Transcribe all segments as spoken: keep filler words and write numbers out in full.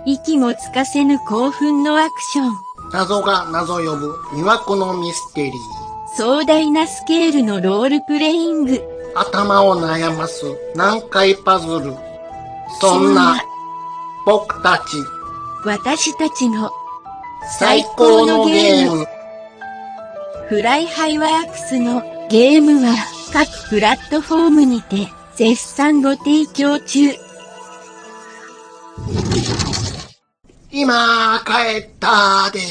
息もつかせぬ興奮のアクション。 謎が謎呼ぶ魅惑のミステリー。 壮大なスケールのロールプレイング。 頭を悩ます難解パズル。そんな僕たち私たちの最高のゲーム。 フライハイワークスのゲームは各プラットフォームにて絶賛ご提供中。 今帰ったで。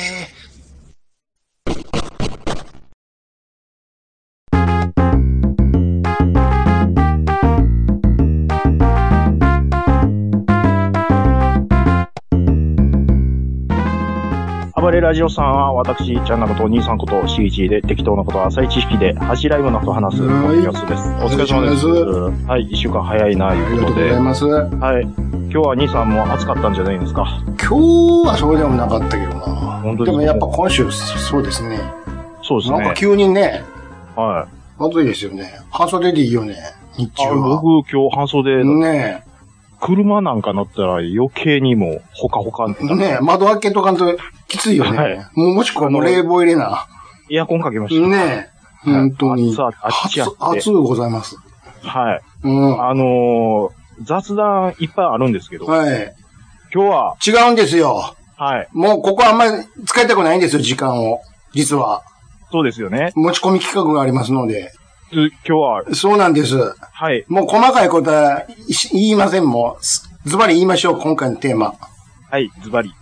暴れラジオさんは私、ちゃんなことお兄さんことしげちで適当なことは浅い知識で恥ライブなと話すポッドキャストです。お疲れ様です。はい、一週間早いな、いうことで。 ありがとうございます。 はい。今日は兄さんも暑かったんじゃないですか。 今日はそうでもなかったけどな。本当に。でもやっぱ今週、そうですね。 そうですね。 なんか急にね。 はい。 暑いですよね。半袖でいいよね。日中は。 僕今日半袖。 ねえ。 車なんか乗ったら余計にもうほかほかってねえ、窓開けとかんときついよね。はい、もうもしくはもう冷房入れな。 エアコンかけました。 ねえ。本当に。 暑あっちあって。 暑うございます。 はい。うん。あのー、雑談いっぱいあるんですけど。 はい。 今日は。 違うんですよ。 はい。 もうここあんまり使いたくないんですよ、時間を。実は。 そうですよね。 持ち込み企画がありますので。 今日は。 そうなんです。 はい。 もう細かいことは言いませんもん。ズバリ言いましょう、今回のテーマ。 はい、ズバリ。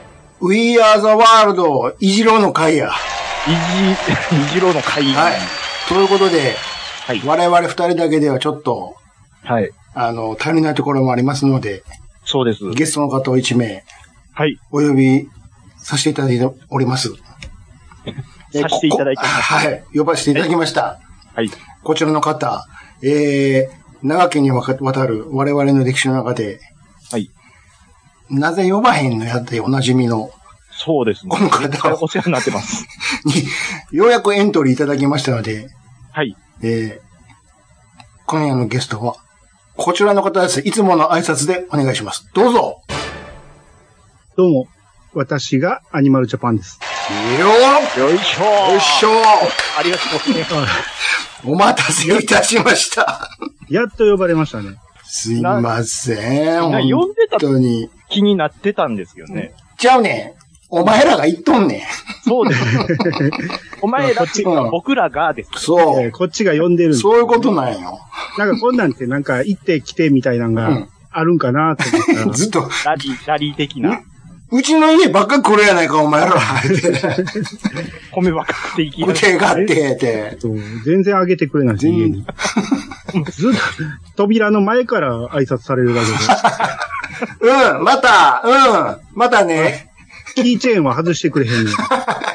We are the world いじろうの会や。 いじ、いじろうの会。 はい。ということで、 はい、 我々二人だけではちょっと、 はい。 あの、足りないところもありますので、 そうです。 ゲストの方を一名、 はい。 お呼びさせていただいております。 させていただいております。 はい。呼ばせていただきました。 はい。 こちらの方、えー、長きにわたる我々の歴史の中で、 はい。 なぜ呼ばへんのやっておなじみの。 そうですね。 この方を。お世話になってます。 に、ようやくエントリーいただきましたので、 はい。 えー、今夜のゲストは、こちらの方です。いつもの挨拶でお願いします。どうぞ。 どうも、私がアニマルジャパンです。 よーよいしょーよいしょーありがとうございます。 お待たせいたしました。 やっと呼ばれましたね。 すいません。 呼んでた本当に気になってたんですよね。 ちゃうねん。お前らが言っとんねん。 そうです。お前らって僕らがです。 そう、 えー。こっちが呼んでるんです。 そういうことなんよ。 なんかこんなんってなんか行って来てみたいなのがあるんかなと思ったら。 ずっと。 ラリー、ラリー的な。 うちの家ばっか来るやないか、お前ら。 米ばっか食っていきな。手がって、って。 全然あげてくれないし、家に。ずっと扉の前から挨拶されるだけで。うん、また、うん、またね。 キーチェーンは外してくれへんねん。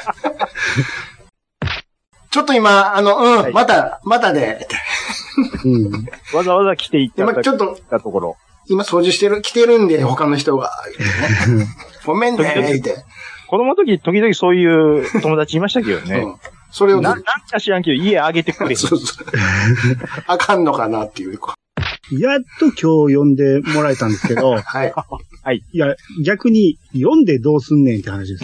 ちょっと今、あの、うん、はい、また、またで。 うん、わざわざ来ていただいたちょっと、 ところ。 今掃除してる、来てるんで、他の人が。ごめんね、って。 子供の時、時々そういう友達いましたけどね。うん、 それをな、なんか知らんけど、家あげてくれ。そうそう。 あかんのかなっていう。 やっと今日呼んでもらえたんですけど。 はい。 はい。 いや、逆に、読んでどうすんねんって話です。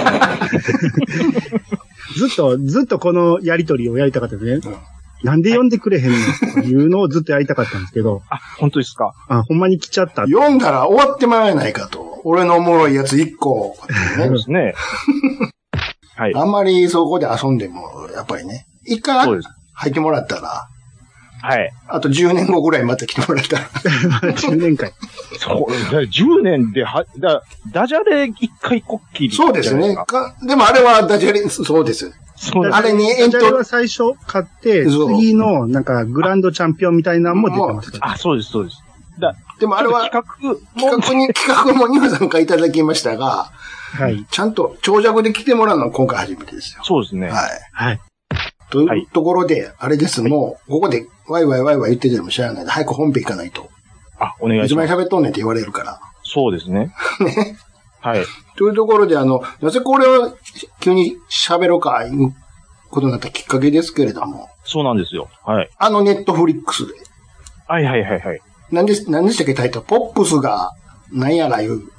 ずっと、ずっとこのやりとりをやりたかったね。うん、なんで読んでくれへんのっていうのをずっとやりたかったんですけど。 あ、本当ですか。 あ、ほんまに来ちゃった。 読んだら終わってまえないかと。俺のおもろいやつ一個、 ね。そうですね。はい。 あんまりそこで遊んでも、やっぱりね。一回入ってもらったら。 はい。 あとじゅうねんごぐらいまた来てもらったら。 じゅうねんかい。 そう、じゅうねんでは、だ、ダジャレ一回こっきり。 そうですね。かでもあれはダジャレ、そうです。 そうあれにエントリー。ダジャレは最初買って、次のなんかグランドチャンピオンみたいなのも出てました。 あ、そうです、そうです。だでもあれは、企画、企画に、企画もにわ参加いただきましたが、はい。ちゃんと長尺で来てもらうのは今回初めてですよ。 そうですね。 はい。 はい。 というところで、あれです、はい、もう、ここで、ワイワイワイワイ言ってても知らないで、早く本編行かないと。 あ、お願いします。 いつまで喋っとんねんって言われるから。 そうですね。 ね。 はい。 というところで、あの、なぜこれを急に喋ろうか、いうことになったきっかけですけれども。 そうなんですよ。はい。 あのネットフリックスで。 はいはいはいはい。 なんで、なんでしたっけタイトル。ポップスが、なんやらいう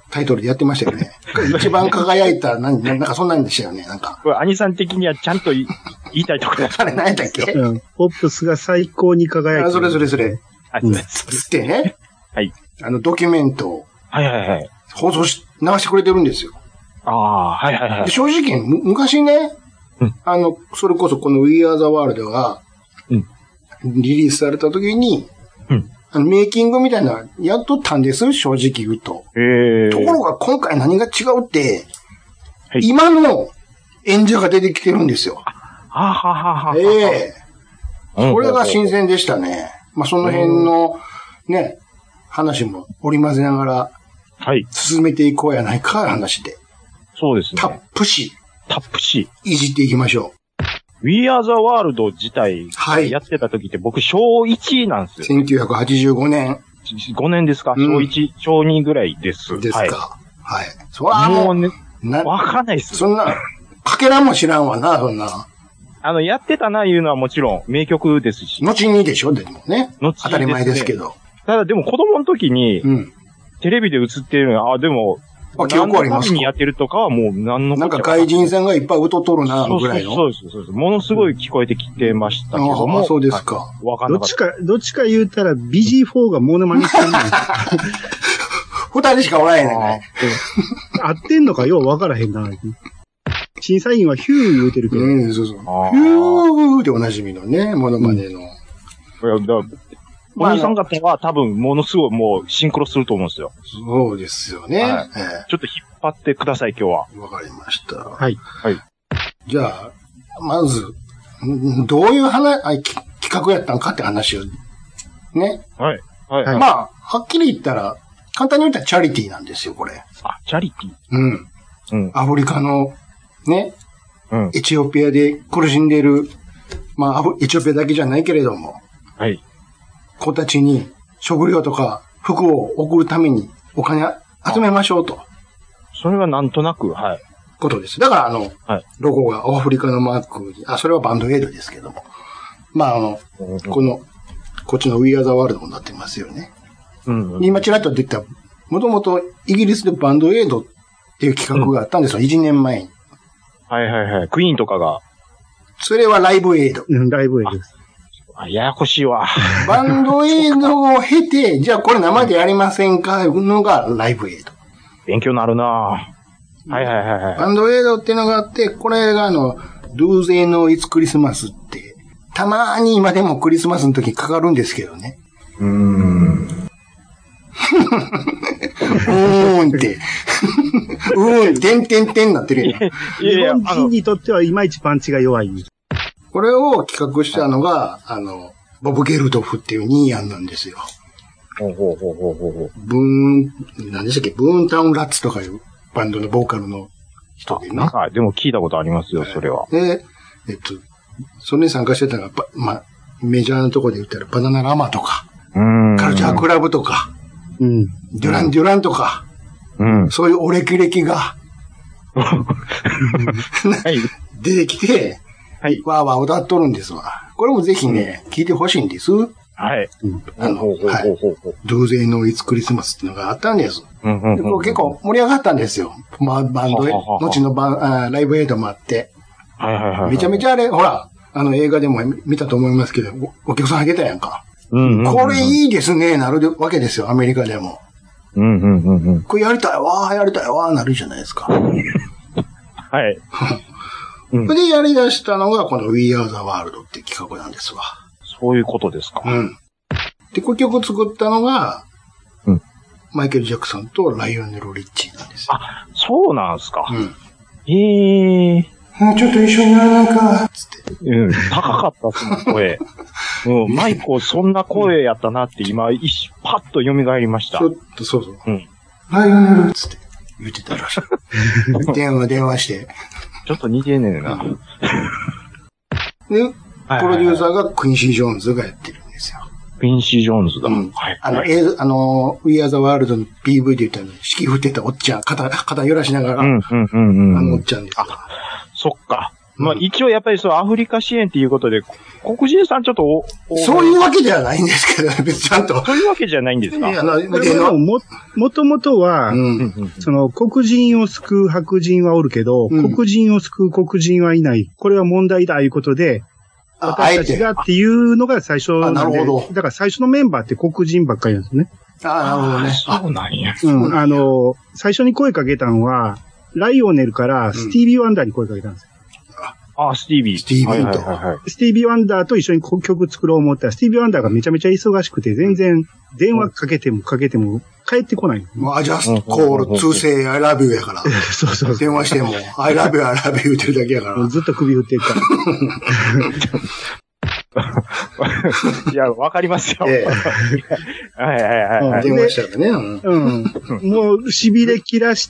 タイトルでやってましたよね。一番輝いた、なんなんかそんなんでしたよね、なんか。 これ、兄さん的にはちゃんと言いたいところあれ何やったっけ、 うん、ポップスが最高に輝いてる。 あ、それそれそれ。 はい。うん、 つってね。 はい。 あの、ドキュメントを。 はいはいはい。 放送し、流してくれてるんですよ。 ああ、はいはいはい。 正直、む昔ね、うん、あの、それこそこの We Are the World が、うん、リリースされた時に、うん、あのメイキングみたいなやっとったんです、正直言うと。 えー、 ところが今回何が違うって、はい、今の演者が出てきてるんですよ。 はははは。 ええー。これが新鮮でしたね。まあ、その辺の、ね、話も織り交ぜながら、はい。進めていこうやないか、話で。 そうですね。 タップ詞。 タップ詞。 いじっていきましょう。We Are the World 自体、はい。やってた時って僕、小いちなんですよ。 せんきゅうひゃくはちじゅうごねん。 ごねんですか、うん、小いち、小にぐらいです。 ですか。はい。はい、 それはもうね、わかんないっす。 そんな、かけらも知らんわな、そんな。 あの、やってたな、いうのはもちろん名曲ですし。 後にでしょ、でもね。後に、ね。当たり前ですけど。 ただでも子供の時に、うん、テレビで映ってるのは、あ、でも、 あ、記憶ありますか？ 何のためにやってるとかはもう何のなんか外人さんがいっぱい歌っとるな、ぐらいの。 そうです、そうです。ものすごい聞こえてきてましたけども。 ああ、そうですか。 わかんなかった。 どっちか、どっちか言うたら ビージーフォー がモノマネしてんの。 二人しかおらへんねん。 合ってんのかようわからへんな。審査員はヒュー言うてるけど。 うん、そうそう。ヒューでおなじみのね、モノマネの。うん、いや、だお兄さん方は多分ものすごいもうシンクロすると思うんですよ。 そうですよね。はい、 ええ、ちょっと引っ張ってください、今日は。 わかりました。 はい。 はい。 じゃあ、まず、どういう話、あ、企画やったのかって話を。ね。 はい。はい。 まあ、はっきり言ったら、簡単に言ったらチャリティーなんですよ、これ。 あ、チャリティー？ うん。うん。アフリカの、ね。 うん。 エチオピアで苦しんでいる、まあ、エチオピアだけじゃないけれども。 はい。 子たちに食料とか服を送るためにお金集めましょうと。 それはなんとなく、はい。 ことです。だからあの、はい、ロゴがアフリカのマーク、あ、それはバンドエイドですけども。まああの、うん、この、こっちの We Are the World になってますよね。 うんうん、 今ちらっと出た、もともとイギリスでバンドエイドっていう企画があったんですよ。うん、いちねんまえに。 はいはいはい。クイーンとかが。 それはライブエイド。 うん、ライブエイドです。 あ、ややこしいわ。 バンドエイドを経て、じゃあこれ生でやりませんかのがライブエイド。 勉強になるなぁ。はいはいはいはい。 バンドエイドっていうのがあって、これがあの、Do They Know It's Christmas って、たまーに今でもクリスマスの時にかかるんですけどね。 うーん。 うーんって。うーん、てんてんてんになってるやん。 日本人にとってはいまいちパンチが弱い。 これを企画したのが、あの、ボブ・ゲルドフっていうニーヤンなんですよ。 ほうほうほうほうほう。 ブーン、何でしたっけブーンタウン・ラッツとかいうバンドのボーカルの人でね。 なんか、でも聞いたことありますよ、それは。 で、えっと、それに参加してたのが、まあ、メジャーなところで言ったら、バナナラマとか、 うんカルチャークラブとか、 うん、 デュラン・デュランとか、 うん、 そういうお歴々が、 はい、 出てきて、はい。わーわー歌っとるんですわ。これもぜひね、うん、聞いてほしいんです。 はい。 あの、はい。Do They Know It's Christmas っていうのがあったんです。 うんうんうんうん、 結構盛り上がったんですよ。まあ、バンドへ、後のバンあライブエイドもあって。 はいはいはい、はい。 めちゃめちゃあれ、ほら、あの映画でも見たと思いますけど、お, お客さんあげたやんか。 うんうんうんうん、 これいいですね、なるわけですよ、アメリカでも。 うんうんうんうん。 これやりたいわー、やりたいわー、なるじゃないですか。 はい。 うん、それでやり出したのが、この We Are the World って企画なんですわ。 そういうことですか。 うん。で、この曲作ったのが、 うん、 マイケル・ジャクソンとライオネル・リッチーなんですよ。 あ、そうなんですか。 うん。 へえー。 ちょっと一緒にやらないか、つって。 うん、高かったっすね、声。うん、マイコ、そんな声やったなって今、一瞬、パッと蘇りました。 ちょっと、そうそう。 うん。 ライオネル、つって言ってたらしい。電話、電話して。 ちょっと似てんねんな。 で、プロデューサーがクインシー・ジョーンズがやってるんですよ。 クインシー・ジョーンズだ。 うん。はい。あの、映像、あの、We Are the World の ピーブイ で言ったら、指揮振ってたおっちゃん、肩、肩揺らしながら、 うん、うん、うん、うん。 あのおっちゃんですよ。 そっか。 まあ一応やっぱりそうアフリカ支援っていうことで、黒人さんちょっとお、 そういうわけではないんですけど、別にちゃんと。 そういうわけじゃないんですか？ いや、あの、 でもも、もともとは、 うん、 その黒人を救う白人はおるけど、うん、黒人を救う黒人はいない。これは問題だ、いうことで、私たちがっていうのが最初なんで。 なるほど。 だから最初のメンバーって黒人ばっかりなんですね。 ああ、なるほどね。 そうなんや。 うん、あの、最初に声かけたのは、ライオネルからスティービー・ワンダーに声かけたんですよ。 うん、ああ、スティービー。 スティービーと、 はいはいはい。 スティービー・ワンダーと一緒に曲作ろう思ったら、スティービー・ワンダーがめちゃめちゃ忙しくて、全然電話かけてもかけても帰ってこない。 もう、I just call to say I love you やから。 そうそうそう。 電話しても、I love you, I love you 言ってるだけやから。 ずっと首振ってるから。 いや、わかりますよ。ええ、はいはいはいはい。 電話したらね。うん。 うん、もう、痺れ切らして、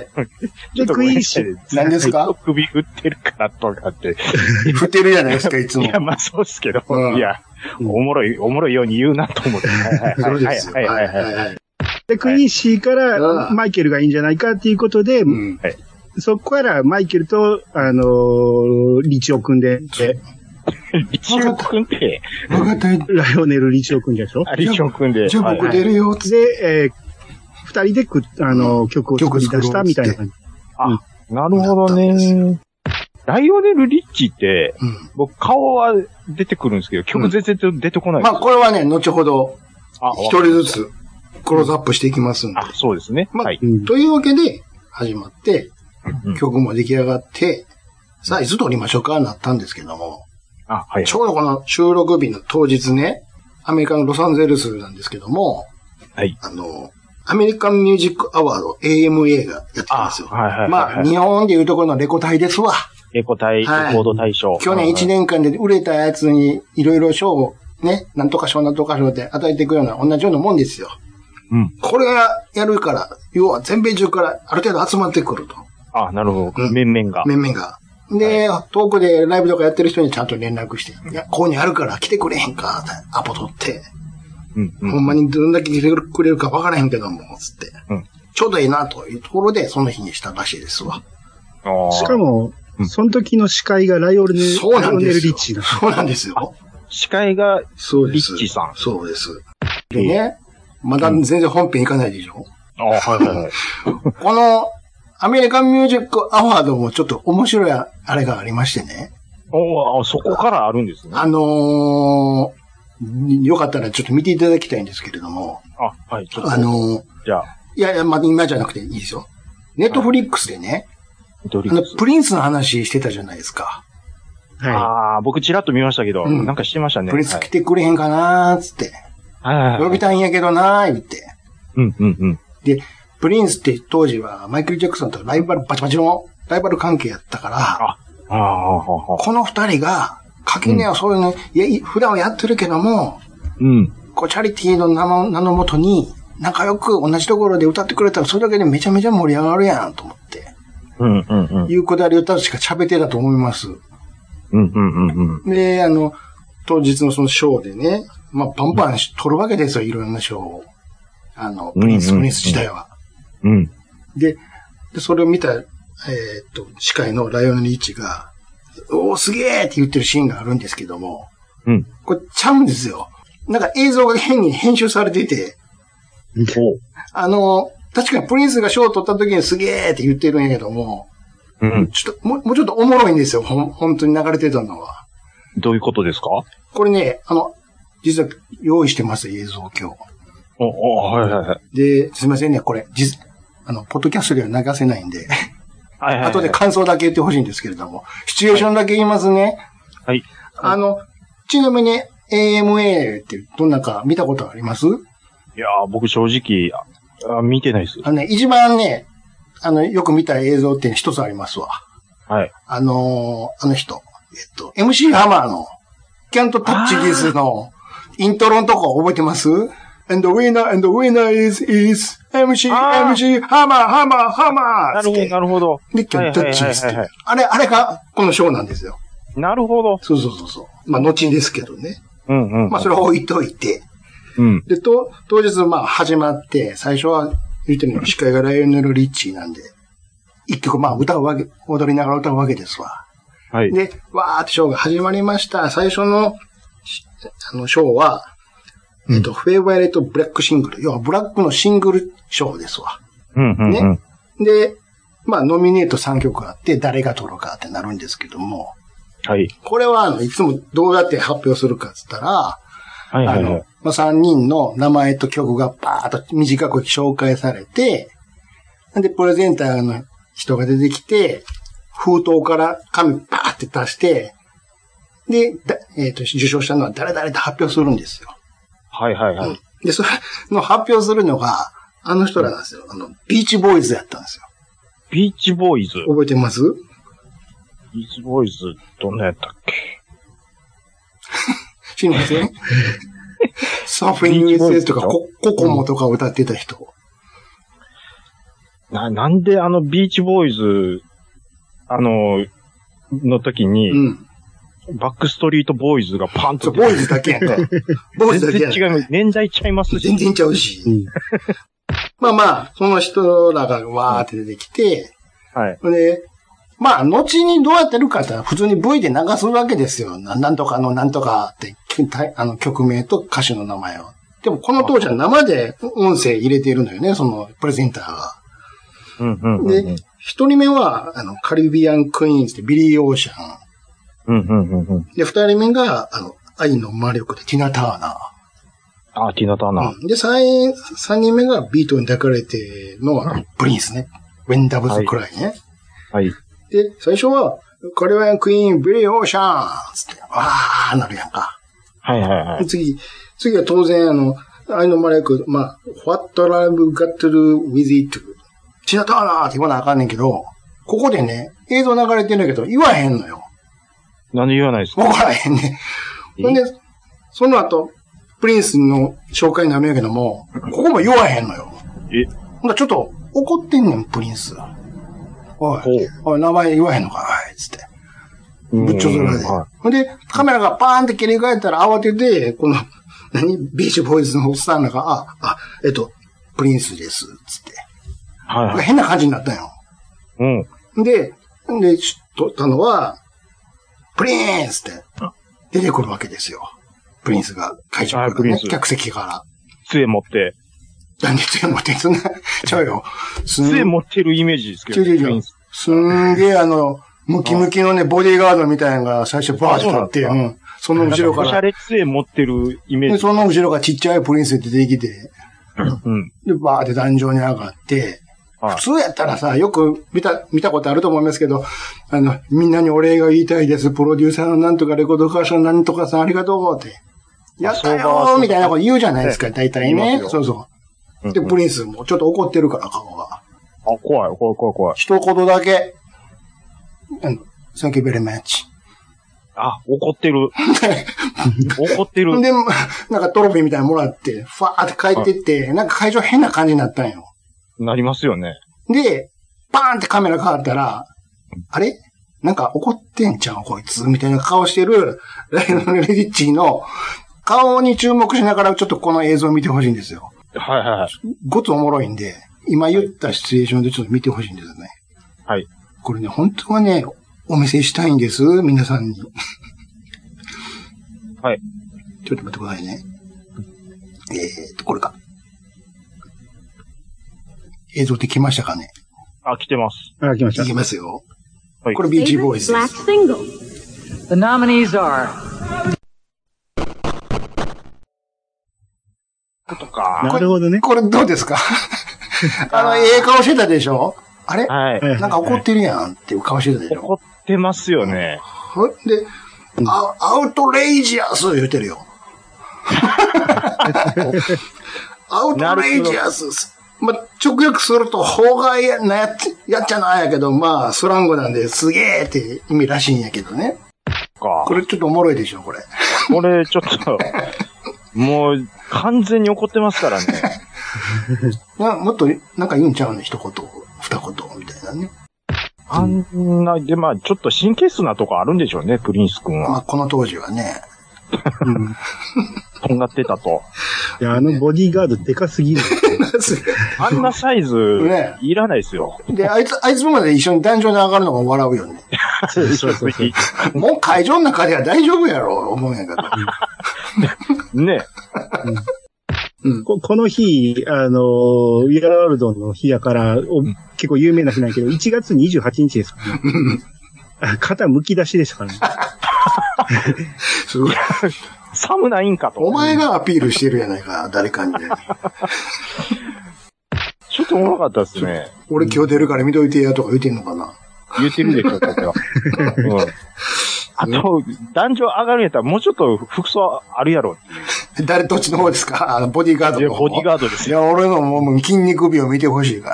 ええ、で、クイーンシー。何ですか？ 首振ってるからとかって。 振ってるじゃないですか、いつも。 いや、まあそうですけど、うん、いや、おもろい、おもろいように言うなと思って。はいはいそうですよ。 はいはいはいはい。 で、クイーンシーからマイケルがいいんじゃないかっていうことで、うん、そこからマイケルと、あのー、リチを組んで、 リチオくんって、 ライオネル・リチオくんでしょ？ リチオくんで。 じゃあ僕出るよ。 で、えー、二人でく、あの、曲を作り出したみたいな感じ。 あ、なるほどね。ライオネル・リッチって、僕顔は出てくるんですけど、曲全然出てこない。 まあこれはね、後ほど、一人ずつクローズアップしていきますんで。 あ、そうですね。 まあ、というわけで、始まって、曲も出来上がって、さあ、いつ撮りましょうかなったんですけども、 あ、はい。 ちょうどこの収録日の当日ね、アメリカのロサンゼルスなんですけども、 はい。 あの、アメリカンミュージックアワード エーエムエー がやってたんですよ。 はいはいはい、はい。 まあ、日本でいうところのレコ大ですわ。 レコ大、レコード大賞。 去年いちねんかんで売れたやつにいろいろ賞をね、なんとか賞なんとか賞って与えていくような同じようなもんですよ。 うん。 これがやるから、要は全米中からある程度集まってくると。 あ、なるほど。うん、面々が。 面々が。で、はい、遠くでライブとかやってる人にちゃんと連絡して、いや、ここにあるから来てくれへんか、アポ取って。 うんうん、 ほんまにどんだけ来てくれるか分からへんけども、つって。うん、ちょうどいいな、というところで、その日にしたらしいですわ。 しかも、うん、その時の司会がライオネル・リッチだ。 そうなんですよ。 司会がリッチさん。 そうです。でね、まだ全然本編いかないでしょ、 うん、あはいはいはい。 この、アメリカンミュージックアワードもちょっと面白いあれがありましてね。 おあ、そこからあるんですね。 あのー、よかったらちょっと見ていただきたいんですけれども。 あ、はい、ちょっと。 あのー、 じゃあ。 いやいや、まあ、今じゃなくていいですよ。ネットフリックスでね。ネットフリックス。あの、プリンスの話してたじゃないですか。 はい。ああ、僕ちらっと見ましたけど、うん、なんかしてましたね。 プリンス来てくれへんかなーつって。 はいはいはい。 呼びたいんやけどなー言って。 うんうんうん。 で、プリンスって当時はマイケル・ジャクソンとライバル、バチバチのライバル関係やったから、 ああこの二人が、垣根はそういうの、うん、いや、普段はやってるけども、 うん。 こう、チャリティーの名の名のもとに、仲良く同じところで歌ってくれたら、それだけでめちゃめちゃ盛り上がるやん、と思って。 うんうんうん。 いうくだりを確か喋ってたと思います。 うんうんうんうん。 で、あの、当日のそのショーでね、まあ、バンバン取るわけですよ、いろんなショーを。あの、プリンス、プリンス時代は。 うん。 で、でそれを見た、えー、っと、司会のライオネル・リッチが、おー、すげーって言ってるシーンがあるんですけども、 うん。 これちゃうんですよ。なんか映像が変に編集されてて、あの、確かにプリンスが賞を取った時にすげーって言ってるんやけども、 うん。 ちょっと、もう、もうちょっとおもろいんですよ、ほん、本当に流れてたのは。 どういうことですか？ これね、あの、実は用意してます、映像今日。 お、お、はいはいはい。 で、すいませんね、これ、実、あの、ポッドキャストでは流せないんで、 はいはいはい。 後で感想だけ言ってほしいんですけれども、シチュエーションだけ言いますね。 はい。 あの、ちなみに エーエムエー ってどんなか見たことあります？ いやー、僕正直、あ、見てないです。 あのね、一番ね、あの、よく見た映像って一つありますわ。 はい。 あのー、あの人、えっと、エムシー ハマーの、Can't Touch This のイントロのとこ覚えてます？And the winner, and the winner is, is,エムシー、エムシー、ハマー、ハマー、ハマーなるほど、なるほど。 で、Can't Touch This って。あれ、あれがこのショーなんですよ。 なるほど。 そうそうそうそう。まあ、後ですけどね。 うんうん。 まあ、それを置いといて。 うん。 で、と、当日、まあ、始まって、最初は、言ってるの司会がライオネル・リッチーなんで、一曲、まあ、歌うわけ、踊りながら歌うわけですわ。 はい。 で、わーってショーが始まりました。最初の、あの、ショーは、えっと、フェイバレットブラックシングル。要は、ブラックのシングルショーですわ。 うんうんうん。 ね。で、まあ、ノミネートさんきょくあって、誰が取るかってなるんですけども。 はい。 これは、あの、いつもどうやって発表するかって言ったら、 はいはいはい。 あの、まあ、さんにんの名前と曲がバーッと短く紹介されて、で、プレゼンターの人が出てきて、封筒から紙バーって出して、で、えっと、受賞したのは誰々って発表するんですよ。 はいはいはい。 うん、で、それの発表するのが、あの人らなんですよ。あの、ビーチボーイズやったんですよ。 ビーチボーイズ覚えてます？ ビーチボーイズ、どんなやったっけ？ 知りません？サーフィン ユーエスエス とかコ、ココモとか歌ってた人。 な、なんであのビーチボーイズ、あの、の時に、うん、バックストリートボーイズがパンと出て。そう、ボーイズだけやんか。ボーイズだけやんか。 全然違う。年代ちゃいますし。全然ちゃうし。うん、まあまあ、その人らがわーって出てきて、 はい。 で、まあ、後にどうやってるかって普通に ブイ で流すわけですよ。なんとかのなんとかって、あの曲名と歌手の名前を。でもこの当時は生で音声入れているのよね、そのプレゼンターが。 うんうんうんうん、 で、一人目は、あの、カリビアンクイーンズでビリー・オーシャン。 うんうんうんうん、 で、二人目が、あの、愛の魔力でティナ・ターナー。 ああ、ティナ・ターナー。 うん、で、三、三人目がビートに抱かれての、プリンスね。ウェンダブズ・クライね。 はい。 で、最初は、カリビアンクイーン、ビリー・オーシャンつって、わーなるやんか。 はいはいはい。 次、次は当然、あの、愛の魔力、まあ、What I've got to do with it. ティナ・ターナーって言わなあかんねんけど、ここでね、映像流れてるんだけど、言わへんのよ。 なんで言わないですか？ わからへんね。ほんで、その後、プリンスの紹介になるんやけども、ここも言わへんのよ。 え？ ほんで、ちょっと怒ってんねん、プリンス。おい、おい、名前言わへんのか、おい、つって。ぶっちょずらで。ほんで、カメラがパーンって切り替えたら慌てて、この、何ビーチボーイズのおっさんらが、あ、あ、えっと、プリンスです、つって。 はい、はい。 変な感じになったよ。 うん。 で、で、撮ったのは、プリンスって出てくるわけですよ。プリンスが会場からね、客席から。 杖持って。 なんで杖持ってんそんな、ちゃうよ。 杖持ってるイメージですけど、ね。 違う違う。すんげえあの、ムキムキのね、ボディーガードみたいなのが最初バーって立って、うん。その後ろから。 おしゃれ杖持ってるイメージ。 で、その後ろがちっちゃいプリンスって出てきて、 うん。 で、バーって壇上に上がって、普通やったらさ、よく見た、見たことあると思いますけど、あの、みんなにお礼が言いたいです。プロデューサーのなんとかレコード会社のなんとかさんありがとうって。やったよーみたいなこと言うじゃないですか、大体ね。そうそう。で、プリンスもちょっと怒ってるから、顔が。 あ、怖い、怖い、怖い、怖い。 一言だけ。うん。Thank you very much. あ、怒ってる。怒ってる。 で、なんかトロフィーみたいなのもらって、ファーって帰ってって、なんか会場変な感じになったんよ。 なりますよね。 で、バーンってカメラ変わったら、あれなんか怒ってんちゃうこいつみたいな顔してる、ライオネル・リッチーの顔に注目しながらちょっとこの映像を見てほしいんですよ。 はいはいはい。 ごつおもろいんで、今言ったシチュエーションでちょっと見てほしいんですね。 はい。 これね、本当はね、お見せしたいんです、皆さんに。 はい。 ちょっと待ってくださいね。えーっと、これか。映像って来ましたかね？ あ、来てます。 あ、来ました。 いきますよ。 はい。 これビーチボーイズです。 The nominees are とか。 なるほどね。 これどうですか？あの、ええ顔してたでしょ？あれ？ はい。 なんか怒ってるやんっていう顔してたでしょ？ 怒ってますよね。 で、ア, アウトレイジアス言うてるよ。アウトレイジアス。まあ、直訳すると、法外やなやっやっちゃないやけど、まあ、スラングなんで、すげーって意味らしいんやけどね。 か。 これちょっとおもろいでしょ、これ。 これ、ちょっと、もう、完全に怒ってますからね。 もっと、なんか言うんちゃうね、一言、二言、みたいなね。 あんな、で、まあ、ちょっと神経質なとこあるんでしょうね、プリンス君は。 まあ、この当時はね。 うん。 とんがってたと。 いや、あのボディーガードでかすぎる。 あんなサイズ、ね、いらないですよ。 で、あいつ、あいつまで一緒に壇上に上がるのが笑うよね。 そうそうもう会場の中では大丈夫やろ、思うんやけど。 ね。 うん、こ, この日、あの、ウィアワールドの日やからお、結構有名な日なんやけど、いちがつにじゅうはちにちですからね。肩むき出しでしたからね。 すごい。 寒ないんかと。 お前がアピールしてるやないか、誰かにね。 ちょっとおもろかったですね。 俺今日出るから見といてやとか言ってんのかな。 言ってるでしょ、これは。うん、あと、男女上がるんやったらもうちょっと服装あるやろっていう。 誰、どっちの方ですか？あの、ボディーガードの方。 いや、ボディーガードですよ。いや、俺のもう筋肉美を見てほしいから。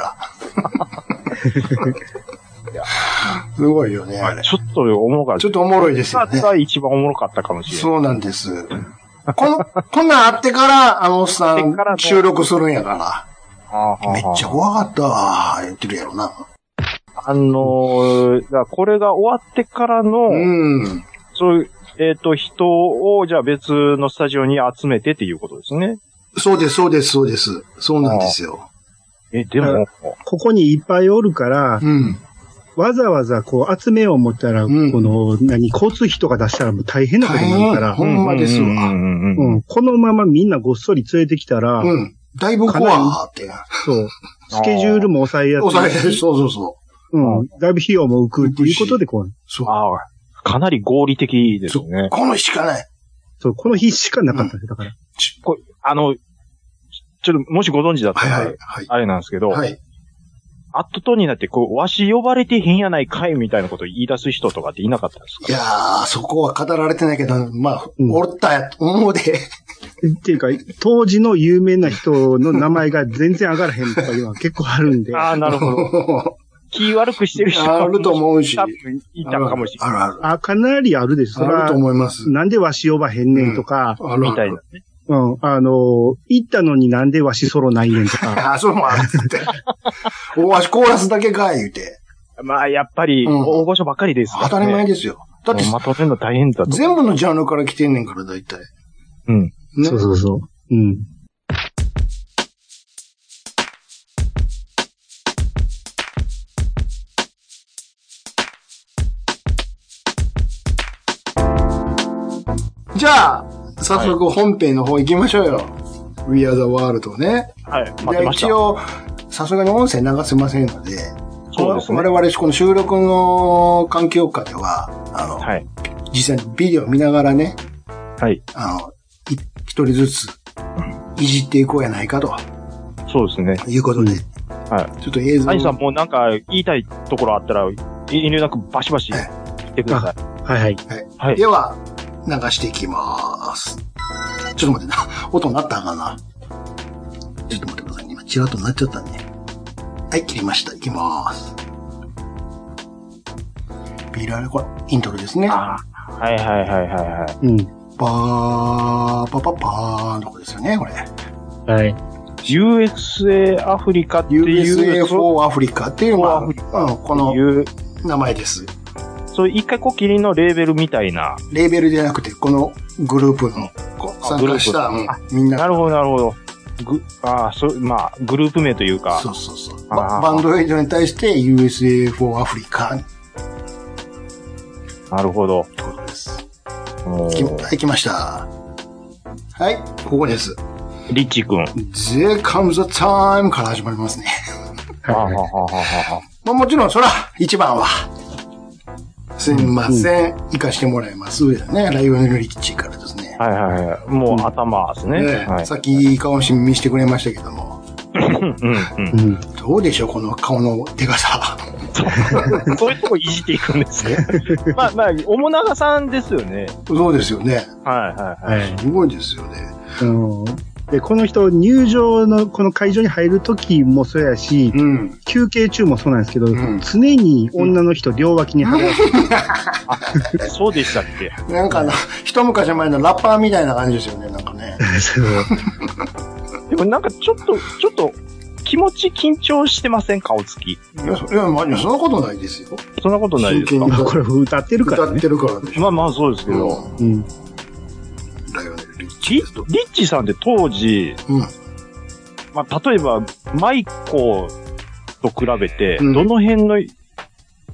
いやすごいよね、あれ。 ちょっとおもろかった。 ちょっとおもろいですよね。 が一番おもろかったかもしれない。 そうなんです。この、こんなんあってから、あのおっさん、収録するんやから。めっちゃ怖かったわ、言ってるやろな。 あのー、だこれが終わってからの、うん、そういう、えっ、ー、と、人を、じゃあ別のスタジオに集めてっていうことですね。 そうです、そうです、そうです。そうなんですよ。 え、でも、 ここにいっぱいおるから、うん、わざわざこう集めよう思ったら、うん、この、何、交通費とか出したらもう大変なことになるから。 ほんまですわ。うん。 このままみんなごっそり連れてきたら、うん。 だいぶ怖ーって。 そう。スケジュールも抑えやすい。 抑えやすい。そうそうそう。 うん。だいぶ費用も浮くっていうことでこう。 そう。ああ。かなり合理的ですね。 この日しかない。 そう、この日しかなかったんです、だから。 こあの、ちょっと、もしご存知だったら、はいはいはい、あれなんですけど、はい。アットトになって、こう、わし呼ばれてへんやないかいみたいなことを言い出す人とかっていなかったんですか？ いやー、そこは語られてないけど、まあ、うん、おったやと思うで。 っていうか、当時の有名な人の名前が全然上がらへんとかいうのは結構あるんで。 ああ、なるほど。気悪くしてる人あると思うし。 いたかもしれない。 あるある。 あ、かなりあるです。 あると思います。 なんでわし呼ばへんねんとか。 うん、あるみたいなね。 うん。あの、行ったのになんでわしソロないねんとか。 あ、それもあるって。おわしコーラスだけかい、言うて。 まあ、やっぱり、大御所ばっかりですから、ね。 当たり前ですよ。 だって、まとめるの大変だと。 全部のジャンルから来てんねんから、だいたい。 うん。 ね、そうそうそう。うん。 じゃあ、早速本編の方行きましょうよ。はい、We Are the World ね。 はい、待ってました。 一応、さすがに音声流せませんので、 そうですね、 我々この収録の環境下では、あの、はい、実際にビデオ見ながらね、 はい。 あの、一人ずついじっていこうやないかと。 そうですね。 いうことで。 はい。 ちょっと映像。 アニさんもうなんか言いたいところあったら、遠慮なくバシバシ言ってください。 はいはい。 はい。では、流していきまーす。ちょっと待ってな。音鳴ったんかな。ちょっと待ってくださいね。今、チラッと鳴っちゃったね。はい、切りました。いきまーす。ビラこれ、イントロですね。 ああ。はいはいはいはいはい。 うん。 パー、パパパーのとこですよね、これ。 はい。 ユーエスエー アフリカっていう。 ユーエスエー フォー アフリカっていうのが、うん、この名前です。 そういう一回こっきりのレーベルみたいな。 レーベルじゃなくて、このグループの参加した、うん、みんな。 なるほど、なるほど。ぐああ、そう、まあ、グループ名というか。 そうそうそう。バンドエイドに対して ユーエスエー フォー アフリカ。 なるほど。 そうです。はい、来ました。はい、ここです。 リッチ君。 There comes a time から始まりますね。 ははははは。 まあもちろん、そら、一番は。すみません。行かしてもらいます。ね。ライオネル・リッチーからですね。 はいはいはい。もう頭ですね。 ねはい、さっき顔し見してくれましたけども。 うんうん、 どうでしょうこの顔のでかさ。 そういうとこいじっていくんですね。まあまあ、おもながさんですよね。 そうですよね。 はいはいはい。 すごいですよね。 うんで、この人、入場の、この会場に入るときもそうやし、うん、休憩中もそうなんですけど、うん、常に女の人両脇に貼られてる。 あ、そうでしたっけ？ なんかあの、一昔前のラッパーみたいな感じですよね、なんかね。 でもなんかちょっと、ちょっと、気持ち緊張してませんか、お月。いや、いや、まあ、そんなことないですよ。 そんなことないですか？ これ歌ってるからね。 歌ってるからでしょ。 まあまあそうですけど。うん。 だよね。リッチさんって当時、うん、まあ、例えば、マイコと比べて、どの辺の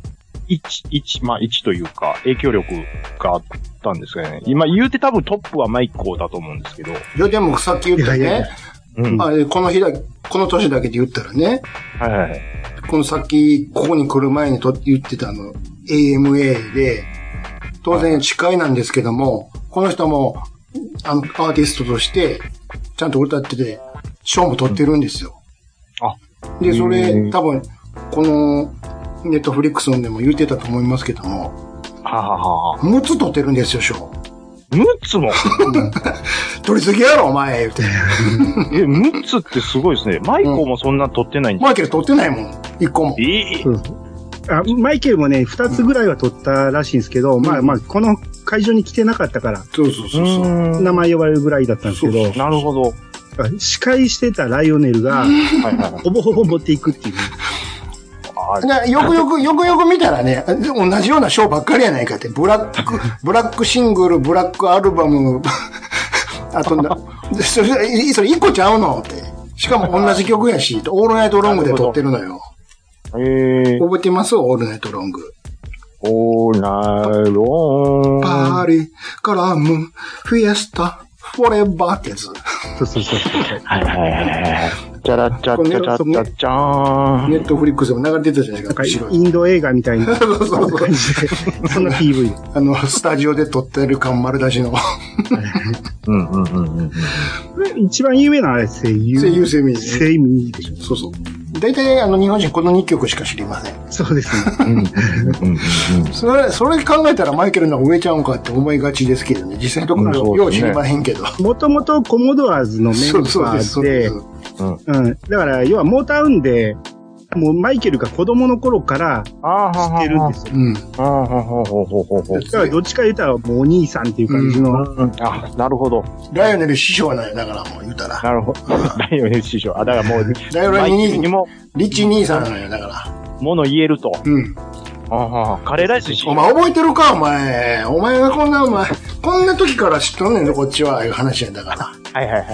一、一、まあ一というか、影響力があったんですかね。今言うて多分トップはマイコーだと思うんですけど。 いや、でもさっき言ったね。いやいやうん、あこの日だ、この年だけで言ったらね。はいはい。このさっき、ここに来る前にと言ってたあの、エーエムエー で、当然近いなんですけども、この人も、あの、アーティストとして、ちゃんと歌ってて、賞も取ってるんですよ。うん、あ。で、それ、多分、この、ネットフリックスでも言ってたと思いますけども、はははむつ取ってるんですよ、賞。 むつも取りすぎやろ、お前、言うて。 え、むつってすごいですね。マイコーもそんな取ってないんですか、 うん、マイケル取ってないもん、一個も。 えー、あマイケルもね、二つぐらいは取ったらしいんですけど、うん、まあまあ、この会場に来てなかったから、 そうそうそうそう。 名前呼ばれるぐらいだったんですけど、そうそうなるほど。 司会してたライオネルが、ほぼほぼ持っていくっていう。 よくよく、よくよく見たらね、同じようなショーばっかりやないかって、ブラック、ブラックシングル、ブラックアルバム、あとな、それ、それ一個ちゃうのって。しかも同じ曲やし、オールナイトロングで撮ってるのよ。へー。覚えてますオールナイトロング。 オールナイトロング。 パーリー、カラム、フィエスタ、フォレバーってやつ。 そうそうそう。 はいはいはいはい。チャラチャチャチャチャチャーン。 ネットフリックスでも流れてたじゃないですか。 なんかインド映画みたいな。そうそうそう。そんな ピーブイ。 あの、スタジオで撮ってる感丸出しの。 うんうんうんうん。 一番有名なあれ声優。 声優声優。 声優でしょ。 そうそう。大体、あの、日本人このにきょくしか知りません。 そうですね。 それ、それ考えたらマイケルの上ちゃうんかって思いがちですけどね。実際のところ、よう知りまへんけど。 もともとコモドアーズのメンバーで、うん。だから、要はモータウンで、もうマイケルが子供の頃から知ってるんですよ。うん。だからどっちか言ったらもうお兄さんっていう感じの。 うんうん、あ、なるほど。 ライオネル師匠なんや、だからもう言うたら。 なるほど。ライオネル師匠。あ、だからもう、 ライオネルにも、リッチ兄さんなんや、だから。 もの言えると。 うん。 ああ、カレーライス師匠。 お前覚えてるか、お前。お前がこんな、お前、こんな時から知っとんねんぞ、こっちは、いう話やんだから。 はいはいはい。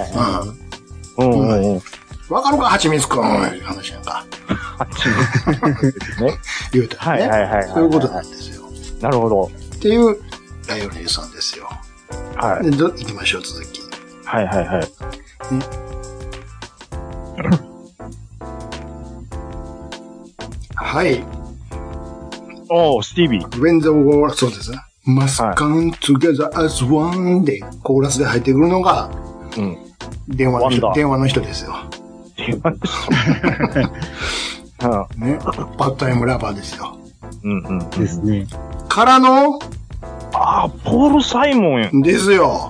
うん。うんうんうん。 わかるか、はちみつくん、いう話やんか。 はちみつくんですね。 言うたらね。はいはいはい。そういうことなんですよ。 なるほど。 っていう、ライオネルさんですよ。 はい。 で、ど、行きましょう、続き。 はいはいはい。 はい。 おー、スティービー。 When the world, そうですね。must come together as one で、コーラスで入ってくるのが、うん。電話の人、電話の人ですよ。電話の人ね。パッタイムラバーですよ。 うんうん。 ですね。 からの、 ああ、ポール・サイモンや。 ですよ。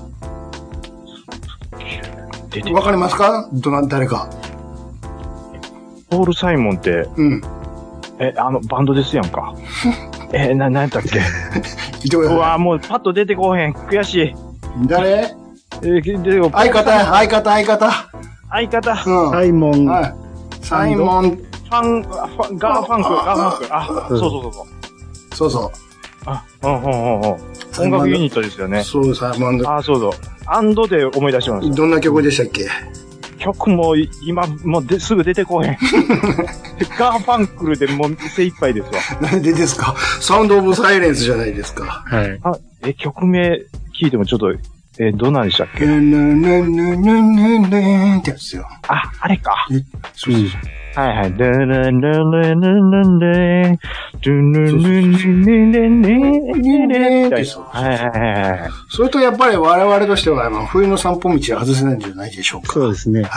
わかりますかどな、誰か。 ポール・サイモンって、うん。え、あの、バンドですやんか。え、な、なんやったっけうわもうパッと出てこへん。悔しい。 誰えー、で相方、相方、相方。 相方。 うん。サイモン。はい。 サイモン。ファン、ガーファンク、ガーファンク。あ、そうそうそうそう。 そうそう。 あ、うんうんうんうん。音楽ユニットですよね。 そう、サイモン。 あ、そうそう。アンドで思い出しました。 どんな曲でしたっけ曲も今、もうですぐ出てこへん。ガーファンクルでもう精一杯ですわ。なんでですかサウンドオブサイレンスじゃないですか。 はい。あ、え、曲名聞いてもちょっと、え、どんなんでしたっけななななななってやつよ。 あ、あれか。 え、そうそうそう。 はいはい。だらららららららららはいはいはい。 それとやっぱり我々としては、冬の散歩道は外せないんじゃないでしょうか。 そうですね。 はい。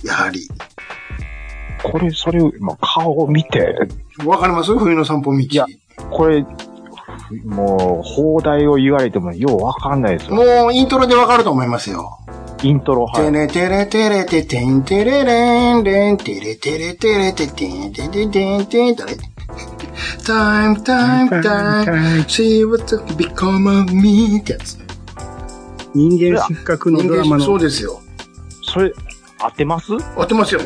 やはり。 これ、それを、まあ、顔を見て。 わかります冬の散歩道。いや、これ、もう、放題を言われてもようわかんないですよ。 もう、イントロでわかると思いますよ。 イントロ、はい。 テレテレテレテテンテレレンレンテレテレテレテテンテテテンテンテレTime, time, time, see what become of me ってやつ。 人間失格のドラマの。 そうですよ。 それ、合ってます合ってますよ。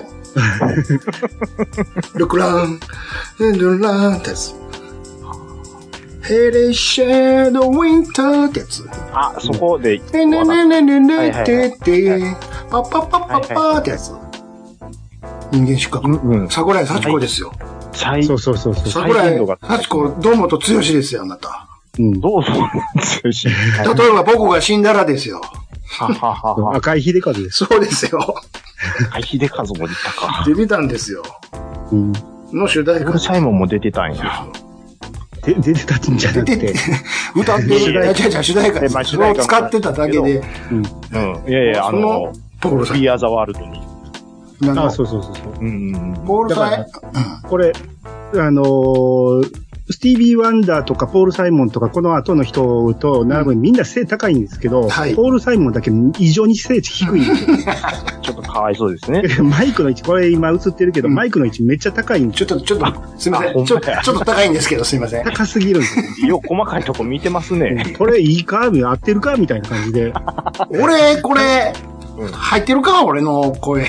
ルクラン、ルランってやつ。ヘレシェードウィンターってやつ。 あ、そこで。 ねねねねねねってて、パッパッパッパッパーってやつ。人間失格。うん。桜井幸子ですよ。 最、 そうそうそうそう。 桜井幸子、堂本剛ですよ、あなた。 うん。 どうぞ。 例えば僕が死んだらですよ。 はははは。 赤井秀和です。 そうですよ。 赤井秀和も出たか。 出てたんですよ。 うん。 の主題歌。 ポール・サイモンも出てたんや。 で、出てたんじゃなくて。 歌ってる。いや、違う違う、主題歌。それを使ってただけで。 うん。うん。いやいや、あの、 ポールさん。 ビアザワールドに。 あ、そうそうそうそう。 うん。 ポールさん。 これ、あのー、スティービー・ワンダーとかポール・サイモンとかこの後の人と並ぶにみんな背高いんですけど、はい、ポール・サイモンだけ異常に背低いんですよ。 ちょっとかわいそうですね。 マイクの位置、これ今映ってるけど、うん、マイクの位置めっちゃ高いんですよ。ちょっと、ちょっと、すいません。ちょっと、ちょっと高いんですけど、すいません。 高すぎるんですよ。よ、細かいとこ見てますね。 これいいか合ってるかみたいな感じで。 俺、これ、うん、入ってるか俺の声って。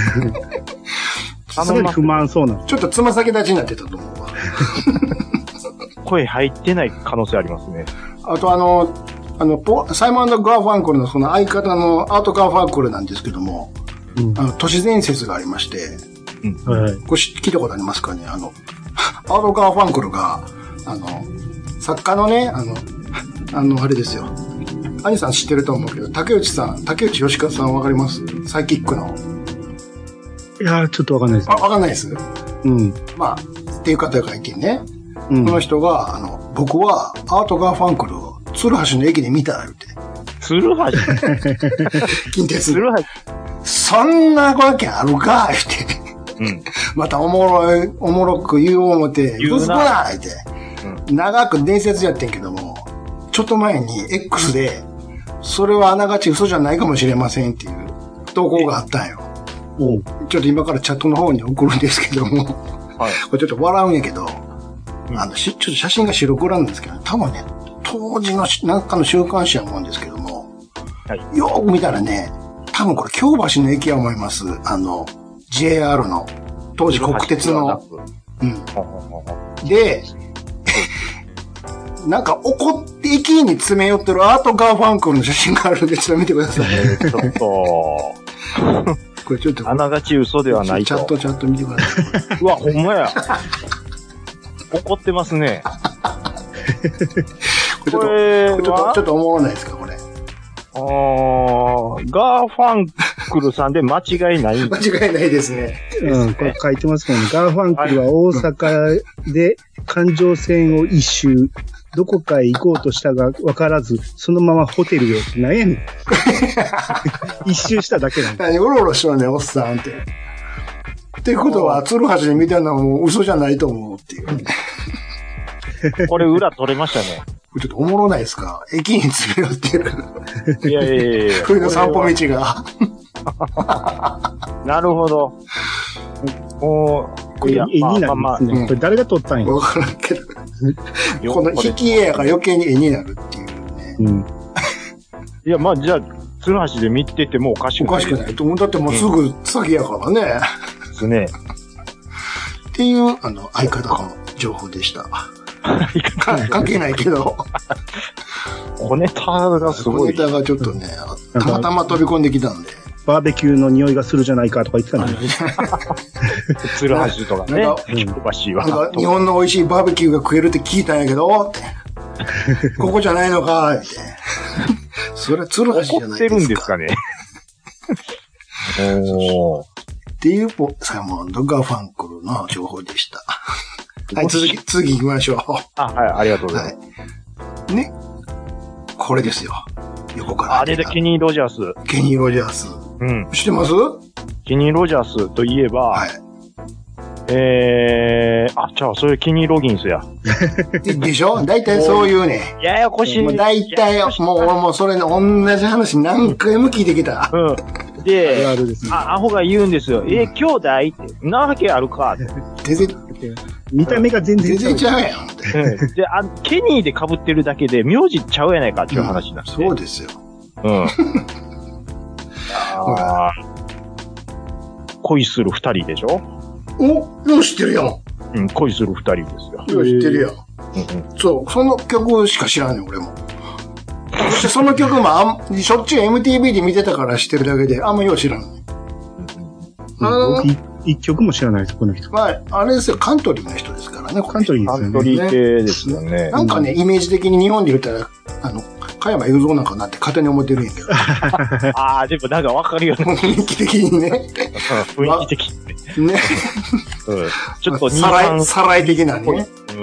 すごい不満そうなの。 ちょっとつま先立ちになってたと思うわ。 声入ってない可能性ありますね。 あとあの、あの、サイモン&ガーファンクルのその相方のアート・ガーファンクルなんですけども、うん、あの、都市伝説がありまして、うん、はい、これ聞いたことありますかねあの、アート・ガーファンクルが、あの、作家のね、あの、あの、あれですよ。兄さん知ってると思うけど、竹内さん、竹内義和さんわかります？サイキックの。 いやー、ちょっとわかんないです。 あ、わかんないです。 うん。 まあ、っていう方がいてね。うん、この人が、あの、僕はアート・ガーファンクルを鶴橋の駅で見た、言うて。 鶴橋近鉄。 鶴橋そんなわけあるか、言うて。うん。またおもろい、おもろく言う思て、ぶつこな、言うて。うん、長く伝説やってんけども、ちょっと前に X で、それはあながち嘘じゃないかもしれませんっていう投稿があったんよ。うん、ちょっと今からチャットの方に送るんですけども、はい、これちょっと笑うんやけど、うん、あのし、ちょっと写真が白黒なんですけど、多分ね、当時のなんかの週刊誌や思うんですけども、はい、よーく見たらね、多分これ京橋の駅や思います。あの、ジェイアール の、当時国鉄の、うん。で、なんか怒って駅に詰め寄ってるアート・ガーファンクルの写真があるんで、ちょっと見てください。 ちょっと、 これちょっと。 あながち嘘ではないと。 チャットチャット見てください。 うわ、ほんまや。怒ってますね。 これちょっと、これちょっと、ちょっとおもろないですか、これ。 あー、ガーファンクルさんで間違いない間違いないですね。 うん、これ書いてますもんね。ガーファンクルは大阪で環状線を一周、どこかへ行こうとしたが分からず、そのままホテルへ。何やねん。一周しただけなんだ。 何、うろうろしとんねん、おっさんって。っていうことは、鶴橋で見てるのはもう嘘じゃないと思うっていう。 これ裏取れましたね。 ちょっとおもろないですか？駅に詰め寄ってる。 いやいやいやいや。 冬の散歩道が。 なるほど。おこれ絵になるんですね。まあまあうん、これ誰が撮ったんやわからんけど。この引き絵やから余計に絵になるっていうね。うん。 いや、まあじゃあ、鶴橋で見ててもおかしくない。 おかしくないと思う。だってもうすぐ先やからね。 ですね。 っていう、あの、相方の情報でした。関係ないけど。 小ネタがすごい。 小ネタがちょっとね、たまたま飛び込んできたんで。 バーベキューの匂いがするじゃないかとか言ってたんで。 鶴橋とかね。なんか、 なんか日本の美味しいバーベキューが食えるって聞いたんやけど、って。ここじゃないのか、って。それは鶴橋じゃないですか。 怒ってるんですかね。おー。 っていうサイモン&ガーファンクルの情報でした。はい、続き、次行きましょう。 あ、はい、ありがとうございます。 はい、ね。これですよ。横から。 あれでケニー・ロジャース。 ケニー・ロジャース。 うん。 知ってます？ ケニー・ロジャースといえば、はい。えー、あ、じゃあ、それケニー・ロギンスや。 で, でしょ？大体そういうね。 ややこしい。 もう大体、もう俺もそれの同じ話何回も聞いてきた。 うん。で、あ, ね、あ、アホが言うんですよ。えー、兄弟って、なわけあるかって。 全然、 見た目が全然違う。全然ちゃうやんって。 で、あ、ケニーで被ってるだけで、名字ちゃうやないかっていう話になって、 うん。そうですよ。 うん。あ恋する二人でしょ？ お、よう知ってるやん。 うん、恋する二人ですよ。 よう知ってるやん。うんうん、そう、その曲しか知らんねん、俺も。そしてその曲もあん、しょっちゅう エムティーブイ で見てたから知ってるだけで、あんまよう知らん。 うん、僕、 一曲も知らないです、この人。 まあ、あれですよ、カントリーの人ですからね、 カントリーですよね。 カントリー系ですよね。 なんかね、イメージ的に日本で言ったら、あの、加山雄三なんかなって勝手に思ってるんやけど。 ああ、でもなんかわかるよね。 雰囲気的にね。 雰囲気的にね。ね。うん、ちょっとさらい、さらい的なね。 うん、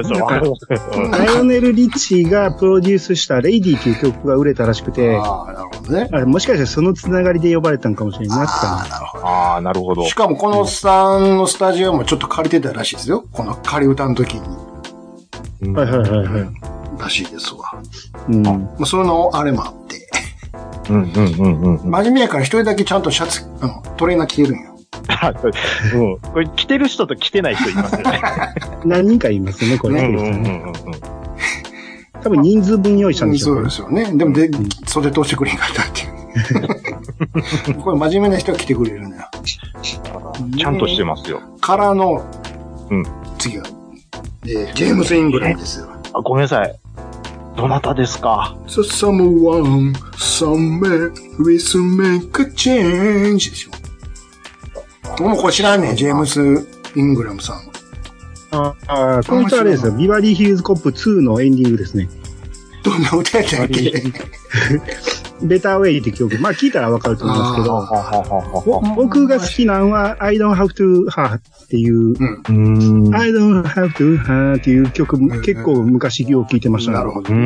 そう、わかる。 ライオネル・リッチーがプロデュースしたレイディーという曲が売れたらしくて、 ああ、なるほどね。 あれもしかしたらそのつながりで呼ばれたんかもしれないなって。 ああ、なるほど。 ああ、なるほど。 しかもこのさんのスタジオもちょっと借りてたらしいですよ。この仮歌の時に。 うん、はいはいはいはい。 らしいですわ。 うん。まあ、そのあれもあって。 うんうんうんうん。 真面目やから一人だけちゃんとシャツ、あの、トレーナー着てるんよ。 うん。これ着てる人と着てない人いますよね。 何人かいますね、これ。うんうんうんうん。多分人数分用意したんでしょう、 そうですよね。でもで、うん、袖通してくれへんかったっていう。これ真面目な人が来てくれるんだよ。 ちゃんとしてますよ。 からの、 うん。 次は、えー、ジェームス・イングラムですよ。 あ、ごめんなさい。どなたですか？ So someone, somewhere, with make a change ですよ。もうこれ知らんねん、ジェームス・イングラムさん。 ああ、この人あれですよ。ビバリーヒルズコップツーのエンディングですね。 どんな歌やったっけ？ ベターウェイって曲。まあ聞いたらわかると思いますけど、僕が好きなのは I don't have to her っていう、うん、I don't have to her っていう曲、うん、結構昔を聞いてましたね。 なるほど。 うん。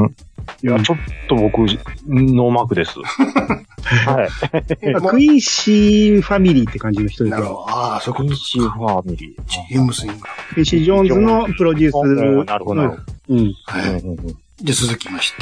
いや、ちょっと僕、ノーマークです。はい。 クイーンシーファミリーって感じの人です。 なるほど。ああ、そういうこと。 クイーンシーファミリー。 ジェームス・イングラム。 クイーンシー・ジョーンズのプロデュース。 なるほど。うん。 はい。で、続きまして。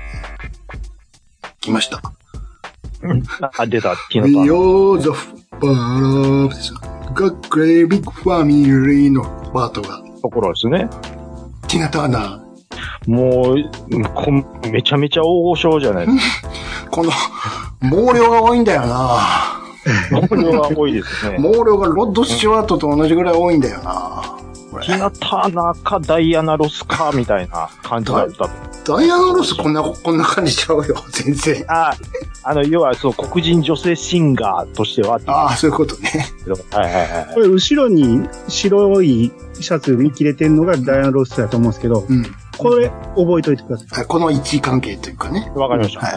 来ました。 あ、出た。 We are the father ですよ。Got great big family のパートが。 ところですね。 ティナ・ターナー。 もうこ、めちゃめちゃ大御所じゃないですか。 この、毛量が多いんだよな。 毛量が多いですね。 毛量がロッド・スチュワートと同じぐらい多いんだよな。 ティナ・ターナーかダイアナ・ロスかみたいな感じだったと。 ダイアナ・ロスこんな、こんな感じちゃうよ、全然。 あ、あの、要は、そう、黒人女性シンガーとしては。 ああ、そういうことね。 はいはいはい。 これ、後ろに白いシャツ見切れてるのがダイアナ・ロスだと思うんですけど、うん、これ、覚えといてください。 この位置関係というかね。 わかりました。はい。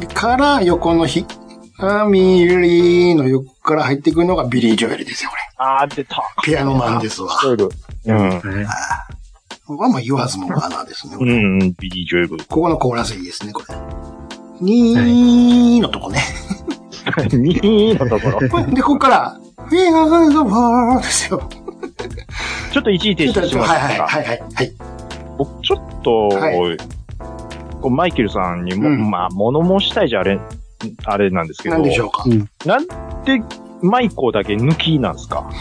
から、横のひ、ファミリーの横から入ってくるのがビリー・ジョエルですよ、これ。 あー、出た。 ピアノマンですわ。 ジョエル。うん。 ここはもう言わずもがなですね。 うん、ビリー・ジョエル。 ここのコーラスいいですね、これ。にーのとこね。 にーのところ。 で、ここから、We are the world ですよ。 ちょっと一時停止しますか。 はいはいはいはい。はい、 僕、ちょっと、はい、こうマイケルさんにも、うん、まあ、物申したいじゃあれ、あれなんですけど。 何でしょうか。 うん、なんで、マイコだけ抜きなんですか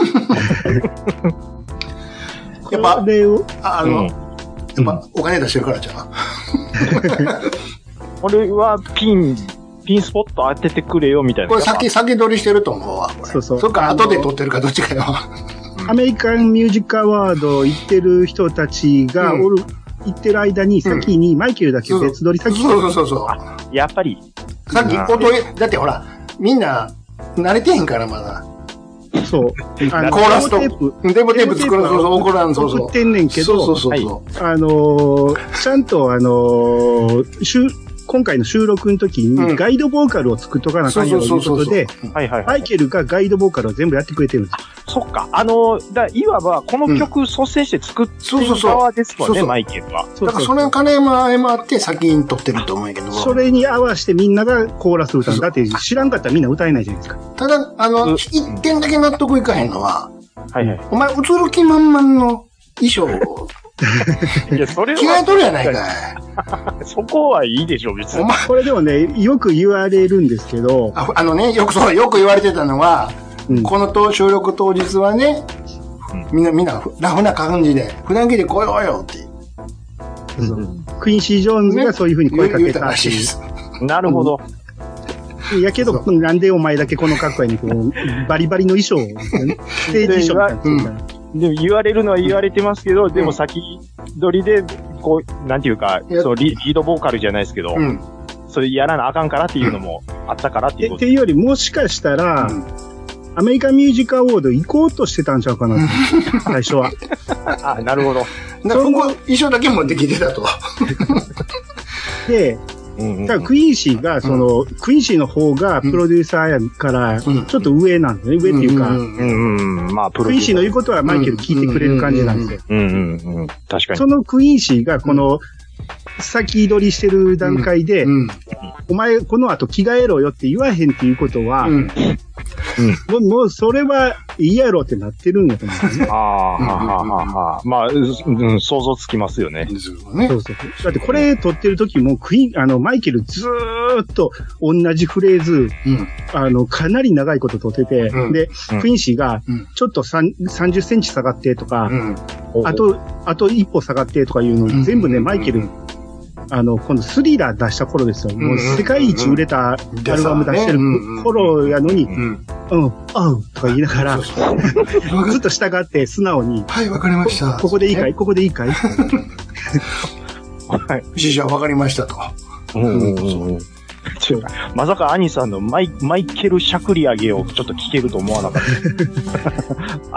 やっぱ、あの、うん、やっぱ、お金出してるからじゃん。 これはピン、ピンスポット当ててくれよみたいな。 これ先、先取りしてると思うわ。そうそう。そっか、後で撮ってるかどっちかよ。 アメリカンミュージックアワード行ってる人たちがおる、うん、行ってる間に先にマイケルだけ別撮り先、 そうそうそうそう。 やっぱり。 さっき音、だってほら、みんな、慣れてへんからまだ。 そう。 あのコーラスと、デモテープ作るの、そうそう、怒らん、そうそう。 送ってんねんけど、 そうそうそう。 あのー、ちゃんとあのー、しゅ今回の収録の時にガイドボーカルを作っとかなあかんよということで、マイケルがガイドボーカルを全部やってくれてるんです。 そっか。あの、だいわばこの曲率先して作ってる側ですもんね、マイケルは。 だからそれの金山もあって先に撮ってると思うんやけど。 それに合わせてみんながコーラス歌うんだって知らんかったらみんな歌えないじゃないですか。 ただ、あの、一点だけ納得いかへんのは、 はいはい。 お前、映る気満々の衣装を、 いや、それは。 着替えとるやないかい。 そこはいいでしょ、別に。 これでもね、よく言われるんですけど。 あ, あのね、よくそう、よく言われてたのは、うん、このと収録当日はね、うん、みんな、みんな、ラフな感じで、普段着で来ようよって。 うん、クイーンシー・ジョーンズがそういう風に声かけたらしいです。 なるほど。 やけど、なんでお前だけこの格好やねん、こうバリバリの衣装を、ね、ステージ衣装みたいな。 でも言われるのは言われてますけど、うん、でも先取りで、こう、なんていうか、そうリ、リードボーカルじゃないですけど、うん、それやらなあかんからっていうのもあったからっていうこと。 っていうより、もしかしたら、 アメリカンミュージックアワード行こうとしてたんちゃうかな、最初は。 あ、なるほど。 だからここ、衣装だけ持ってきてたと。 で、だからクイーンシーが、その、うん、クイーンシーの方がプロデューサーやから、ちょっと上なんですね。上っていうか、うんうん、まあ、クイーンシーの言うことはマイケル聞いてくれる感じなんですよ。うんうんうん、確かに。そのクイーンシーが、この、先取りしてる段階で、うんうん、お前、この後着替えろよって言わへんっていうことは、うんうん、もう、もう、それはいいやろってなってるんやと思う、ね。 ああ、ははははまあ、うん、想像つきますよね。 そうそう。だってこれ撮ってる時も、クイーン、あの、マイケルずーっと同じフレーズ、うん、あの、かなり長いこと撮ってて、うん、で、うん、クイーン氏が、ちょっとさんじゅっセンチ下がってとか、うん、あと、あと一歩下がってとかいうの、全部ね、マイケル、あの、今度スリラー出した頃ですよ。もう世界一売れたアルバム出してる頃やのに、うん、うん、あうとか言いながら、ずっと従って素直に。 はい、わかりました。 ここでいいかいここでいいかいはい。 師匠わかりましたと。 まさか兄さんのマイ、マイケルしゃくり上げをちょっと聞けると思わなかった。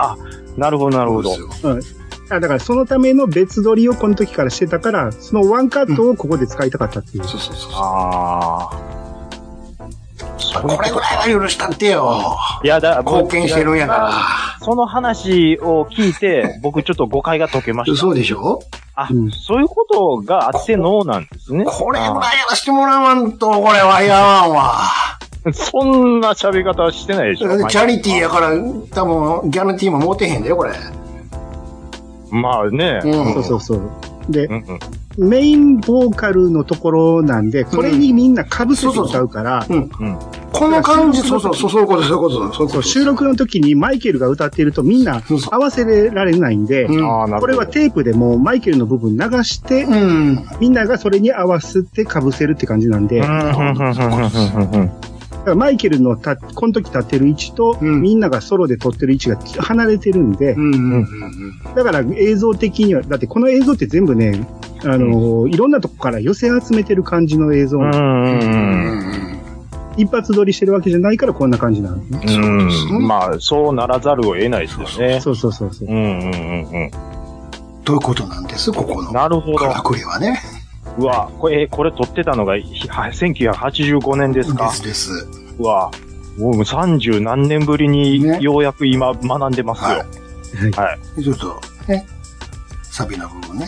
あ、なるほど、なるほど。 だからそのための別撮りをこの時からしてたから、そのワンカットをここで使いたかったっていう。うん、そうそうそう。ああ。これぐらいは許したってよ。 いや、だ、 貢献してるんやから。 その話を聞いて、僕ちょっと誤解が解けました。 そうでしょ？ あ、うん、そういうことがあってのなんですね。 これぐらいやらしてもらわんと、これはやらんわ。 そんな喋り方はしてないでしょ。 チャリティーやから、多分、ギャランティーも持てへんだよ、これ。 まあね。 うん、そうそうそう。で、うんうん、メインボーカルのところなんで、これにみんな被せて歌うから、 この感じ、そうそう、そういうこと、そういうこと、 そうそう、収録の時にマイケルが歌っているとみんな合わせられないんで、うん、これはテープでもうマイケルの部分流して、うん、みんながそれに合わせて被せるって感じなんで、だからマイケルのた、この時立ってる位置と、うん、みんながソロで撮ってる位置が離れてるんで、うんうんうんうん、だから映像的には、だってこの映像って全部ね、あの、うん、いろんなとこから寄せ集めてる感じの映像なんで、うん、一発撮りしてるわけじゃないからこんな感じなんですね。 うん、まあ、そうならざるを得ないですよね。 そうそうそうそう。うんうんうんうん。ということなんです、ここの。 なるほど。 からくりはね。 うわ、これ、これ撮ってたのが、せんきゅうひゃくはちじゅうごねんですか？ ですです。 うわ、もうさんじゅう何年ぶりにようやく今学んでますよ。ね、 はい。はい。ちょっと、ね、サビの部分ね。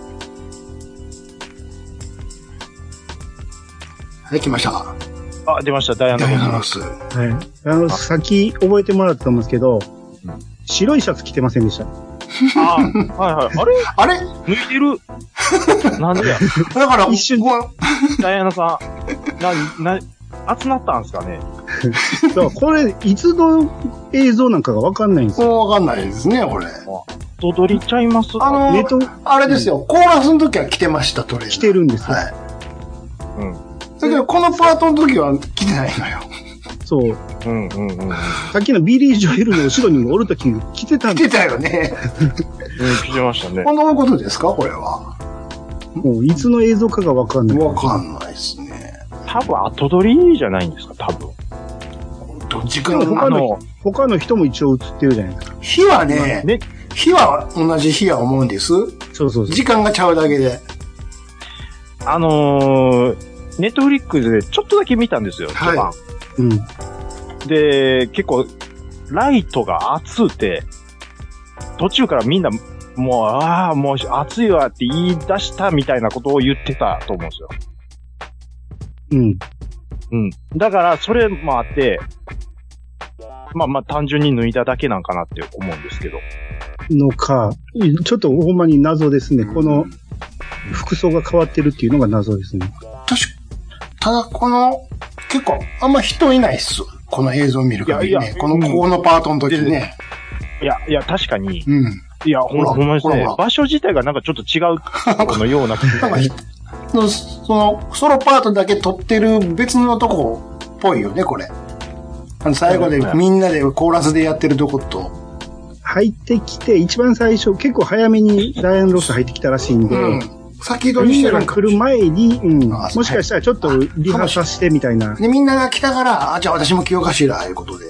はい、来ました。 あ、出ました、ダイアナロス。 ダイアナロス。 はい。あの、先覚えてもらったと思うんですけど、うん、白いシャツ着てませんでした。 ああ、はいはい。あれあれ抜いてる。なんでや。 だから、 一瞬、 ダイアナさん、な、な、熱なったんですかね。 そう、これ、いつの映像なんかがわかんないんですよ。 もうわかんないですね、これ。 とどりちゃいますあのー、あれですよ、コーラスの時は着てました、トレーナー。 着てるんですよ。 はい。うん。だけど、このパートの時は着てないのよ。 そう。うんうんうん。さっきのビリー・ジョエルの後ろにもおるとき着てたんです。着てたよね。 うん、着てましたね。 このことですか、これは。 もう、いつの映像かがわかんない。 わかんないですね。 多分、後撮りじゃないんですか、多分。 どっちか他の、他の人も一応映ってるじゃないですか。 日はね、ね日は同じ日は思うんです。そうそうそう。 時間がちゃうだけで。 あのー、ネットフリックスでちょっとだけ見たんですよ、 はい。 うん。 で、結構、ライトが熱うて、途中からみんな、もう、ああ、もう熱いわって言い出したみたいなことを言ってたと思うんですよ。 うん。 うん。だから、それもあって、まあまあ単純に脱いだだけなんかなって思うんですけど。 のか、ちょっとほんまに謎ですね。この服装が変わってるっていうのが謎ですね。 確か、ただこの、結構あんま人いないっす。この映像を見る限りね。いやいやこの、ここのパートの時ね。 いや、いや、確かに。 うん。 いや、ほん、ほんまですね。場所自体がなんかちょっと違うこのような。なんかその、ソロパートだけ撮ってる別のとこっぽいよね、これ。あの、最後でみんなでコーラスでやってるとこと。 入ってきて、一番最初、結構早めにダイアン・ロス入ってきたらしいんで、うん、 先取りしてるんか。 みんなが来る前に、うん、もしかしたらちょっとリハーサルしてみたいな。 で、みんなが来たから、あ、じゃあ私も来ようかしら、いうことで。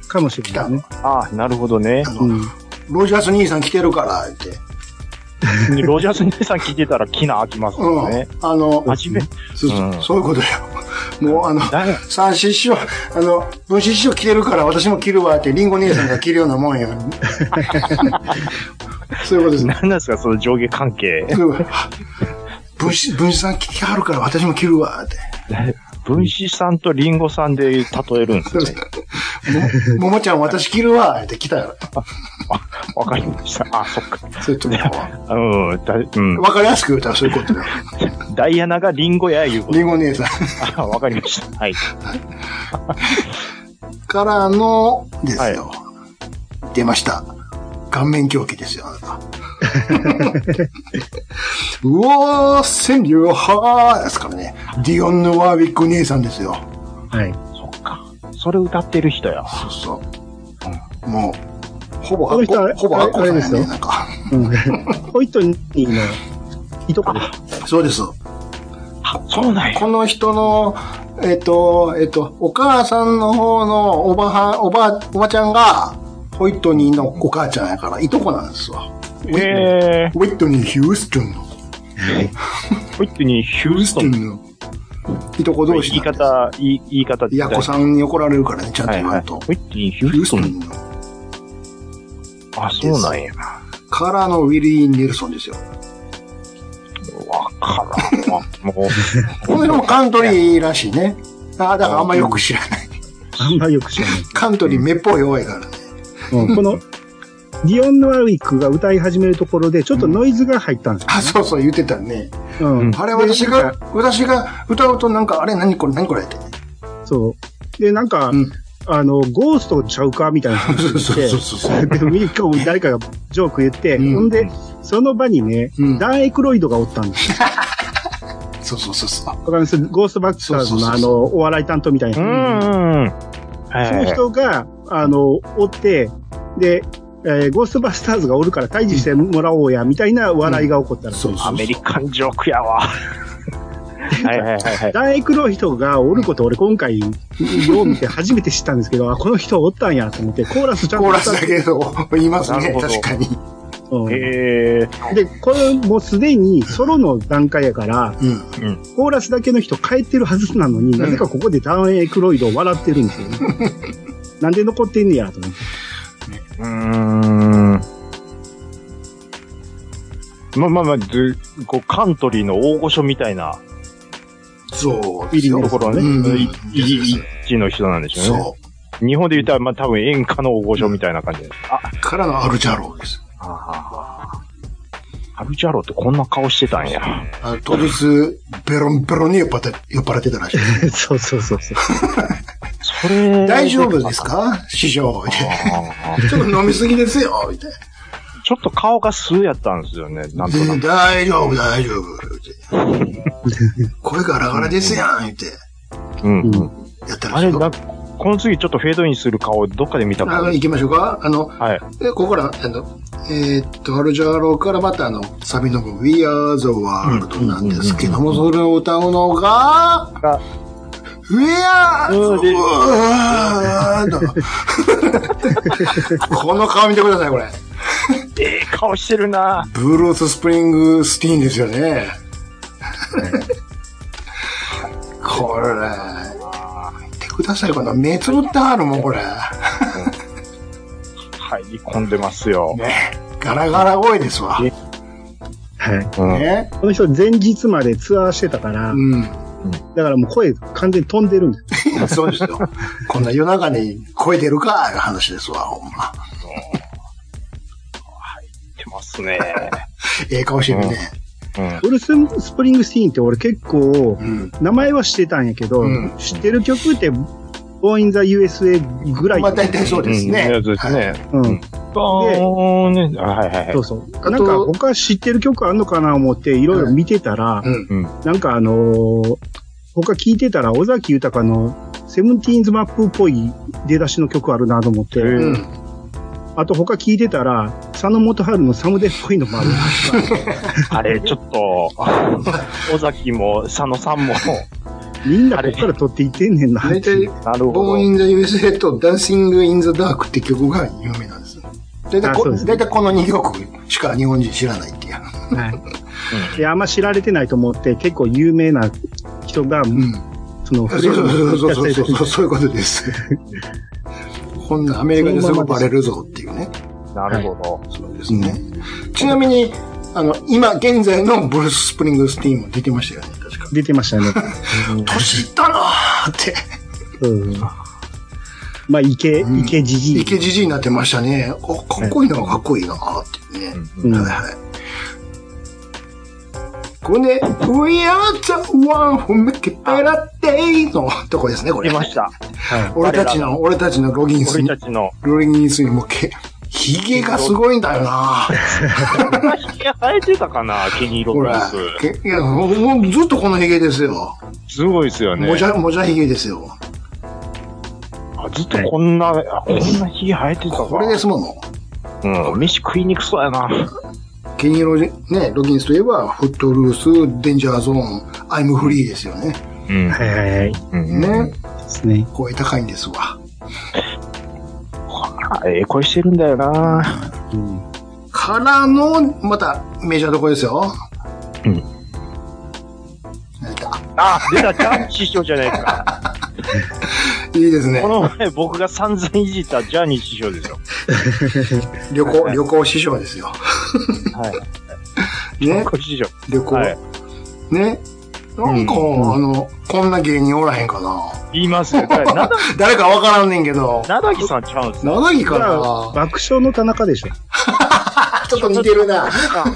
かもしれないね。 ああ、なるほどね。 あの、うん、ロジャース兄さん来てるから、って。 ロジャース兄さん聞いてたら気な飽きますよね。 うん、あの、 真面目。 そう、うん、そういうことよ。もうあの、三子師匠、あの、分子師匠着てるから私も着るわって、リンゴ姉さんが着るようなもんや。そういうことですね。 何なんですか、その上下関係。 分子、分子さん着てはるから私も着るわって。 分子さんとリンゴさんで例えるんですね。 も、ももちゃん私着るわって来たよ。 あ、わかりました。あ、そっか。 そういうとこうん、だ、うん。 わかりやすく言ったらそういうことだよ。 ダイアナがリンゴやいうこと。 リンゴ姉さん。 あ、わかりました。はい。 からの、ですよ。はい、出ました。顔面狂気ですよ、あなた。うわー、川柳はーですからね。ディオンヌ・ワービック姉さんですよ。 はい。 そっか。それ歌ってる人や。 そうそう。うん、もう、ほぼ、 この人は、 ほぼアッコさんですね、なんか。 ホイットニーの、いとこです。 そうです。 あ、そうなんや。 この人の、えっと、えっと、お母さんの方のおばは、おば、おばちゃんが、ホイットニーのお母ちゃんやから、いとこなんですわ。 へー。 ホイットニー・ヒューストンの。 ホイットニー・ヒューストンの。 いとこ同士言い方、言い、言い方って。 ヤコさんに怒られるからね、ちゃんと言わんと。 はいはい、ホイットニー・ヒューストンの。あ、そうなんや。 からのウィリー・ネルソンですよ。 わからんわ。もう。 この人もカントリーらしいね。ああ、だからあんまよく知らない。 あんまよく知らない。 カントリーめっぽい弱いからね。 うん、この、ディオン・ヌアウィックが歌い始めるところで、ちょっとノイズが入ったんですよ、ね、 あ、そうそう言ってたね。 うん。 あれ私が、私が歌うとなんか、あれ何これ何これって。 そう。で、なんか、うん、あの、ゴーストちゃうかみたいな話をして、そうそうそうそう。で、みっかも誰かがジョーク言って、うん、ほんで、その場にね、うん、ダン・エクロイドがおったんですよ。 そうそうそうそう。 わかります？ゴーストバスターズのあの、お笑い担当みたいな。うん。その人が、あの、おって、で、えー、ゴーストバスターズがおるから退治してもらおうや、みたいな笑いが起こったら、うん、 そうそうそう。アメリカンジョークやわ。はいはいはいはい。 ダンエクロイドがおること俺今回、よう見て初めて知ったんですけど、あ、この人おったんやと思って、コーラスちゃんと。 コーラスだけど、言いますね、確かに。 うん、へー。で、これもうすでにソロの段階やから、うんうん、コーラスだけの人帰ってるはずなのに、うん、なぜかここでダンエクロイドを笑ってるんですよね。なんで残ってんねやと思って。 うーん。まあまあまあ、こうカントリーの大御所みたいな。 そう。 いいところね。うん、いい位置の人なんでしょうね。そう。日本で言ったら、まあ多分演歌の大御所みたいな感じです。 あ、からのアルジャローです。 ああ。アルジャローってこんな顔してたんや。 あ当日、ベロンベロンに酔っ払ってたらしい。 そうそうそうそう。 それ。 大丈夫ですか師匠。ちょっと飲みすぎですよ、みたいな。 ちょっと顔が素やったんですよね、なんとなく。 大丈夫、大丈夫。声ガラガラですやん、言って。 うん。 やったらしい。あれ、なこの次ちょっとフェードインする顔、どっかで見たかあの、行きましょうか。あの、 はい。 で、ここから、あの、えー、っと、アルジャーローからまたあの、サビの部分、We Are the World なんですけども、それを歌うのが、We Are the World この顔見てください、これ。 ええ顔してるなブルース・スプリングスティーンですよね。これ、見てください、この目つぶってあるもん、これ。 入り込んでますよ。 ね。ガラガラ声ですわ。はい。 ね。この人前日までツアーしてたから、うん。だからもう声完全に飛んでるんですよ。そうですよ。こんな夜中に声出るか、いう話ですわ、ほんま。 ますね。 ええ顔してるね。 うん。ブルース・スプリングスティーンって俺結構、うん、名前は知ってたんやけど、うん、知ってる曲って、ボーイン・ザ・ユーエスエー ぐらい。 まあ大体そうですね。 そうですね。 うん。 ボーンね。はいはいはい。 そうそう。なんか他知ってる曲あんのかな思っていろいろ見てたら、うん、なんかあのー、他聞いてたら尾崎豊のセブンティーンズマップっぽい出だしの曲あるなと思って、うん、あと他聞いてたら、佐野元春のサムデっぽいのもある。 あれ、ちょっと、尾崎も佐野さんも、 みんなこっから撮っていってんねんな。 大体、ボーンインザ ユーエスエー とダンシングインザダークって曲が有名なんです。大体こ、大体このにきょくしか日本人知らないっていう。はい。 いや、あんま知られてないと思って、結構有名な人が、うん、その、 そうそうそうそうそうそう、そういうことです。こんなアメリカですぐバレるぞっていうね。 なるほど。 そうですね。ちなみに、あの、今現在のブルース・スプリングスティーンも出てましたよね、確か。 出てましたね。 年いったなーって。うん。 まあ、イケ、イケジジイ。 イケジジイになってましたね。かっこいいな、かっこいいなーっていうね。うん、はいはい。これね、We are the one who make it better day のとこですね、これ。 出ました。はい。 俺たちの、俺たちのロギンスに。 俺たちの。 ロギンスにもけ、ヒゲがすごいんだよなヒゲ生えてたかな、ケニー・ロギンス。いや、もうずっとこのヒゲですよ。 すごいですよね。 もじゃ、もじゃヒゲですよ。 あ、ずっとこんな、はい、こんなヒゲ生えてたか。 これですもの。うん、飯食いにくそうやな。 ケニーロジ、ね、ロギンスといえば、フットルース、デンジャーゾーン、アイムフリーですよね。 うん。はいはいはい。 ね。ですね。声高いんですわ。 ええ声してるんだよな、 うん、からの、また、メジャーどこですよ。うん。何だあ、出た、ジャン師匠じゃないか。 いいですね。 この前僕が散々いじったジャニー師匠ですよ。 旅行、はい、旅行師匠ですよ。 はい。 ね。 旅行師匠。 旅行。はい、ね。なんか、うん、あの、こんな芸人おらへんかな。 言いますよ。 誰かわからんねんけど。 なだぎさんちゃうんすなだぎかな。 爆笑の田中でしょ。 ちょっと似てるな。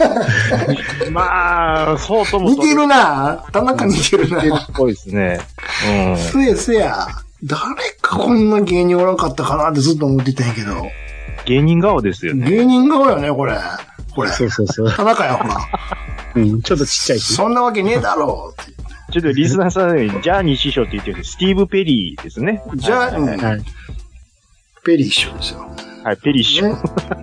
まあ、そうとも。 似てるな。田中似てるな。 似てるっぽいですね。 うん。せやせや。誰かこんな芸人おらんかったかなってずっと思ってたんやけど。 芸人顔ですよね。 芸人顔よね、これ。これ。 そうそうそう。 田中やほら。 うん、ちょっとちっちゃいし。 そんなわけねえだろうって。 ちょっとリスナーさんに、ジャーニー師匠って言ってるスティーブ・ペリーですね。 じゃあ、はいはいはい、ペリー師匠ですよ。 はい、ペリー師匠。ね、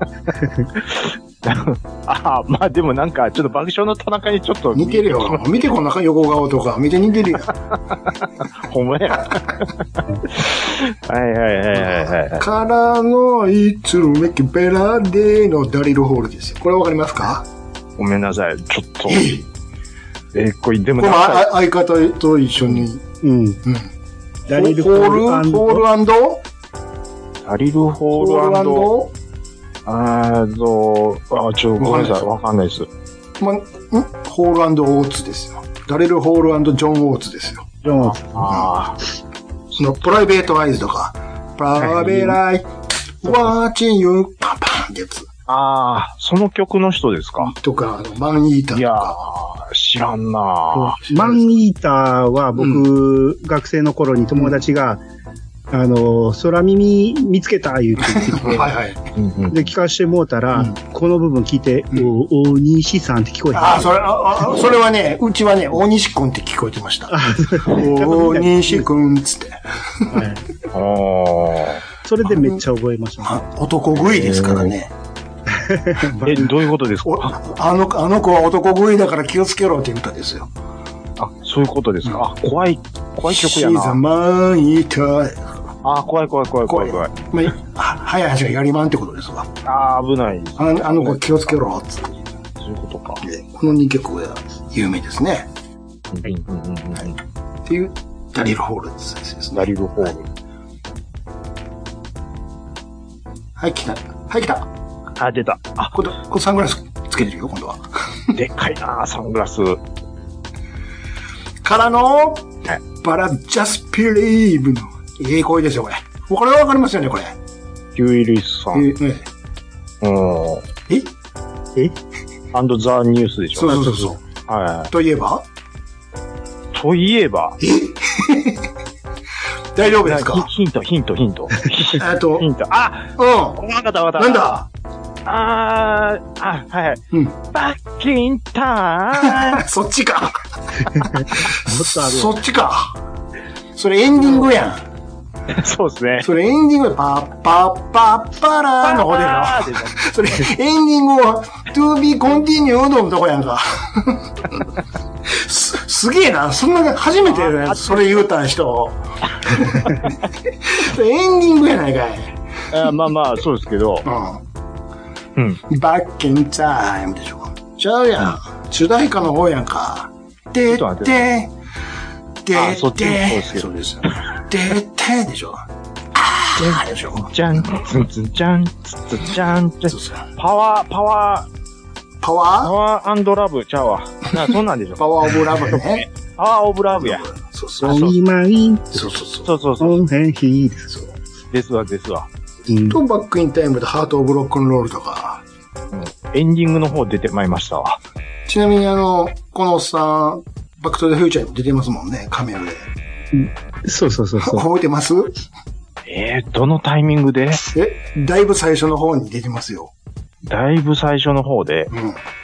ああ、まあでもなんか、ちょっと爆笑の田中にちょっと似てるよ。見てこんな横顔とか、見て似てるよ。 ほんまや。はいはいはいはいはい。 からの、いつるめきベラデーのダリルホールですよ。これわかりますか？ ごめんなさい。ちょっと。えー、これ、でもこれ相方と一緒に。うん。うん。 ダリルホール、ホール& ダリルホール&あーと、あ、ちょ、ごめんなさい。わかんないです。 ま、んホール&オーツですよ。ダリルホール&ジョン・オーツですよ。 ジョン・オーツ。 ああ。その、プライベートアイズとか、プライベートアイズ、ワーチンユー、パンパンってやつ。 ああ、その曲の人ですか？ とか、あの、マンイーターとか。 いやー、知らんなー。マンイーターは僕、うん、学生の頃に友達が、うん、あの、空耳見つけた言うて言ってきて、 はいはい。 で、聞かしてもうたら、うん、この部分聞いて、うん、お、大西さんって聞こえた。 ああ、それ、あ、それはね、うちはね、大西くんって聞こえてました。大西くんっつって。はい、 あそれでめっちゃ覚えました、 ね。男食いですからね。 え、どういうことですか？ あの、あの子は男食いだから気をつけろっていう歌ですよ。 あ、そういうことですか？うん、あ、怖い、怖い曲やな。 She's a man eater。 あ、怖い怖い怖い怖い怖い。 まあ、早い話がやりまんってことですわ。 あ、危ない、ね。 あの、あの子気をつけろっつって。 そういうことか。 で、このにきょくが有名ですね。 はい。うんうんうん、はい。 っていう、ダリルホールですね。 ダリルホール。 はい、来た。はい、来た。 あ、出た。 あ、これ、これサングラスつけてるよ、今度は。 でっかいなサングラス。 からの、はい、バラジャスピリーブの、ええ声ですよ、これ。これはわかりますよね、これ。 ヒューイ・ルイスさん。え、ね、うん。 ええアンド・ザ・ニュースでしょ。 そうそうそう。 はい。 といえばといえばえ大丈夫ですか？ ヒント、ヒント、ヒント。 えっと。 ヒント。あうん。 わかったわかった。 なんだあー、あ、はいはい。うん。バッキンターそっちか。そっちか。それエンディングやん。 そうですね。 それエンディングでパッパッパッパラーの方でな。それエンディングを to be continued のとこやんか。 すげえな。そんな、初めてそれ言うた人。エンディングやないかい。 あまあまあ、そうですけど。 うん。うん。バッキンタイムでしょ。ちゃうやん。主題歌の方やんか。で、で、で、で、 そっちそうですよ。で、で、でしょ。あーでしょ。 じゃん、つんつんじゃん、つつじゃん、パワー、パワー、 パワーパワーラブちゃうわ。な、そんなんでしょ。 パワーオブラブね。 パワーオブラブや。 そうそう。 お見舞い。 そうそうそう。 そうそうそう。 おへひです。 ですわ、ですわ。 と、バックインタイムでハートオブロックンロールとか。 エンディングの方出てまいりましたわ。 ちなみにあの、このおっさん、バックトゥザフューチャーにも出てますもんね、カメラで。 そうそうそうそう。 覚えてます？ えー、どのタイミングで？ え、だいぶ最初の方に出てますよ。 だいぶ最初の方で。うん。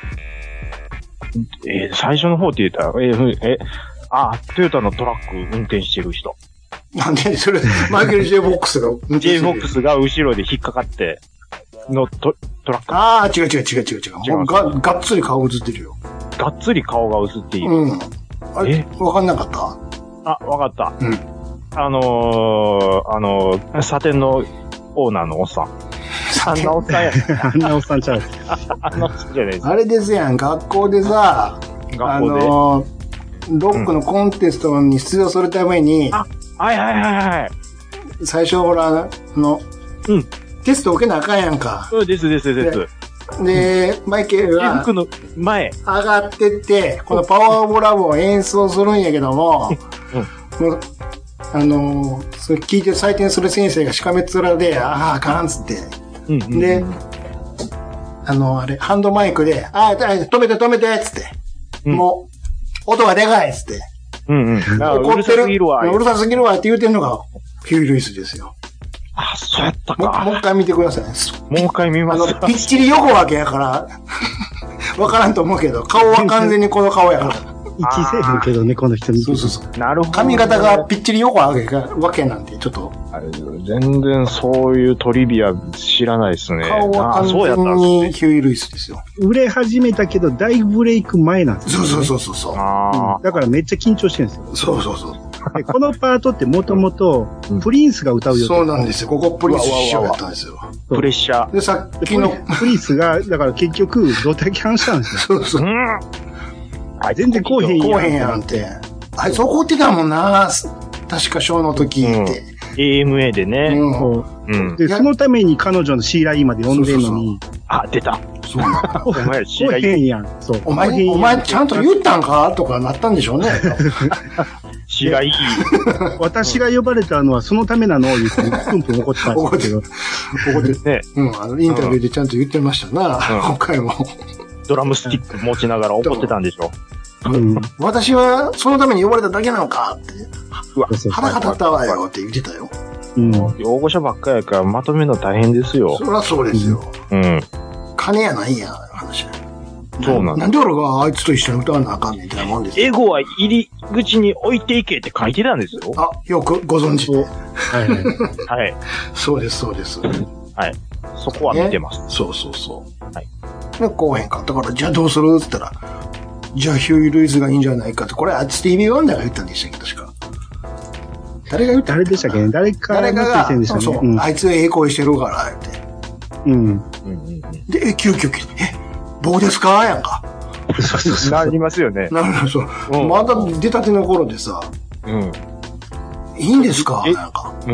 えー、最初の方って言ったら、えー、え、あ、トヨタのトラック運転してる人。 なんで、それ、マイケル・ジェイ・フォックスが運転してる。 ジェイ・フォックスが後ろで引っかかって、のトトラック。 ああ、違う違う違う違う違う。もうが、がっつり顔映ってるよ。 がっつり顔が映っている。 うん。あれ、わかんなかった？ あ、わかった。 うん。 あのー、あのー、サテンのオーナーのおっさん。あんなおっさんや。 あんなおっさんちゃう。 あんなおっさんじゃないです。 あれですやん、学校でさ、 学校で。 あのー、ロックのコンテストに出場するために、うん、 あ、はいはいはいはい。 最初ほら、あの、 うん。 テスト受けなあかんやんか。 そうですですです。 で、でマイケルが、 の前。 上がってって、このパワーオブラブを演奏するんやけども、うん、もうあのー、それ聞いて採点する先生がしかめっ面で、ああ、あかんっつって。うんうんうん、で、あの、あれ、ハンドマイクで、ああ、止めて止めてっつって。うん、もう、音がでかいっつって。 うんうん。 怒ってる。うるさすぎるわ。うるさすぎるわって言うてんのが、ヒュー・ルイスですよ。 あ、そうやったか。 もう一回見てください。 もう一回見ます。 あの、ぴっちり横分けやから、わからんと思うけど、顔は完全にこの顔やから。 一致せえへんけどね、この人見て。 そうそうそう。 なるほど。 髪型がぴっちり横分けわけなんて、ちょっと。 全然そういうトリビア知らないですね。 顔は完全にヒューイ・ルイスですよ。 売れ始めたけど、大ブレイク前なんですよ、ね。 そうそうそうそう。 あうん、だからめっちゃ緊張してるんですよ。 そうそうそう。 でこのパートってもともと、プリンスが歌うよ、うん、 そうなんですよ。ここプリンス師匠やったんですよ。 プレッシャー。 で、さっきの。 プリンスが、だから結局、ドタキャンしたんですよ。 そうそう。うん全然こうへんやん。 こうへんやんって。あいつ怒ってたもんな。確かショーの時って。うん、 エーエムエー でね。 うん。で、そのために彼女のシーライーまで呼んでんのに。 そうそうそうあ、出た。 そうなんだ。 お前、シーライー。こうへんやん。そう。 お前、お前ちゃんと言ったんかとかなったんでしょうね。 シーライー。 私が呼ばれたのはそのためなのを言って、プンプン怒ってたんですけど。 怒ってるね。うん。あの、インタビューでちゃんと言ってましたな。今回も。 ドラムスティック持ちながら怒ってたんでしょ。 うん、私はそのために呼ばれただけなのかって。うわ、腹が立ったわよって言ってたよ。 うん。用語者ばっかりやからまとめるの大変ですよ。 そりゃそうですよ。 うん。 金やないや、話。 そうなんだ。 なんで俺があいつと一緒に歌わなあかんねんみたいなもんですよ。 エゴは入り口に置いていけって書いてたんですよ。 あ、よくご存知で。 はい。はい。 そうです、そうです。はい。 そこは見てます。 ね、そうそうそう。 はい。 で、こうへんか。だから、じゃあどうするって言ったら、じゃあヒューイ・ルイスがいいんじゃないかって、これはスティービー・ワンダーが言ったんでしたっけ、確か。誰が言った誰でしたっけね誰か誰かが、 ね、 そうそう、うん、あいつええ声してるから、って。うん。で、え、急遽来て、え、棒ですかやんか。 そうそうそう。なりますよね。 なるほど、そう。うん、まだ出たての頃でさ、うん。いいんですかなんか。 うん。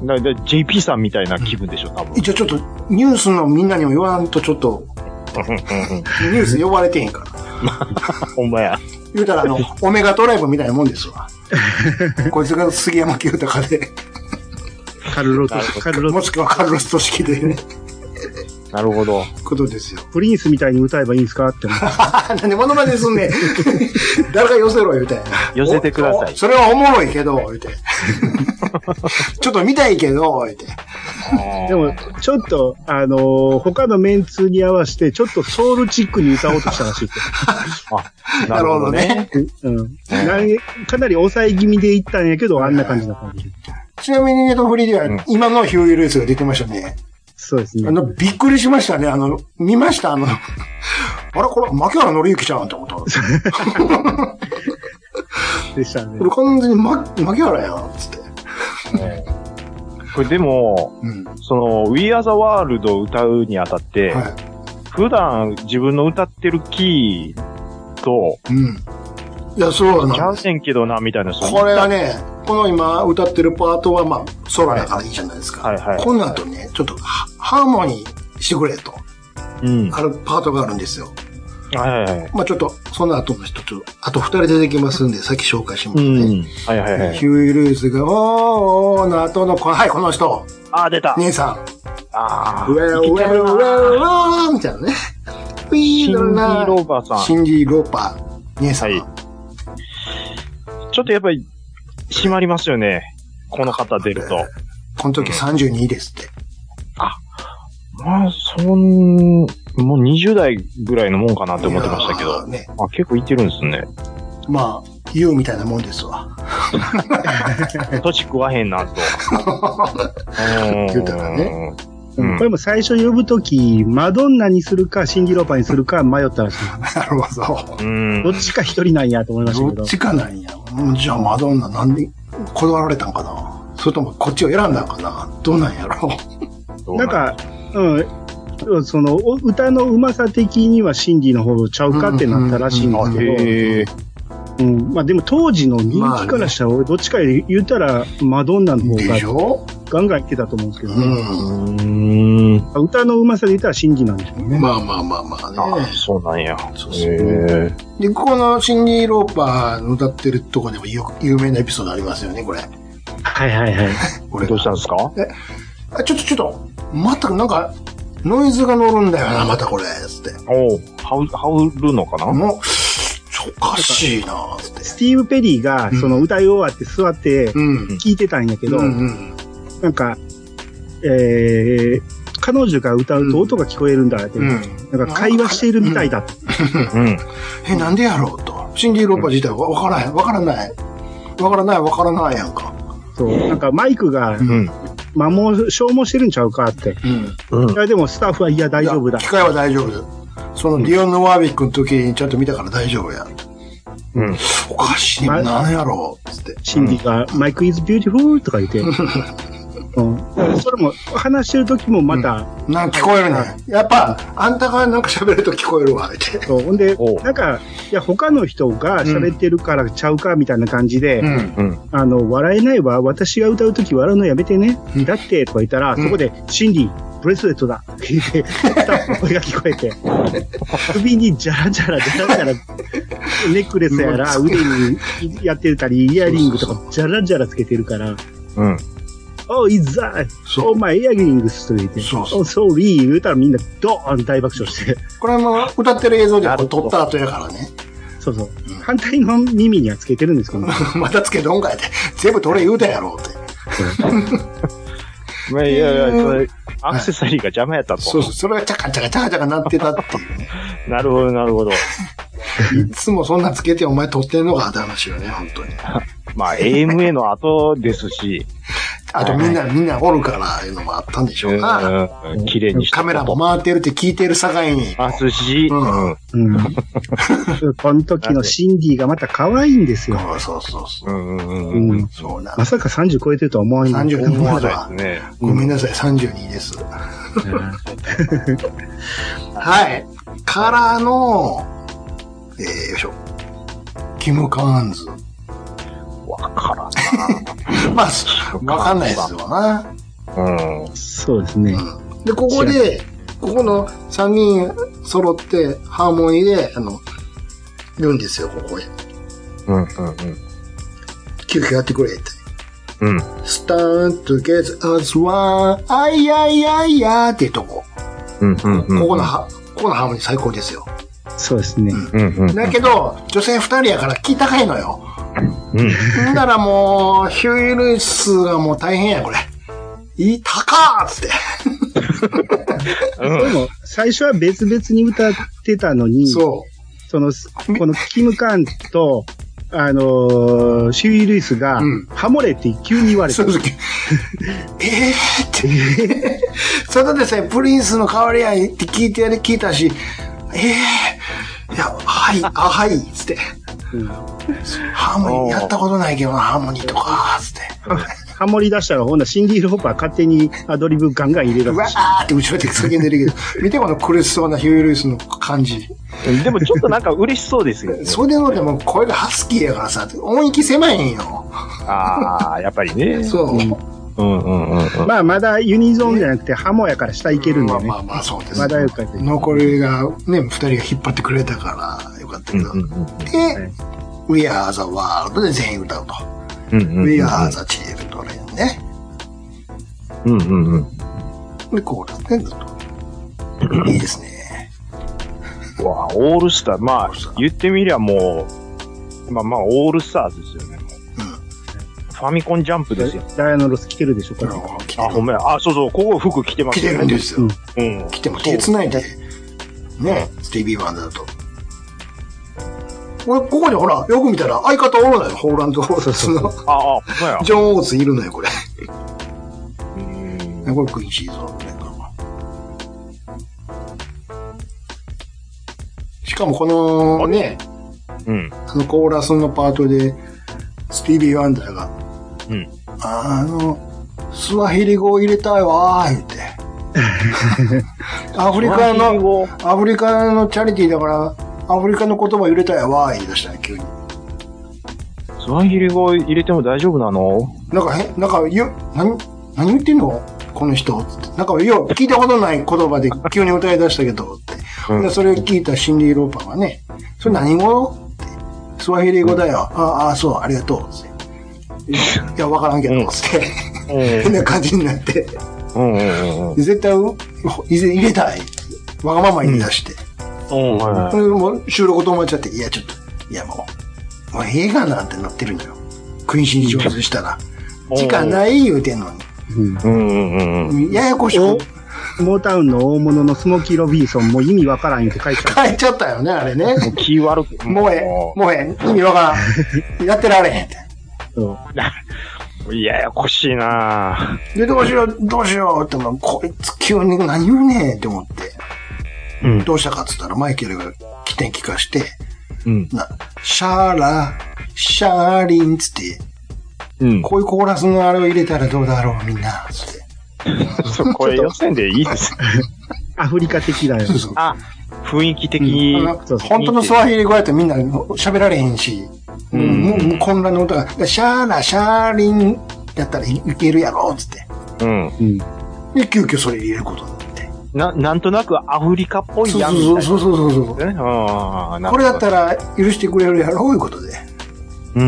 だだ ジェーピー さんみたいな気分でしょ、多分。 一応ちょっと、ニュースのみんなにも言わんとちょっと、ニュース呼ばれてへんから。 ほんまや。 言うたらあの、オメガトライブみたいなもんですわ。こいつが杉山清隆で。 カルロス、カルロス。 もしくはカルロスと式でね。 なるほど。 ことですよ。 プリンスみたいに歌えばいいんですかって思って。 なんでモノマネすんねん。誰か寄せろ、言うて。 寄せてください。 それはおもろいけど、言うて。ちょっと見たいけど、言うて。 でも、ちょっと、あのー、他のメンツに合わせて、ちょっとソウルチックに歌おうとしたらしいって。 あ、なるほどね。 うん。かなり抑え気味でいったんやけど、あんな感じな感じ。 ちなみにネットフリーでは、今のヒューイ・ルイスが出てましたね。 そうですね。 あの、びっくりしましたね。あの、見ましたあの、あれこれ、牧原紀之ちゃんって思った。 でしたね。 これ完全にま、牧原やん、つって。 これでも、うん、その、We Are the World を歌うにあたって、はい、普段自分の歌ってるキーと、うん。 いや、そうなんです。 ちゃうねんけどな、みたいな。 これがね、この今歌ってるパートは、まあ、ソロだからいいじゃないですか。はいはいはい、この後ね、ちょっとハーモニーしてくれと。うん。あるパートがあるんですよ。はいはいはい。まあちょっと、その後の人と、あと二人出てきますんで、さっき紹介しますね。うん。はいはいはい。ヒューイ・ルイスが、おーの後の、はい、この人。 あー、出た。 姉さん。あー。ウェルウェルウェルウェルみたいなね。 シンディ・ローパーさん。 シンディ・ローパー。姉さん。はい。 ちょっとやっぱり、締まりますよね。この方出ると。 この時さんじゅうにですって。 あ、まあ、そん、もうにじゅう代ぐらいのもんかなって思ってましたけど。ね、あ、結構いってるんですね。 まあ、言うみたいなもんですわ。 年食わへんなと。 言うたらね。うん、これも最初呼ぶとき、マドンナにするか、シンディ・ローパーにするか迷ったらしい。 なるほど。 うん。どっちか一人なんやと思いましたけど。 どっちかなんや。じゃあマドンナなんでこだわられたんかな、それともこっちを選んだんかな、どうなんやろう。なんか、うん。その、歌の上手さ的にはシンディの方ちゃうかってなったらしいんですけど。うん。まあでも当時の人気からしたら、俺どっちか言ったらマドンナの方がガンガンいってたと思うんですけどね。うん。歌の上手さで言ったらシンディなんでしょうね。 まあまあまあまあね。 ああ、そうなんや。 そうそう。で、このシンディ・ローパーの歌ってるとこでも有名なエピソードありますよね、これ。 はいはいはい。 これどうしたんですか？ え、あ、ちょっとちょっと、またなんか、ノイズが乗るんだよな、またこれ、つって。 おう、はう、はうるのかな？もう、 おかしいなぁ、つって。 スティーブ・ペリーが、その歌い終わって座って、聞いてたんやけど、うんうん、なんか、えー、彼女が歌うと音が聞こえるんだって、うん、なんか会話しているみたいだと。 うんうん、え、なんでやろうと。シンディ・ローパー自体はわからない、わからない。わからない、わからないやんか。 そう、なんかマイクが、うん、まあもう消耗してるんちゃうかって。うん。いやでもスタッフはいや大丈夫だ。 機械は大丈夫だ。そのディオン・ノワービックの時にちゃんと見たから大丈夫や。うん。おかしい、ま、何やろうつって。 シンディが、マイク is beautiful とか言って。うん。それも、話してる時もまた。 うん、なんか聞こえるね。やっぱ、あんたがなんか喋ると聞こえるわ、って。 そう。ほんで、なんか、いや、他の人が喋ってるからちゃうか、みたいな感じで、うん、あの、笑えないわ。私が歌う時笑うのやめてね。うん、だって、とか言ったら、うん、そこで、シンディ、ブレスレットだって言って、スタッフの声が聞こえて、首にジャラジャラ、ジャラジャラ、ネックレスやら、腕にやってたり、イヤリングとか、ジャラジャラつけてるから、うん。Oh, is that? Oh, my earrings と言って、そうそう。Oh, sorry 言うたらみんなドーン大爆笑して。 これも歌ってる映像で撮った後やからね。 そうそう。うん、反対の耳にはつけてるんですけど、ね、 またつけどんかいって。全部撮れ言うたやろって。 まあ、いやいや、それ、アクセサリーが邪魔やったと。 そうそう、それがチャカチャカチャカチャカなってたっていうね。 なるほど、なるほど。 いつもそんなつけてお前撮ってんのかって話よね、本当に。 まあ、エーエムエー の後ですし。 あとみんな、みんなおるからいうのもあったんでしょうな。 うん、綺麗にして。 カメラも回ってるって聞いてる境に。 ますし。うん。うん。 この時のシンディがまた可愛いんですよ。 そうそうそう。 うんうんうん。そうな。 まさかさんじゅう超えてるとは思わない。 さんじゅう思わないですね。ごめんなさい、さんじゅうにです。はい。からの、えー、よいしょ。キム・カーンズ。 わからんな。 まあ、わかんないですよな。 うん。そうですね。 うん、で、ここで、ここのさんにん揃ってハーモニーで、あの、言うんですよ、ここへ。 うんうんうん。 急遽やってくれって。うん。stand together as one, あいやいやいやっていうとこ。うんうんうん。ここのは、ここのハーモニー最高ですよ。 そうですね。 うんうんうん。だけど、女性二人やからキー高いのよ。うん。だからもう、ヒューイ・ルイスがもう大変や、これ。いい、高ーっつって。 でも、最初は別々に歌ってたのに、 そう。 その、このキム・カーンと、あのー、シューイ・ルイスが、うん、ハモれって急に言われて。そうそう。えーって。そのでさえ、プリンスの代わりやって聞いてやり聞いたし、えー、いや、はい、あ、はい、つって。 うん、ハーモニー、やったことないけどな、ハーモニーとか、つって。 ハモリ出したら、ほんなシンディ・ローパー勝手にアドリブガンガン入れる。 うわーって後ろで叫んでるけど、見てこの苦しそうなヒュー・ルイスの感じ。 でもちょっとなんか嬉しそうですよね。 それでもでも声がハスキーやからさ、音域狭いんよ。 ああ、やっぱりね。 そう。うんうんうんうん。 まあまだユニゾンじゃなくてハモやから下いけるんでね。 まあまあまあそうです。 まだよかった。 残りがね、二人が引っ張ってくれたからよかったけど。うんうんうん、で、はい、We Are the World で全員歌うと。うんうんうんうん、We Are the Children ね。 うんうんうん。 で、こうですね、ずっと。いいですね。 わあ、オールスター。まあ、言ってみりゃもう、まあまあ、オールスターですよね。ファミコンジャンプですよ。 ダイヤのロス着てるでしょ、これ。 あ、ほんまや。あ、そうそう、ここ服着てますよ、ね。着てるんですよ。 うん。 着ても手繋いで。ね、スティービー・ワンダーだと。これ、ここにほら、よく見たら相方おるのよ、ホーランド・ホールスの。 ああ、ほんまや。 ジョン・オーツいるのよ、これ。うん。これ、クイーンシーズンね。しかもこのね、うん。あのコーラスのパートで、スティービー・ワンダーが、うん。あの、スワヒリ語を入れたいわー、言って。アフリカの、アフリカのチャリティーだから、アフリカの言葉入れたいわー、言い出したね、急に。 スワヒリ語入れても大丈夫なの？ なんか、へ、なんか、よ、何、何言ってんのこの人。なんか、よ、聞いたことない言葉で急に歌い出したけど、って。うん、でそれを聞いたシンディ・ローパーがね、それ何語？スワヒリ語だよ。うん、ああ、そう、ありがとう。つって。いや、わからんけど、つって。変な感じになって。うんうんうん、絶対入れたい。わがまま言い出して。うんはい、もう収録止まっちゃって、いや、ちょっと、いやもう、もう映画なんてなってるんだよ。クイーンシー上手したら。時間ない言うてんのに。うんうんうん、ややこしく。 モータウンの大物のスモーキー・ロビーソンも意味わからん言って書いちゃった。 書いちゃったよね、あれね。 もう気悪く。 もうええ、もうええ、意味わからん。やってられへんって。 そう。ややこしいなぁ。で、どうしよう、どうしようって、もうこいつ急に何言うねんって思って。うん。どうしたかって言ったら、マイケルが起点聞かして、うん。な、シャーラ、シャーリンつって、うん。こういうコーラスのあれを入れたらどうだろう、みんな、つって。 そう、これ予選でいいです。 アフリカ的だよ。そうそう。 あ、雰囲気的に。うん、 本当のスワヒリ語やったらみんな喋られへんし、うん、もう混乱の歌が、シャーラ、シャーリンやったらいけるやろ、つって。うん。で、急遽それ入れることになって。 な、なんとなくアフリカっぽいやんみたいな。 そうそうそうそうそう。ね、あこれだったら許してくれるやろ、いうことで。うん。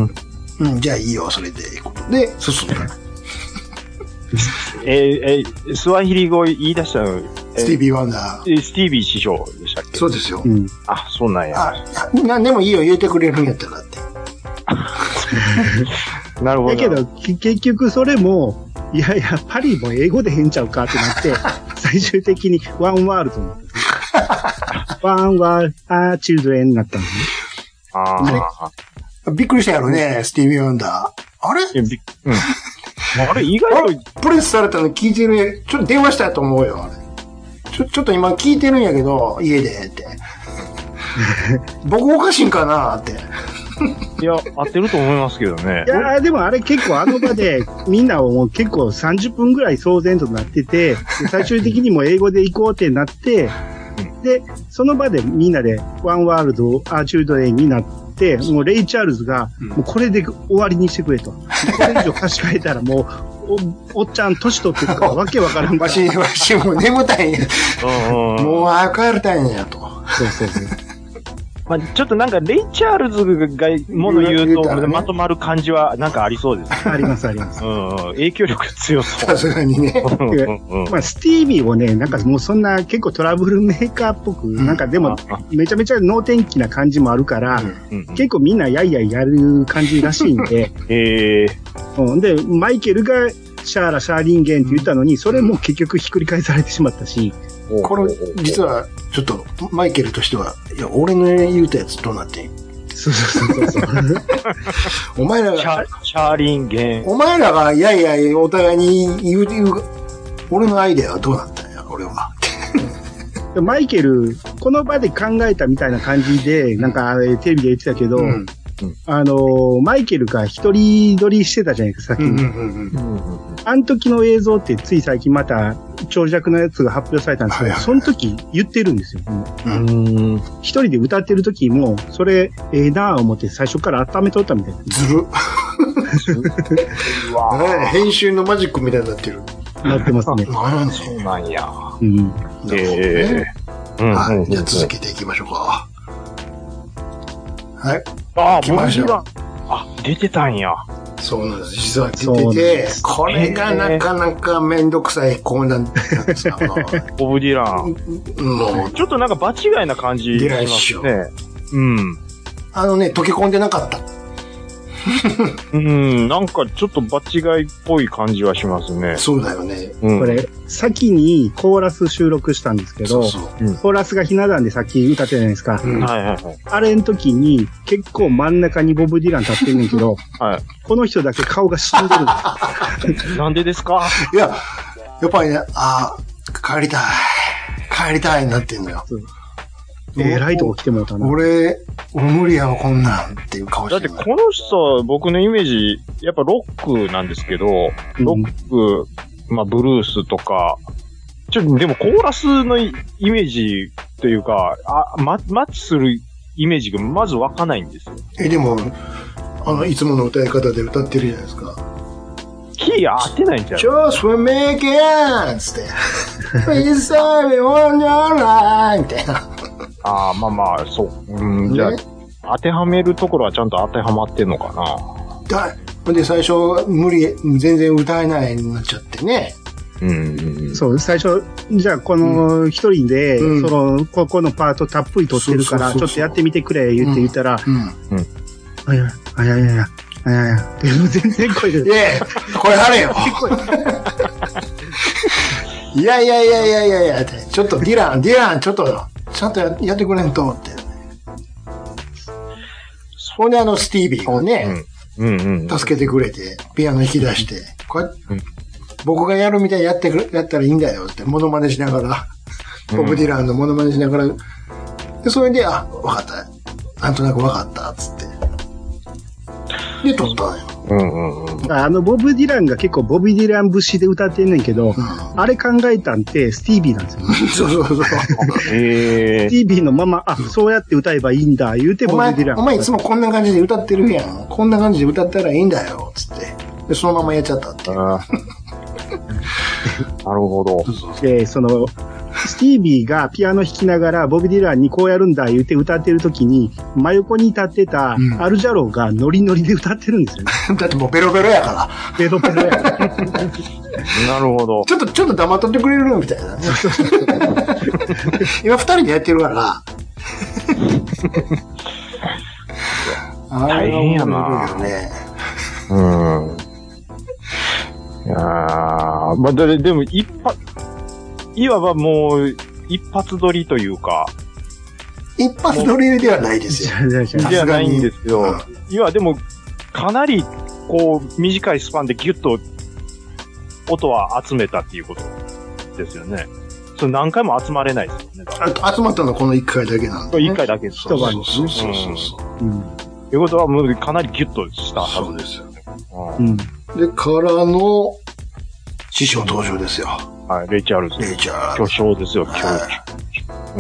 うん、じゃあいいよ、それで、いうことで、進んだ。 えー、えー、スワヒリ語言い出したの、えー、 スティービー・ワンダー。スティービー師匠でしたっけ？ そうですよ。うん、あ、そうなんや。 あ、なんでもいいよ、言えてくれるんやったらって。 なるほど。 だけど、結局それも、いやいや、パリも英語で変ちゃうかってなって、最終的にワンワールドになった。ワンワールド、あー、チルドレンになったんですね。 ああ。びっくりしたやろね、スティービー・ワンダー。あれうん。 あれ、意外と。プレスされたの聞いてるんや、ちょっと電話したと思うよ、あれ。ちょ、ちょっと今聞いてるんやけど、家で、って。僕おかしいんかなって。 いや、合ってると思いますけどね。 いや、でもあれ結構あの場で、みんなをもう結構さんじゅっぷんぐらい騒然となってて、最終的にも英語で行こうってなって、で、その場でみんなでワンワールド、アーチュードレインになって、もうレイ・チャールズが、もうこれで終わりにしてくれと。これ以上差し替えたらもう、お、おっちゃん年取ってるからわけわからんから。 わし、わしもう眠たいんや。もう早く帰りたいんやと。 そうそうそう。 まあ、ちょっとなんか、レイ・チャールズがもの言うと、ね、まとまる感じはなんかありそうですね。 ありますあります。 うん、影響力強そう。 さすがにね。 まあ、スティービーをね、なんかもうそんな結構トラブルメーカーっぽく、うん、なんかでも、めちゃめちゃ能天気な感じもあるから、うん、結構みんなやいやいやる感じらしいんで。 へー。うん、で、マイケルがシャーラ・シャーリンゲンって言ったのに、それも結局ひっくり返されてしまったし。 これ、実は、ちょっと、マイケルとしては、いや、俺の言うたやつどうなってん？ そうそうそうそう。 お前らが、 シャ、シャーリンゲン。 お前らが、いやいや、お互いに言う、言う、俺のアイデアはどうなったんや、俺は。 マイケル、この場で考えたみたいな感じで、なんかテレビで言ってたけど、うん、あのー、マイケルが一人撮りしてたじゃないですか、先に。あの時の映像ってつい最近また長尺のやつが発表されたんですけど、はいはいはい、その時言ってるんですよ。うん、一人で歌ってる時も、それええなぁ思って最初から温めとったみたいな。 ずる。うわ編集のマジックみたいになってる。 なってますね。 なんそうなんや。 うん。ええー。はい。じゃあ続けていきましょうか。はい。 ああ、来ました。あ、出てたんや。 そうなんです。実は出てて、これがなかなかめんどくさいコーナーなんですか。 ボブ・ディラン。うん。ちょっとなんか場違いな感じしますね。うん。 あのね、溶け込んでなかった。 うん、なんかちょっと場違いっぽい感じはしますね。 そうだよね。 うん、これ、先にコーラス収録したんですけど、そうそう、コーラスがひな壇でさっき歌ってたじゃないですか。うん、はいはいはい。あれの時に結構真ん中にボブ・ディラン立ってるんだけど、はい、この人だけ顔が死んでるんです。なんでですか？ いや、やっぱりね、ああ、帰りたい。帰りたいになってんのよ。 えー、ライトが来てもらったな。 俺、俺無理やわ、こんなんっていう顔してる。だってこの人、僕のイメージ、やっぱロックなんですけど、ロック、うん、まあブルースとか、ちょっとでもコーラスのイメージというか、あ、マッチするイメージがまず湧かないんですよ。 え、でも、あの、いつもの歌い方で歌ってるじゃないですか。 キー合ってないんじゃん。 Just for make it つって。Please say me on your line みたいな。 ああ、まあまあ、そう。うん、じゃあ、ね、当てはめるところはちゃんと当てはまってんのかな。 だ、で、最初、無理、全然歌えないになっちゃってね。 うん。そう、最初、じゃあ、この一人で、うん、その、ここのパートたっぷり取ってるから、ちょっとやってみてくれ、言って言ったら、うん。うん。あや、あややや、あやや、って全然声で。 いやこれあれよ。いやいやいやいやいやいや、ちょっとディラン、ディラン、ちょっと、ちゃんと や, やってくれんとって。それであのスティービーがね、うんうんうん、助けてくれて、ピアノ弾き出して、こううん、僕がやるみたいにやってくやったらいいんだよって、モノマネしながら、ボブ・ディランのモノマネしながら、で、それで、あ、わかった。なんとなくわかった、つって。で、撮ったのよ。 うんうんうん、あの、ボブ・ディランが結構ボブ・ディラン節で歌ってんねんけど、うん、あれ考えたんってスティービーなんですよ、ね。 そうそうそう。 えー、スティービーのまま、あ、そうやって歌えばいいんだ、言うてボブ・ディラン。 お前いつもこんな感じで歌ってるやん。こんな感じで歌ったらいいんだよ、つって。で、そのままやっちゃったっていう。なるほど。 で、その、スティービーがピアノ弾きながらボブ・ディランにこうやるんだ言って歌ってる時に真横に立ってたアルジャローがノリノリで歌ってるんですよね。 うん、だってもうベロベロやから。 ベロベロやから。 なるほど。 ちょっと、ちょっと黙っとってくれるみたいなね。今二人でやってるから。 大変やな。ね、うん。いやー、まあ、で、でも一発、いわばもう、一発撮りというか。 一発撮りではないですよ。 じゃないんですけど、うん、いや、でも、かなり、こう、短いスパンでギュッと、音は集めたっていうことですよね。それ何回も集まれないですよね。 集まったのはこの一回だけなんで、ね。 一回だけです。 一晩に。 そうそうそうそう。うん。 ということは、もうかなりギュッとしたはずですよね。 うん。で、からの、師匠登場ですよ。 はい、レイ・チャールズ。 レイ・チャールズ。巨匠ですよ、巨匠。 うん、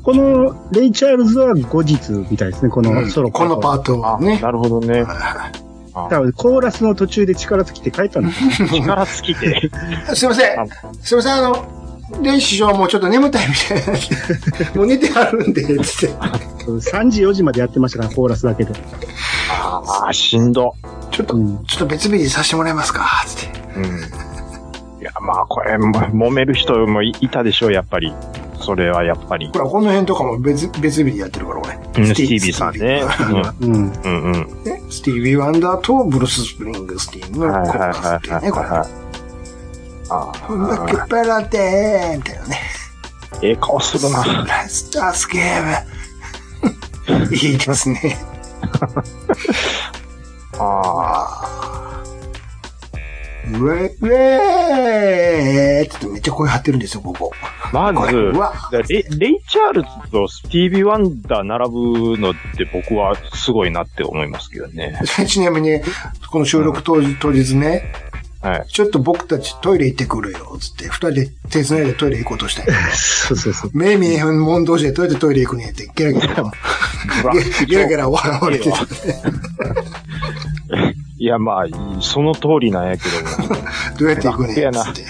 この、レイ・チャールズは後日みたいですね、このソロパート、うん、このパートはね。 なるほどね。 多分、コーラスの途中で力尽きて帰ったんだ。 力尽きて。 すいません。すいません、あの、レイ師匠はもうちょっと眠たいみたいな。もう寝てはるんで、つって。 さんじよじまでやってましたから、コーラスだけで。 ああ、しんど。 ちょっと、うん、ちょっと別日にさせてもらえますか、つって。うん。 いや、まあ、これ、揉める人もいたでしょう、やっぱり。それはやっぱり。 ほら、この辺とかも別、別日でやってるから、俺。 うん、スティービーさんね。うん。うん。うん。 ね、スティービー・ワンダーとブルース・スプリングスティーンのコーラスっていうね、これ。ああ。こんだけペラテーみたいなね。 ええ顔するな。 スタースゲーム。いいですね。ああ。 うえ、うえーってめっちゃ声張ってるんですよ、ここ。 まず、レ, レイ・チャールズとスティービー・ワンダー並ぶのって僕はすごいなって思いますけどね。 ちなみに、この収録当日、うん、当日ね、 はい。 ちょっと僕たちトイレ行ってくるよ、つって、二人で手繋いでトイレ行こうとして。 そうそうそう。 目見えへんもん同士でどうやってトイレ行くねって、ゲラゲラ。ゲラゲラ笑われてたね。 いや、まあ、その通りなんやけども。 どうやって行くねっつって。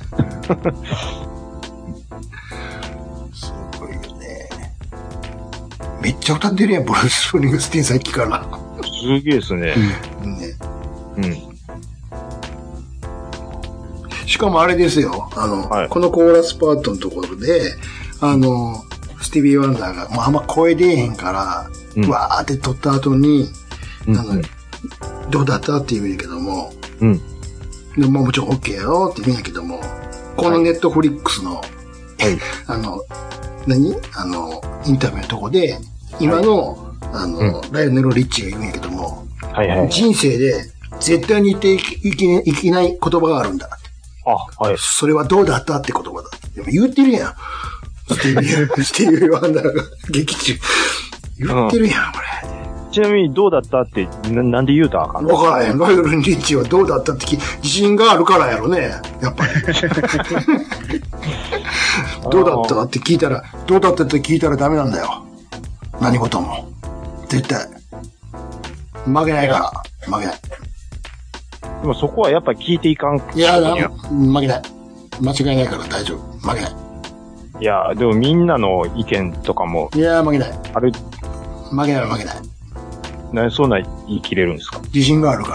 すごいよね。めっちゃ歌ってるやん、ブルース・スプリングスティーンさっきから。 すげえですね。 うん。ね。 うん。 しかもあれですよ。あの、はい、このコーラスパートのところで、あの、スティービー・ワンダーが、もうあんま声出えへんから、うん、わーって撮った後に、うん、あの、どうだったって言うんやけども、 うん。 でももちろん OK やろって言うんやけども、このネットフリックスの、はい、あの、何あの、インタビューのとこで、今の、はい、あの、うん、ライオネル・リッチが言うんやけども、 はいはいはい、 人生で絶対に言っていけいけない言葉があるんだ。 あ、はい。 それはどうだったって言葉だ。でも言ってるやん。スティービー、スティービー・ワンダーが劇中。言ってるやん、うん、これ。 ちなみにどうだったってな、なんで言うたらあかんの？ わからへん。ライオネル・リッチはどうだったってき、自信があるからやろね。やっぱり。どうだったって聞いたら、どうだったって聞いたらダメなんだよ。何事も。絶対。負けないから。負けない。 でもそこはやっぱり聞いていかん。 いや、負けない。間違いないから大丈夫。負けない。 いや、でもみんなの意見とかも。 いや、負けない。 あれ。 負けない負けない。 なんでそんな言い切れるんですか？ 自信があるから。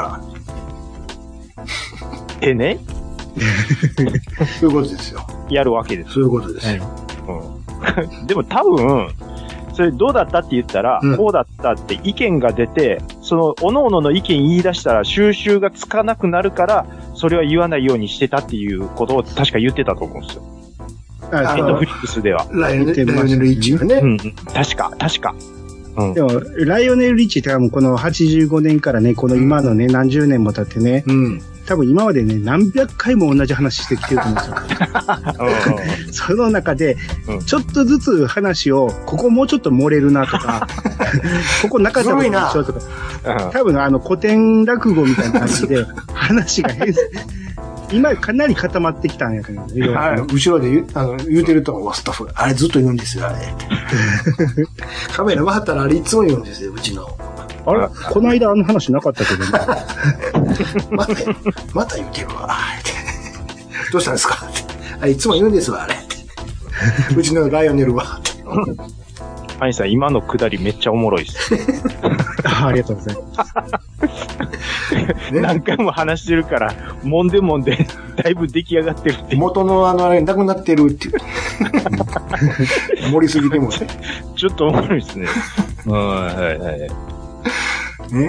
えねそういうことですよ。 やるわけです。 そういうことです。 うん、でも多分、それどうだったって言ったら、うん、こうだったって意見が出て、その、各々の意見言い出したら収集がつかなくなるから、それは言わないようにしてたっていうことを確か言ってたと思うんですよ。ネットフリックスでは。 ライオネル・リッチがね。 うん、確か、確か。うん、 でも、ライオネル・リッチって多分このはちじゅうごねんからね、この今のね、うん、何十年も経ってね、うん、多分今までね、何百回も同じ話してきてると思うんですよ。その中で、ちょっとずつ話を、ここもうちょっと漏れるなとか、ここなかったことにしようとか、多分あの古典落語みたいな感じで、話が変今かなり固まってきたんやけど、ね、 はい、後ろで言う、あの、言うてると思う、スタッフ。あれずっと言うんですよ、あれ。カメラ回ったらあれいつも言うんですよ、うちの。 あれこの間あの話なかったけどね。 また、また言うてるわ。どうしたんですかあれいつも言うんですわ、あれ。うちのライオネルは。 アイさん、今のくだりめっちゃおもろいっす。 あ, ありがとうございます。 ね、何回も話してるから、もんでもんで、だいぶ出来上がってるって。 元のあのあれ、なくなってるっていう。盛りすぎても。 ちょっとおもろいっすね。はいはい。 ね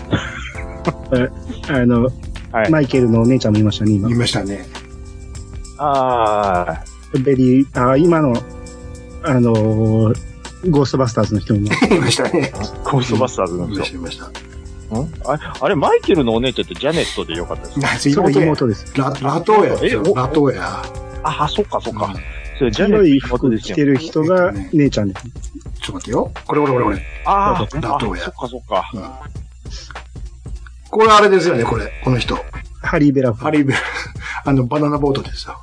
あの、はい、マイケルのお姉ちゃんもいましたね、今。 いましたね。 ああ。 ベリー、あ今の、あのー、ゴーストバスターズの人もいましたね。 ゴーストバスターズの人。 いました。 んあれ、あれ、マイケルのお姉ちゃんってジャネットでよかったですか？ それ妹です。 ラ、ラトーヤ。えラトーヤ。 あ、そっかそっか。うん、 それジャネットの服着てる人が姉ちゃんです。 ちょっと待ってよ。これこれこれこれ。 ああ、 ラトーヤ。 そっかそっか。うん、 これあれですよね、これ。この人。 ハリー・ベラフ。 ハリー・ベラフ。あの、バナナボートですよ。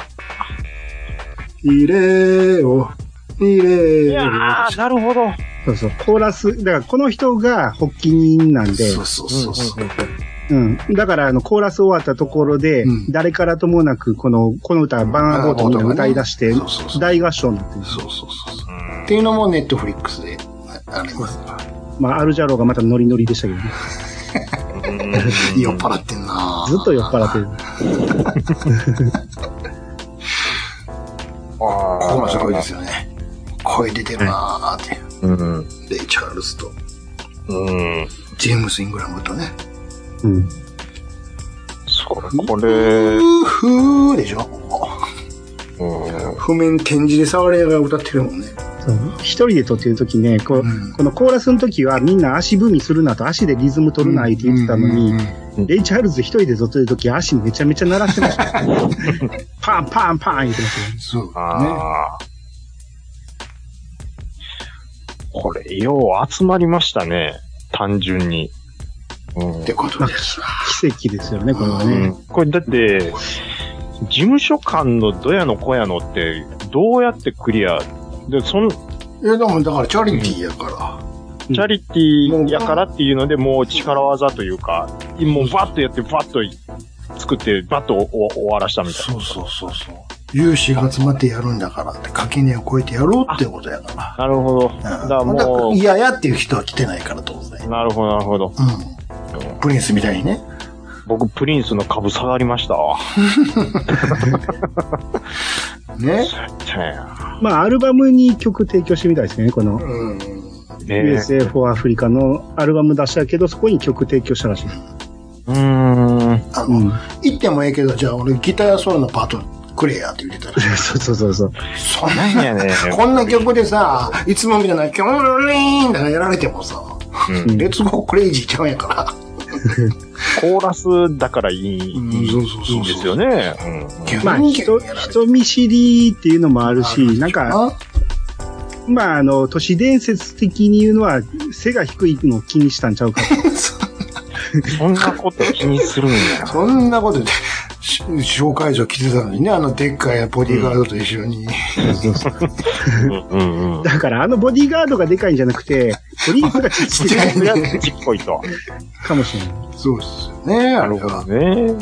入れよ。入れよ。 いやー、なるほど。 そうそう。コーラス、だからこの人が発起人なんで。 そうそうそうそう。 うん。だから、あの、コーラス終わったところで、うん、誰からともなく、この、この歌、バナナボートみんな歌い出して、大合唱になってる。 そうそうそう。っていうのもネットフリックスであります。 まあ、アルジャローがまたノリノリでしたけどね。 酔っ払ってんなずっと酔っ払ってる。 ここもすごいですよね。声出てるなーって。うん、レイ・チャールズと、 うん、 ジェームス・イングラムとね。 うん。 そう、これ。 ふーふーでしょ。うん。譜面展示で触りながら歌ってるもんね。 そう。一人で撮ってる時ね、こう、うん、このコーラスの時はみんな足踏みするなと足でリズム取るなって言ってたのに、うんうんうん、レイ・チャールズ一人で撮ってる時足めちゃめちゃ鳴らしてました。パンパンパン言ってましたね。 そう、ね。 あこれ、よう集まりましたね。単純に。 うん、ってことです。 奇跡ですよね、これはね。うん、 これだって、事務所間のどやのこやのって、どうやってクリアで、そん、 いや、でもだからチャリティーやから。 うん、チャリティーやからっていうので、もう力技というか、もうバッとやって、バッと作って、バッと終わらしたみたいな。 そうそうそうそう。有志が集まってやるんだからって、垣根を越えてやろうってことやから。 なるほど。うん、 だからもう。嫌やっていう人は来てないから当然。 なるほど、なるほど。 うん。プリンスみたいにね。 僕、プリンスの株下がりましたわ。 ね。 まあ、アルバムに曲提供してみたいですね、この。うん。ユーエスエー for Africa のアルバム出したけど、そこに曲提供したらしい。 うーん。 あの、うん、言ってもええけど、じゃあ俺ギターソロのパートくれやって言ってたらしい。 そうそうそうそう。 そんなんやね。こんな曲でさ、いつもみたいな、キョンリーンってやられてもさ、うん、レッツゴークレイジーちゃうんやから。 コーラスだからいい、うん、いいんですよね。 うん、まあ人、人見知りっていうのもあるし、なんか、まああの、都市伝説的に言うのは、背が低いのを気にしたんちゃうかそんなこと気にするんや。 そんなことで、紹介状来てたのにね、あのでっかいボディーガードと一緒に。 だからあのボディーガードがでかいんじゃなくて、プリンスがちっちゃい。 ちっこいと。 かもしれない。 そうですよね。 なるほどね。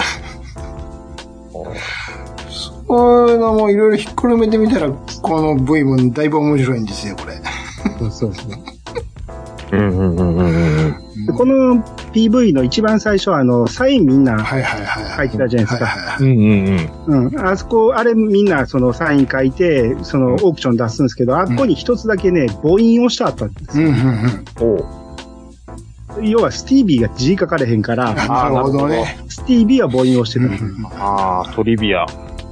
そういうのもいろいろひっくるめてみたら、この V もだいぶ面白いんですよ、これ。 そうそうそう。 うんうんうんうんうん、この ピーブイ の一番最初はあの、サインみんな書いてたじゃないですか。うん。あそこ、あれみんなそのサイン書いて、そのオークション出すんですけど、あそこに一つだけね、母音をしてあったんですよ。うんうんうん、要はスティービーが字書かれへんから、 なるほどね。 スティービーは母音をしてたんですよ。 ああ、トリビア。はい。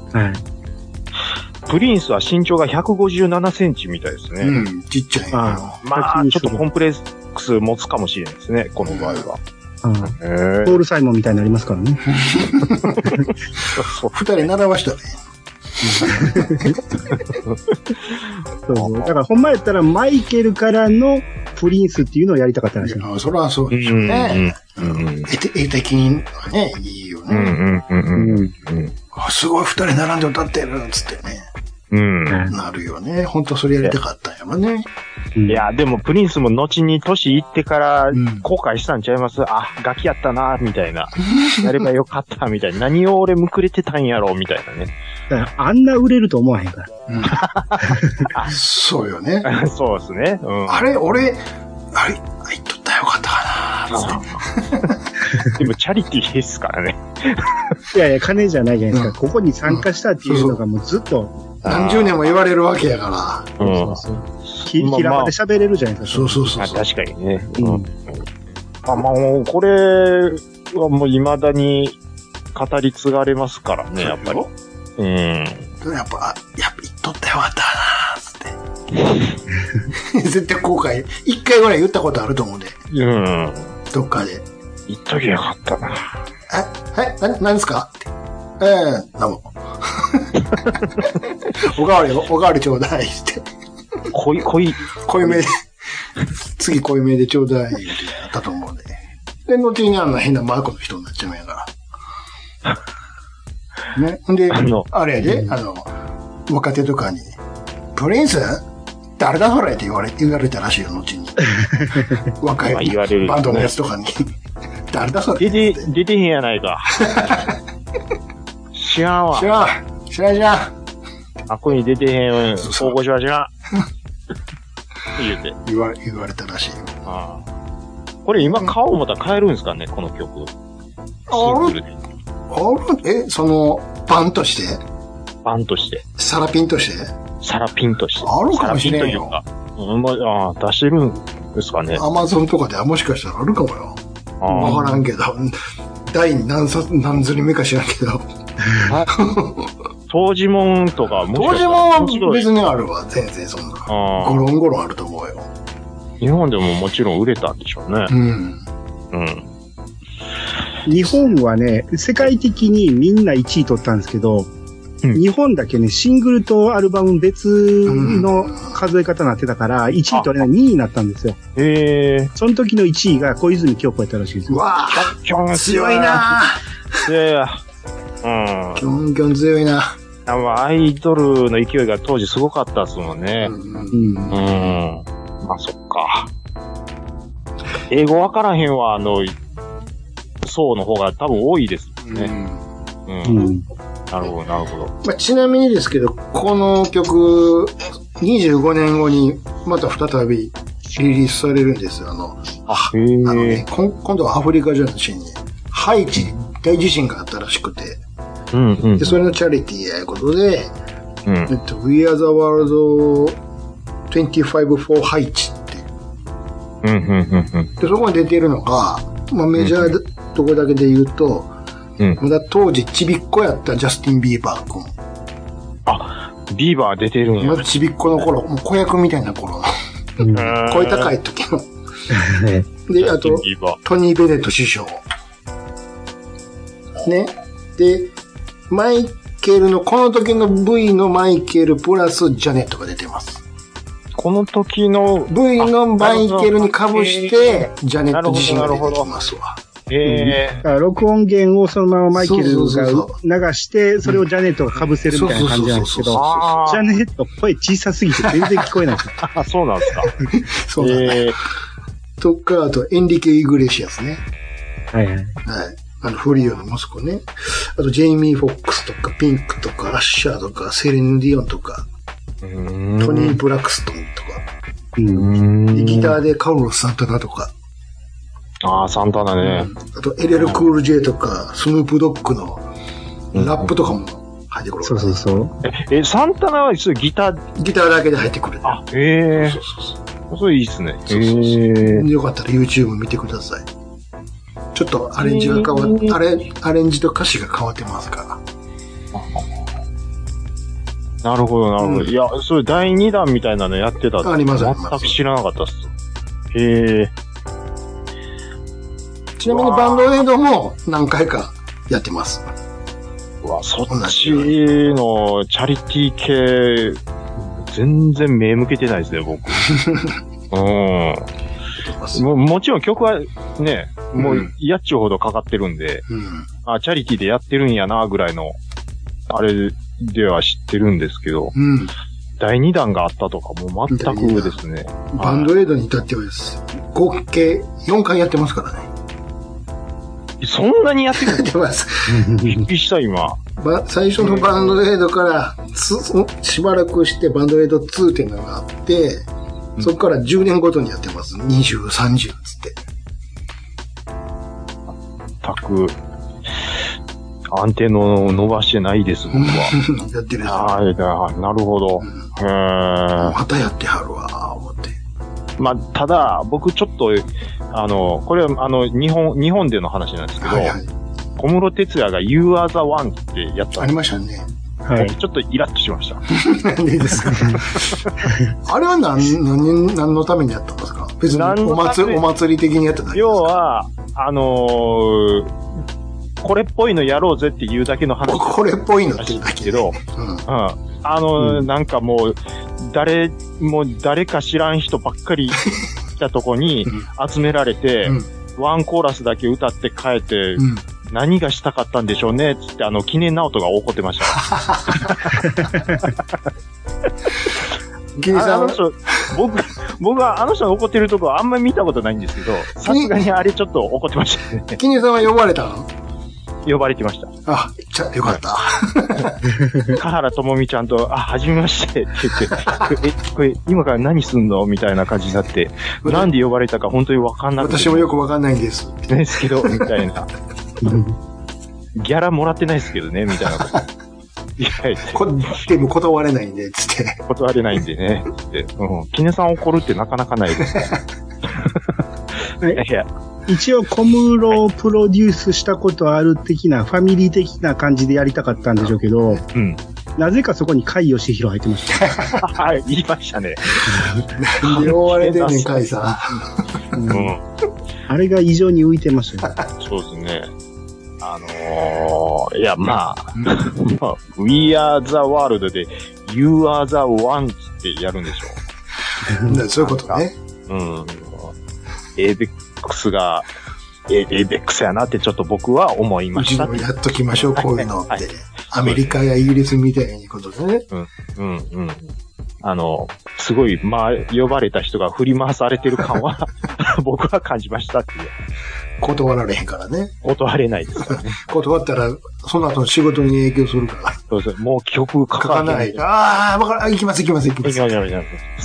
プリンスは身長がひゃくごじゅうななセンチみたいですね。 うん、ちっちゃい。 あまあ、ちょっとコンプレックス持つかもしれないですね、この場合は。 うん、ポール・サイモンみたいになりますからね。 二人習わしたね。 そうそう。だからほんまやったらマイケルからのプリンスっていうのをやりたかったらしい。 あ、それはそうでしょうね。絵的にはね、いいよね。すごい二人並んで歌ってるっつってね。うん。なるよね。本当それやりたかったんやろね。 いや、でもプリンスも後に年いってから後悔したんちゃいます、うん、あ、ガキやったな、みたいな。やればよかった、みたいな。何を俺むくれてたんやろ、みたいなね。 だからあんな売れると思わへんから。 うん、そうよね。 そうですね。うん、 あれ、俺、あれ、入っとったらよかったかな、 でもチャリティーですからね。 いやいや、金じゃないじゃないですか。うん、ここに参加したっていうのがもうずっと。 何十年も言われるわけやから。うん。そうそうひ、ひらまで喋れるじゃないですか。 そうそうそう。 確かにね。うん。あ、まあもう、これはもう未だに語り継がれますからね、やっぱり。うん。 やっぱ、やっぱ言っとったよかったなーつって。絶対後悔、一回ぐらい言ったことあると思うね。うん。どっかで。 言っときゃよかったな。 え、え、な、何ですかええー、なも。おかわり、おかわりちょうだいって。 濃い、濃い。 濃いめで、次濃いめでちょうだいってやったと思うんで。で、後にあんな変なマークの人になっちゃうんやから。ね。んで、あ, あれやで、うん、あの、若手とかに、プリンス誰だそれって言われ、言われたらしいよ、後に。若いバンドのやつとかに。誰だそれ出て、出てへんやないか。知らんわ。 知らん。知らんじゃん。 あっこに出てへんわ。大御所は知らん。言うて。 言われ、言われたらしいよ。ああ。これ今買おう思ったら買えるんですかね、この曲。 あるあるえ、その、パンとしてパンとして。 サラピンとしてサラピンとして。 あるかもしれんよ。 うん、まあ、あ出してるんですかね。 アマゾンとかでもしかしたらあるかもよ。わからんけど。第何冊、何釣り目か知らんけど。 当時もんとか、もし当時もんは別にあるわ、全然そんな。ゴロンゴロンあると思うよ。 日本でももちろん売れたんでしょうね。うん。 うん。日本はね、世界的にみんないちい取ったんですけど、うん、日本だけね、シングルとアルバム別の数え方になってたから、いちい取れないにいになったんですよ。へえ。その時のいちいが小泉京子やったらしいです。 うわぁ、キョンキョン強いなぁ。 強いや。 うん。キョンキョン強いな。 アイドルの勢いが当時すごかったですもんね。うん。うん。うん、まあ、そっか。英語わからへんは、あの、層の方が多分多いですもんね。うん。うん。なるほど、なるほど。 まあ、ちなみにですけど、この曲、にじゅうごねんごにまた再びリリースされるんですよ。あの、あ、へー。あのね、今度はアフリカじゃなしに、ハイチ大地震があったらしくて、うんうん、でそれのチャリティーやいうことで、うん、えっと、We Are the World にじゅうご for ハイチって、うんうんうんうん、でそこに出てるのが、まあ、メジャーとこだけで言うと、うん、まだ当時ちびっこやったジャスティン・ビーバー君。 あ、ビーバー出てるんや。 まだちびっこの頃、もう子役みたいな頃の、うん、声高い時の。で、あと、トニー・ベネット首相。ね。で、マイケルの、この時の V のマイケルプラスジャネットが出てます。 この時の V のマイケルに被して、ジャネット自身が出てきますわ。 えー、録音源をそのままマイケルが流して、それをジャネットが被せるみたいな感じなんですけど、ジャネット声小さすぎて全然聞こえない。 あ、そうなんですか。 そうなんだ、ね。とか、あと、エンリケ・イグレシアスね。はいはい。はい。あの、フリオの息子ね。あと、ジェイミー・フォックスとか、ピンクとか、アッシャーとか、セレン・ディオンとか、トニー・ブラクストンとか、でギターでカウロス・サンタナとか。 ああ、サンタナね。 うん、あと、エルエル・クール・ジェイとか、スヌープ・ドッグのラップとかも入ってくる、ね。 そうそうそう。 え、え、サンタナはギターギターだけで入ってくる、ね。 あ、へえ。そうそうそう。それいいっすね。 そうそうそう。よかったら YouTube 見てください。ちょっとアレンジが変わって、アレ、アレンジと歌詞が変わってますから。 なるほど、なるほど。うん、いや、それだいにだんみたいなのやってたって。 あります、 全く知らなかったっす。へえ。 ちなみにバンドエイドも何回かやってます。 うわ、そっちのチャリティー系、全然目向けてないですね、僕。うん。も, もちろん曲はね、もう嫌っちゅうほどかかってるんで、うん、あ、チャリティーでやってるんやな、ぐらいの、あれでは知ってるんですけど、うん、だいにだんがあったとかも全くですね。 バンドエイドに至ってはです。合計よんかいやってますからね。 そんなにやってるやってます。 びっくりした、今。 最初のバンドエイドからしばらくしてバンドエイドツーっていうのがあって、そこからじゅうねんごとにやってます。にじゅう、さんじゅうつって。 全く、アンテナを伸ばしてないです、僕は。 やってるああ、なるほど。うん、 へー。またやってはるわ、思って。 まあ、ただ、僕ちょっと、あの、これは、あの、日本、日本での話なんですけど、はいはい、小室哲哉が You Are the One ってやった。 ありましたね。 はい。ちょっとイラッとしました。 なんでですかあれは何、何、何のためにやったんですか？別にお祭り、お祭り的にやっただけですか？ 要は、あのー、これっぽいのやろうぜっていうだけの話。 これっぽいのって言うだけど、うん。うん。あのーうん、なんかもう、誰、もう誰か知らん人ばっかり来たとこに集められて、うん、ワンコーラスだけ歌って帰って、うん、何がしたかったんでしょうねつって、あの、記念直人が怒ってました。記念さん僕、僕はあの人が怒ってるとこはあんまり見たことないんですけど、さすがにあれちょっと怒ってましたね。 記念さんは呼ばれたの？ 呼ばれてました。 あ、ちゃ、よかった。 香原朋美ちゃんと、あ、はじめましてって言って、え、これ、今から何すんのみたいな感じになって、なんで呼ばれたか本当にわかんなくて。 私もよくわかんないんです。 ですけど、みたいな。ギャラもらってないですけどね、みたいなこと。いや、 こでも断れないんで、つって。 断れないんでね、つって。うん。キネさん怒るってなかなかないです。 いや。一応小室をプロデュースしたことある的な、ファミリー的な感じでやりたかったんでしょうけど、うん、 なぜかそこに甲斐義弘入ってました。 はい、言いましたね。 なんで追われてんねん、甲斐さん。うん。あれが異常に浮いてましたね。 そうですね。あのー、いや、まあ、まあ、We are the world で You are the one ってやるんでしょ。 そういうことね。 うん。エーベックスが、エーベックスやなってちょっと僕は思いました。 うちのやっときましょう、こういうのって。はい、アメリカやイギリスみたいなことでね。 うん、うん、うん。あの、すごい、まあ、呼ばれた人が振り回されてる感は、僕は感じましたっていう。 断られへんからね。 断れないですからね。 断ったら、その後の仕事に影響するから。 そうです。もう曲書かない。 ああ、わかる。行きます、行きます、行きます。行きます。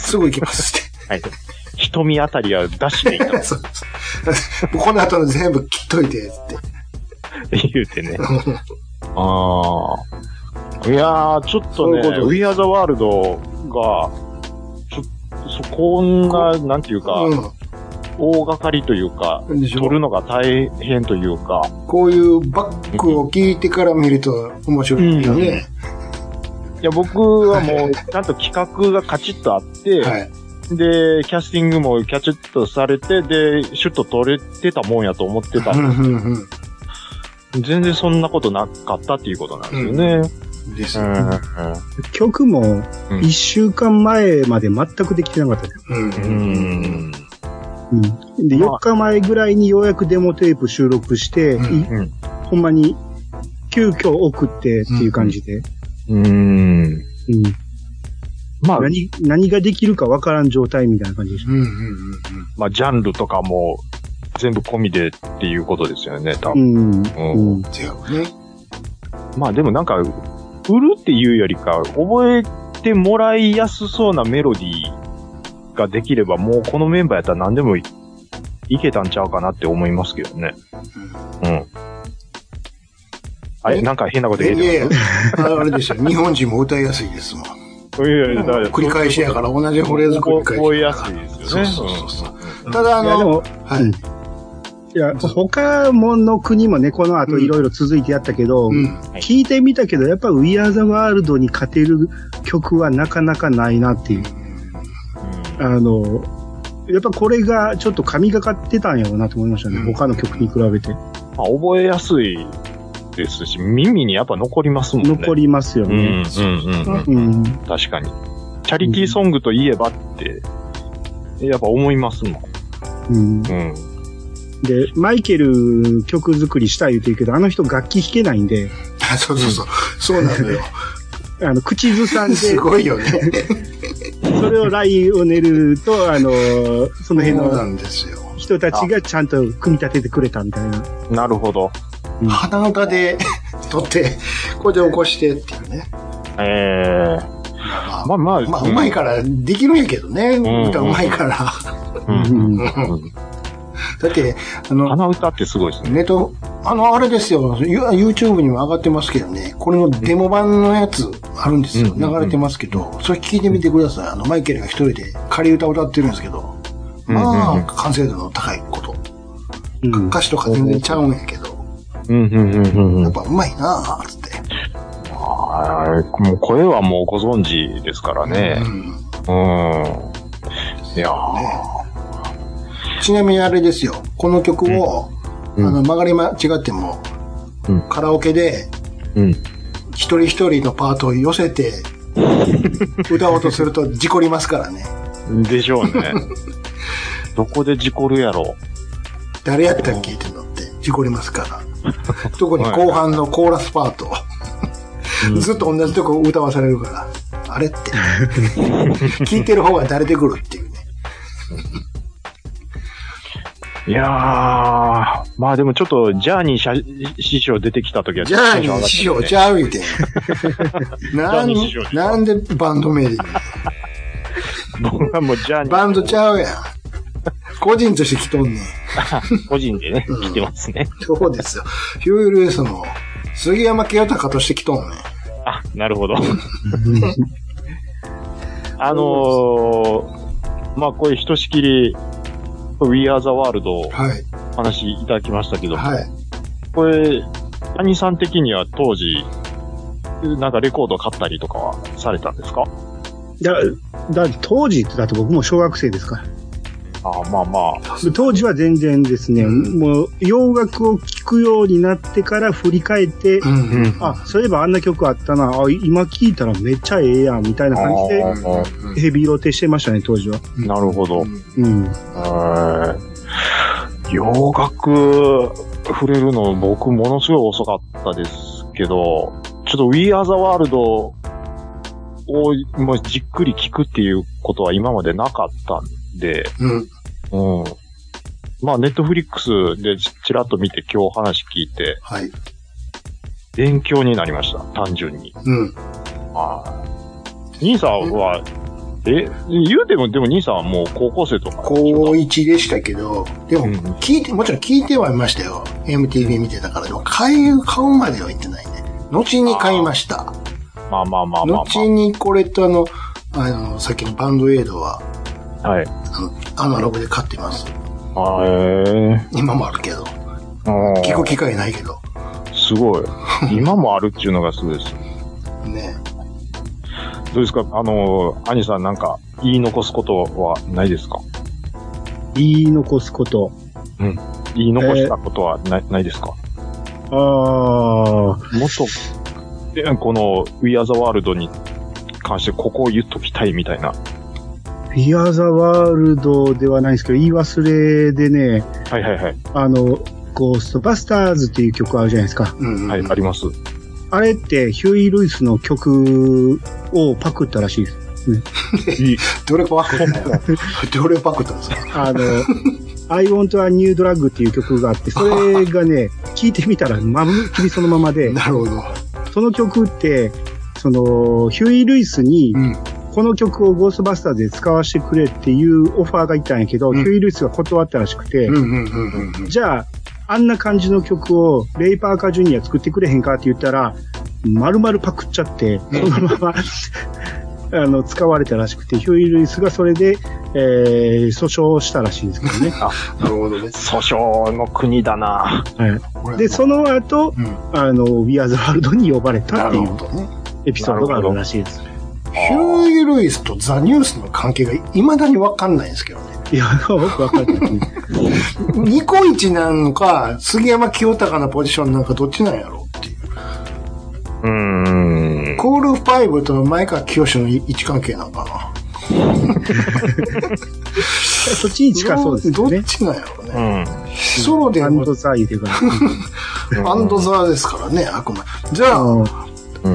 すぐ行きますって。 はい。瞳あたりは出していた。そうこの後の全部切っといて、って。言うてね。ああ。いやー、ちょっとね、We Are the World が、ちょ、そ、こんな、なんていうか、うん、大掛かりというか、撮るのが大変というか。 こういうバックを聞いてから見ると面白いよね。 うん、いや、僕はもう、ちゃんと企画がカチッとあって、はい、で、キャスティングもキャチッとされて、で、シュッと撮れてたもんやと思ってたんですけど、全然そんなことなかったっていうことなんですよね。 うん、ですよね、うんうん。 曲も一週間前まで全くできてなかったです。うんうんうん、で、よっかまえぐらいにようやくデモテープ収録して、うんうん、ほんまに急遽送ってっていう感じで。 うん。うんまあ、何、何ができるかわからん状態みたいな感じでした。うんうんうんうん。 まあ、ジャンルとかも全部込みでっていうことですよね、多分。うん。うん。 うん、違うね。 まあ、でもなんか、売るっていうよりか、覚えてもらいやすそうなメロディーができれば、もうこのメンバーやったら何でもいけたんちゃうかなって思いますけどね。うん。うん。あれなんか変なこと言えてる。 いやいや、あれですよ。日本人も歌いやすいですもん。 いやいや、 繰り返しやから同じフレーズ繰り返し。 覚えやすいですよね。 そうそうそう。ただあの、はい。 いや、他もの国もね、この後いろいろ続いてやったけど、うんうん、聞いてみたけど、やっぱ We Are the World に勝てる曲はなかなかないなっていう。うん、あの、やっぱこれがちょっと神がかってたんやろうなと思いましたね。うん、他の曲に比べて。 まあ、覚えやすいですし、耳にやっぱ残りますもんね。 残りますよね。 うん、うん、うん。うん、確かに。チャリティーソングといえばって、やっぱ思いますもん。うん。うんで、マイケル曲作りしたい言うてるけど、あの人楽器弾けないんで。 そうそうそう。そうなのよ。 あの、口ずさんで。 すごいよね。 それをラインを練ると、あの、その辺の人たちがちゃんと組み立ててくれたみたいな。 なるほど。 うん、鼻の歌で撮って、これで起こしてっていうね。 ええー。 まあまあ、まあ、うまいからできるんやけどね。うん、歌うまいから。うんうんうんだって、あの、 鼻歌ってすごいですね。 ネット、あの、あれですよ、YouTube にも上がってますけどね、これのデモ版のやつあるんですよ。うん、流れてますけど、うん、それ聞いてみてください。あの、マイケルが一人で仮歌を歌ってるんですけど、まあ、完成度の高いこと。うん、歌詞とか全然ちゃうんやけど、 うんうんうんうん、 やっぱうまいなぁ、つって。 あもう声はもうご存知ですからね。うん。うん、いやー。ねちなみにあれですよ。この曲を、うん、あの、曲がり間違っても、うん、カラオケで、うん、一人一人のパートを寄せて、歌おうとすると事故りますからね。 でしょうね。どこで事故るやろう。 誰やったっけってのって事故りますから。特に後半のコーラスパート。ずっと同じとこ歌わされるから、あれって。聞いてる方が慣れてくるっていうね。 いやー、まあでもちょっと、ジャーニー師匠出てきたときは、 ジャーニー師匠ちゃう言うて。なんなんでバンド名で僕はもうジャーニー。 バンドちゃうやん。個人として来とんねん。 個人でね、うん、来てますね。 そうですよ。ヒュールースの杉山清隆として来とんねん。 あ、なるほど。あのー、まあこういうひとしきり、We Are the World を話いただきましたけども、はい、これ、谷さん的には当時、 なんかレコード買ったりとかはされたんですか？ だ、だ、当時だと僕も小学生ですから。 ああ、まあまあ。 当時は全然ですね、うん、もう洋楽を聴くようになってから振り返って、うんうん、あ、そういえばあんな曲あったな、あ、今聴いたらめっちゃええやん、みたいな感じでヘビーロテしてましたね、当時は。 なるほど。 うん。 洋楽触れるの僕ものすごい遅かったですけど、ちょっと We Are the World をもうじっくり聞くっていうことは今までなかったんで、うん。うん。まあ、ネットフリックスでちらっと見て今日話聞いて、はい。勉強になりました、単純に。うん。はい。兄さんは、え、言うても、でも兄さんはもう高校生とか。 高いちでしたけど、でも、聞いて、もちろん聞いてはいましたよ。エムティーブイ 見てたから。でも、買う、買うまでは言ってないね。後に買いました。 まあまあまあまあ、まあ。 後にこれとあの、あの、さっきのバンドエイドは、はい。あの、アナログで買ってます。 あへ今もあるけど。聞く機会ないけど。 すごい。今もあるっていうのがすごいです。ね。どうですかあの、兄さんなんか言い残すことはないですか？ 言い残すこと。 うん。言い残したことはない、えー、ないですか？ ああ。もっと、で、この We Are the World に関してここを言っときたいみたいな。 We Are the World ではないんですけど、言い忘れでね。 はいはいはい。 あの、ゴーストバスターズっていう曲あるじゃないですか。 うん、うん。はい、あります。 あれってヒューイ・ルイスの曲をパクったらしいですね。 どれパクったの？どれパクったんですか？ あの、I Want a New Drug っていう曲があって、それがね、聴いてみたらまぶっきりそのままで。 なるほど。 その曲って、その、ヒューイ・ルイスに、うん、この曲をゴーストバスターズで使わせてくれっていうオファーがいったんやけど、うん、ヒューイ・ルイスが断ったらしくて、じゃあ、あんな感じの曲をレイ・パーカー・ジュニア作ってくれへんかって言ったら、丸々パクっちゃって、そのままあの、使われたらしくて、ヒューイ・ルイスがそれで、えー、訴訟したらしいんですけどね。 あ、なるほどね。訴訟の国だな。 はい。で、その後、うん、あの、We Are the World に呼ばれたっていうエピソードがあるらしいです。 ヒューイ・ルイスとザ・ニュースの関係が未だにわかんないんですけどね。 いや、僕わかんない。 ニコイチなのか、杉山清隆のポジションなんかどっちなんやろうっていう。 うーん。 クールファイブと前川清の位置関係なのかな。 そっちに近そうですね。 どっちなんやろうね。うん、ソロでアンドザー言うてから。 アンドザーですからね、あくまで。じゃあ、うん、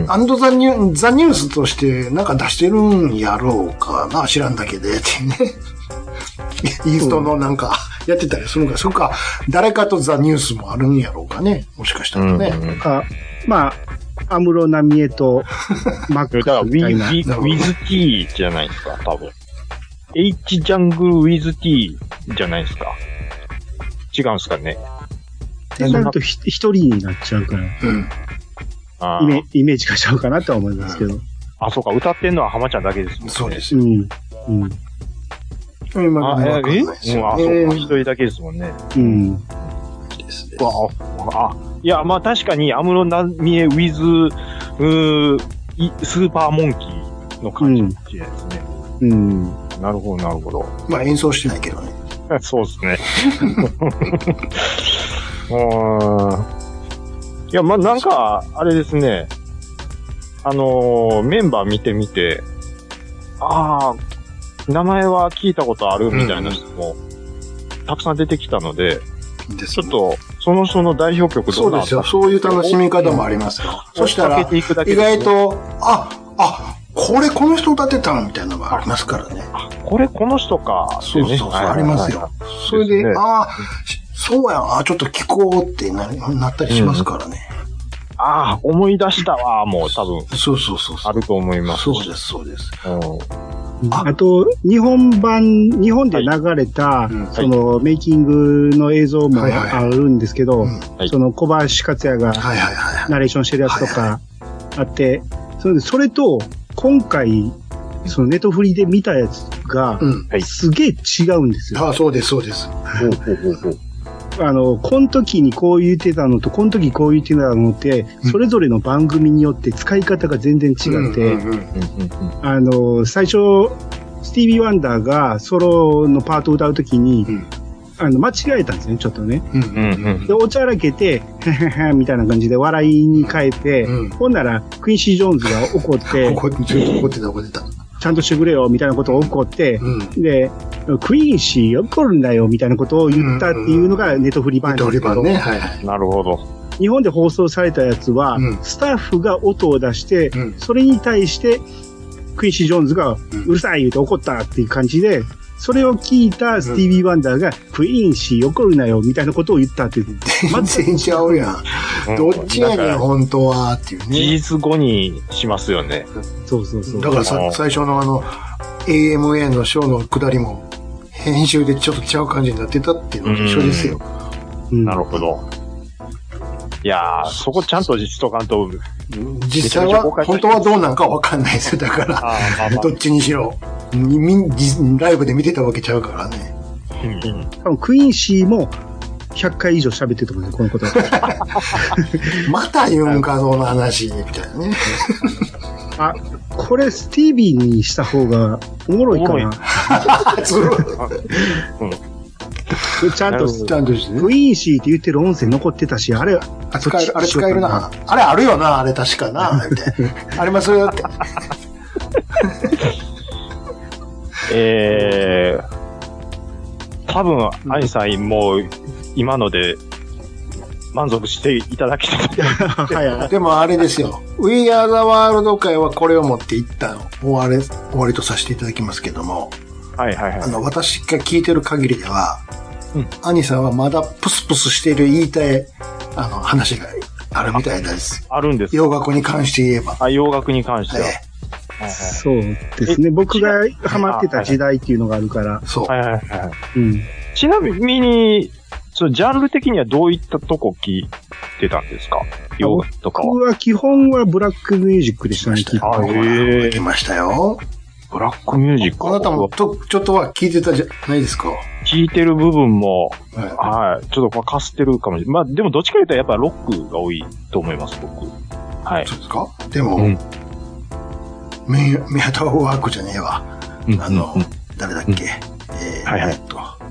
アンドザニュ、ザニュースとしてなんか出してるんやろうかな、知らんだけでってね。イーストのなんかやってたりするのか、そっか、誰かとザニュースもあるんやろうかね、もしかしたらね。 うん、かまあ、安室奈美恵とマックみたいな。 ウィズ T じゃないですか、多分。H ジャングルウィズ T じゃないですか。違うんですかね。 ってなると一人になっちゃうから。うんイメ、イメージ化しちゃうかなとは思いますけど。 あ、そうか、歌ってんのは浜ちゃんだけですもんね。 そうです。うん。うん。 今あ、えー、えうん、あ、そうか、一人だけですもんね。うん。ですね。あ、あ、いや、まあ確かに、安室奈美恵 with、うスーパーモンキーの感じかもしれないですね。うん。うん、なるほど、なるほど。 まあ演奏してないけどね。 そうですね。うん。いや、ま、なんか、あれですね。あのー、メンバー見てみて、ああ、名前は聞いたことあるみたいな人も、たくさん出てきたので、うん、ちょっと、その人の代表曲どうなった？ そうですよ。そういう楽しみ方もありますよ。そしたら、意外と、あ、あ、これこの人歌ってたのみたいなのがありますからね。 あ、これこの人か、ね。 そうそうそう、ありますよ。それで、ね、ああ、そうやん、あ、ちょっと聞こうってな、なったりしますからね。 うん、ああ、思い出したわ、もう多分。 そうそうそう。 あると思います。 そうです、そうです。 うん、あ, あと、日本版、日本で流れた、はい、その、はい、メイキングの映像もあるんですけど、はいはい、その小林克也がナレーションしてるやつとかあって、それで、それと、今回、そのネットフリで見たやつが、すげえ違うんですよ。 ああ、そうです、そうです。 あの、この時にこう言ってたのと、この時こう言ってたのって、うん、それぞれの番組によって使い方が全然違って、あの、最初、スティービー・ワンダーがソロのパートを歌うときに、うん、あの、間違えたんですね、ちょっとね。うんうんうん、で、おちゃらけて、へへへみたいな感じで笑いに変えて、うん、ほんなら、クインシー・ジョーンズが怒って、 怒ってた、怒ってた、怒ってた。 ちゃんとしてくれよ、みたいなことを怒って、うん、で、クイーンシー怒るんだよ、みたいなことを言ったっていうのがネトフリ版ですけど。ネトフリ版ね、はいはい。 なるほど。 日本で放送されたやつは、うん、スタッフが音を出して、うん、それに対して、クイーンシー・ジョーンズが、うるさい言うて怒ったっていう感じで、それを聞いたスティービー・ワンダーが、うん、クイーンシー怒るなよ、みたいなことを言ったっていう。 全然ちゃうやん。どっちやねん、本当は、っていうね。 事実後にしますよね。 そうそうそう。 だからさ、最初のあの、エーエムエー のショーの下りも、編集でちょっと違う感じになってたっていうのと一緒ですよ。 うん、なるほど。いやー、そこちゃんと実とかんと。 実際は、本当はどうなんかわかんないですよ。だから、まあまあ、どっちにしろ。ライブで見てたわけちゃうからね。 うんうん、多分クイーンシーもひゃっかい以上喋ってると思うんですよ、このこと。 また言うんか、その話、みたいなね。 あ、これスティービーにした方がおもろいかな。ちゃんと、ちゃんとしてね。クイーンシーって言ってる音声残ってたし、あれ、 あ使える、あれ使えるな。あれあるよな、あれ確かな、みたいな。ありますよって。 えー、多分、アニさんもう今ので満足していただきたい。 はい、でもあれですよ。We Are the World 会はこれを持っていったの。終わり、終わりとさせていただきますけども。 はいはいはい。 あの、私が聞いてる限りでは、うん、アニさんはまだプスプスしている言いたい、あの、話があるみたいです。 あるんです。 洋楽に関して言えば。 あ、洋楽に関しては。ね、 そうですね。僕がハマってた時代っていうのがあるから。 そう。 はいはいはい。うん。ちなみに、そのジャンル的にはどういったとこ聞いてたんですか？洋楽とかは。 僕は基本はブラックミュージックでしたね。 あ、へえ。来ましたよ。 ブラックミュージック。 あなたもと、ちょっとは聞いてたじゃないですか？ 聞いてる部分も、はい。はい、ちょっとかすってるかもしれない。まあ、でもどっちかというとやっぱロックが多いと思います、僕。はい。 そうですか？でも、うんメメアターワークじゃねえわ。うん、あの、うん、誰だっけ、うん、えー、はいはい。えっと、はい。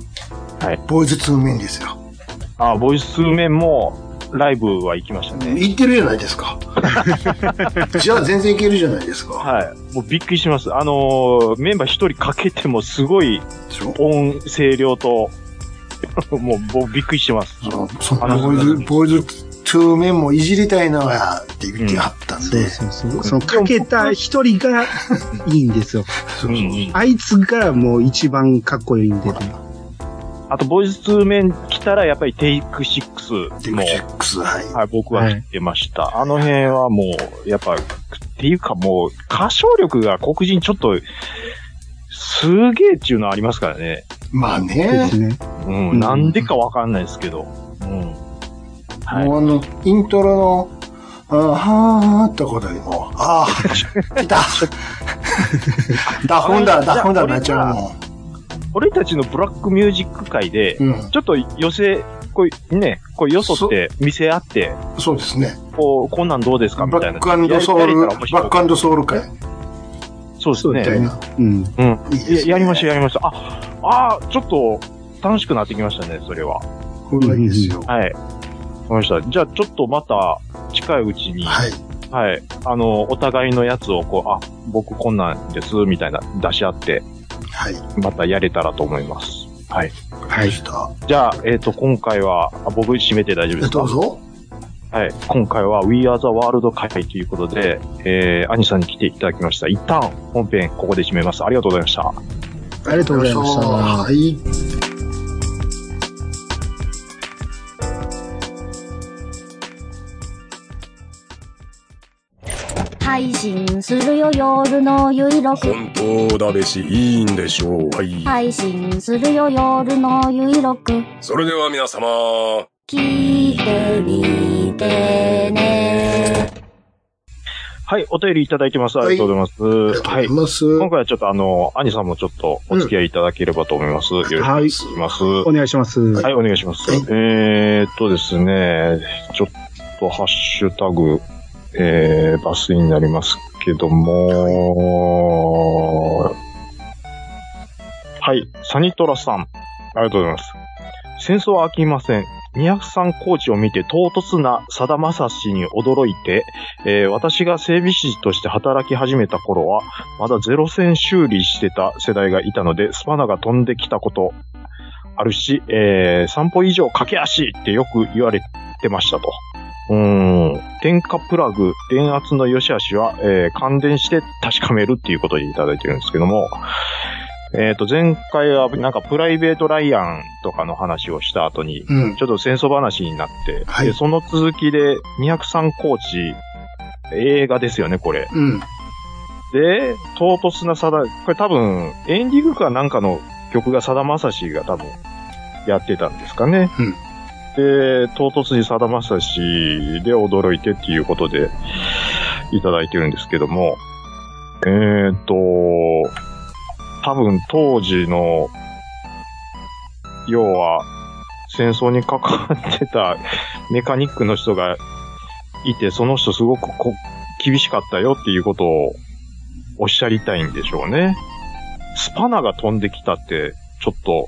ボーイズツーメンですよ。 ああ、ボーイズツーメンも、ライブは行きましたね。 行ってるじゃないですか。じゃあ全然行けるじゃないですか。 はい。もうびっくりします。あのー、メンバー一人かけてもすごい、音、声量と、もう、もうびっくりしてます。 その、そのボーイズ、ボーイズ、ツーメンもいじりたいなって言ってはったんで。うん、 そうそうそう。そのかけた一人がいいんですよ。そうそうそう。あいつがもう一番かっこいいんで、ね。 あと、ボーイズツーメン来たらやっぱりテイクシックスも。 テイクシックス、はい。 はい、僕は知ってました。はい、あの辺はもう、やっぱ、っていうかもう、歌唱力が黒人ちょっと、すげえっていうのはありますからね。 まあね。 うん、うん、なんでかわかんないですけど。うん。 はい、もうあの、イントロの、あーはーってことよりも、あー、来たダフンだ、ダフンだなっちゃうもん。 俺たちのブラックミュージック界で、うん、ちょっと寄せ、こうね、こうよそって見せ合って、 そうですね。 こう、こんなんどうですかみたいな。 ブラック&ソウル、ブラック&ソウル界。 そうですね。うん。うん。いいですね、やりました、やりました。あ、あー、ちょっと楽しくなってきましたね、それは。 これはいいですよ。 はい。わかりました。じゃあちょっとまた近いうちに、はい。はい。あの、お互いのやつをこう、あ、僕こんなんです、みたいな出し合って、はい。またやれたらと思います。はい。 はい。 じゃあ、えっと、今回は、あ僕締めて大丈夫ですか？ どうぞ。 はい。今回は We Are the World 会ということで、えー、アニさんに来ていただきました。一旦本編ここで締めます。ありがとうございました。 ありがとうございました。はい。 配信するよ夜のゆいろく。 本当だべしいいんでしょう。はい。 配信するよ夜のゆいろく。 それでは皆様聞いてみてね。 はい、お便りいただいてます。ありがとうございます。はい。ありがとうございます。今回はちょっとあの、兄さんもちょっとお付き合いいただければと思います。うん、よろしくお願いします。 お願いします。 はい、お願いします。はい、えーっとですね、ちょっとハッシュタグ、えー、抜粋になりますけども、はい、サニトラさん、ありがとうございます。戦争は飽きません。にひゃくさんコーチを見て唐突なさだまさしに驚いて、えー、私が整備士として働き始めた頃は、まだゼロ戦修理してた世代がいたので、スパナが飛んできたことあるし、えー、散歩以上駆け足ってよく言われてましたと。うーん。点火プラグ、電圧の良し悪しは、えー、感電して確かめるっていうことでいただいてるんですけども、えっと、前回はなんかプライベートライアンとかの話をした後に、うん、ちょっと戦争話になって、はい、で、その続きでにひゃくさんコーチ、映画ですよね、これ。うん、で、唐突なさだ、これ多分、エンディングかなんかの曲がさだまさしが多分、やってたんですかね。うん、で、唐突にさだまさしで驚いてっていうことで、いただいてるんですけども、えっと、多分当時の、要は、戦争に関わってたメカニックの人がいて、その人すごくこ厳しかったよっていうことをおっしゃりたいんでしょうね。スパナが飛んできたって、ちょっと、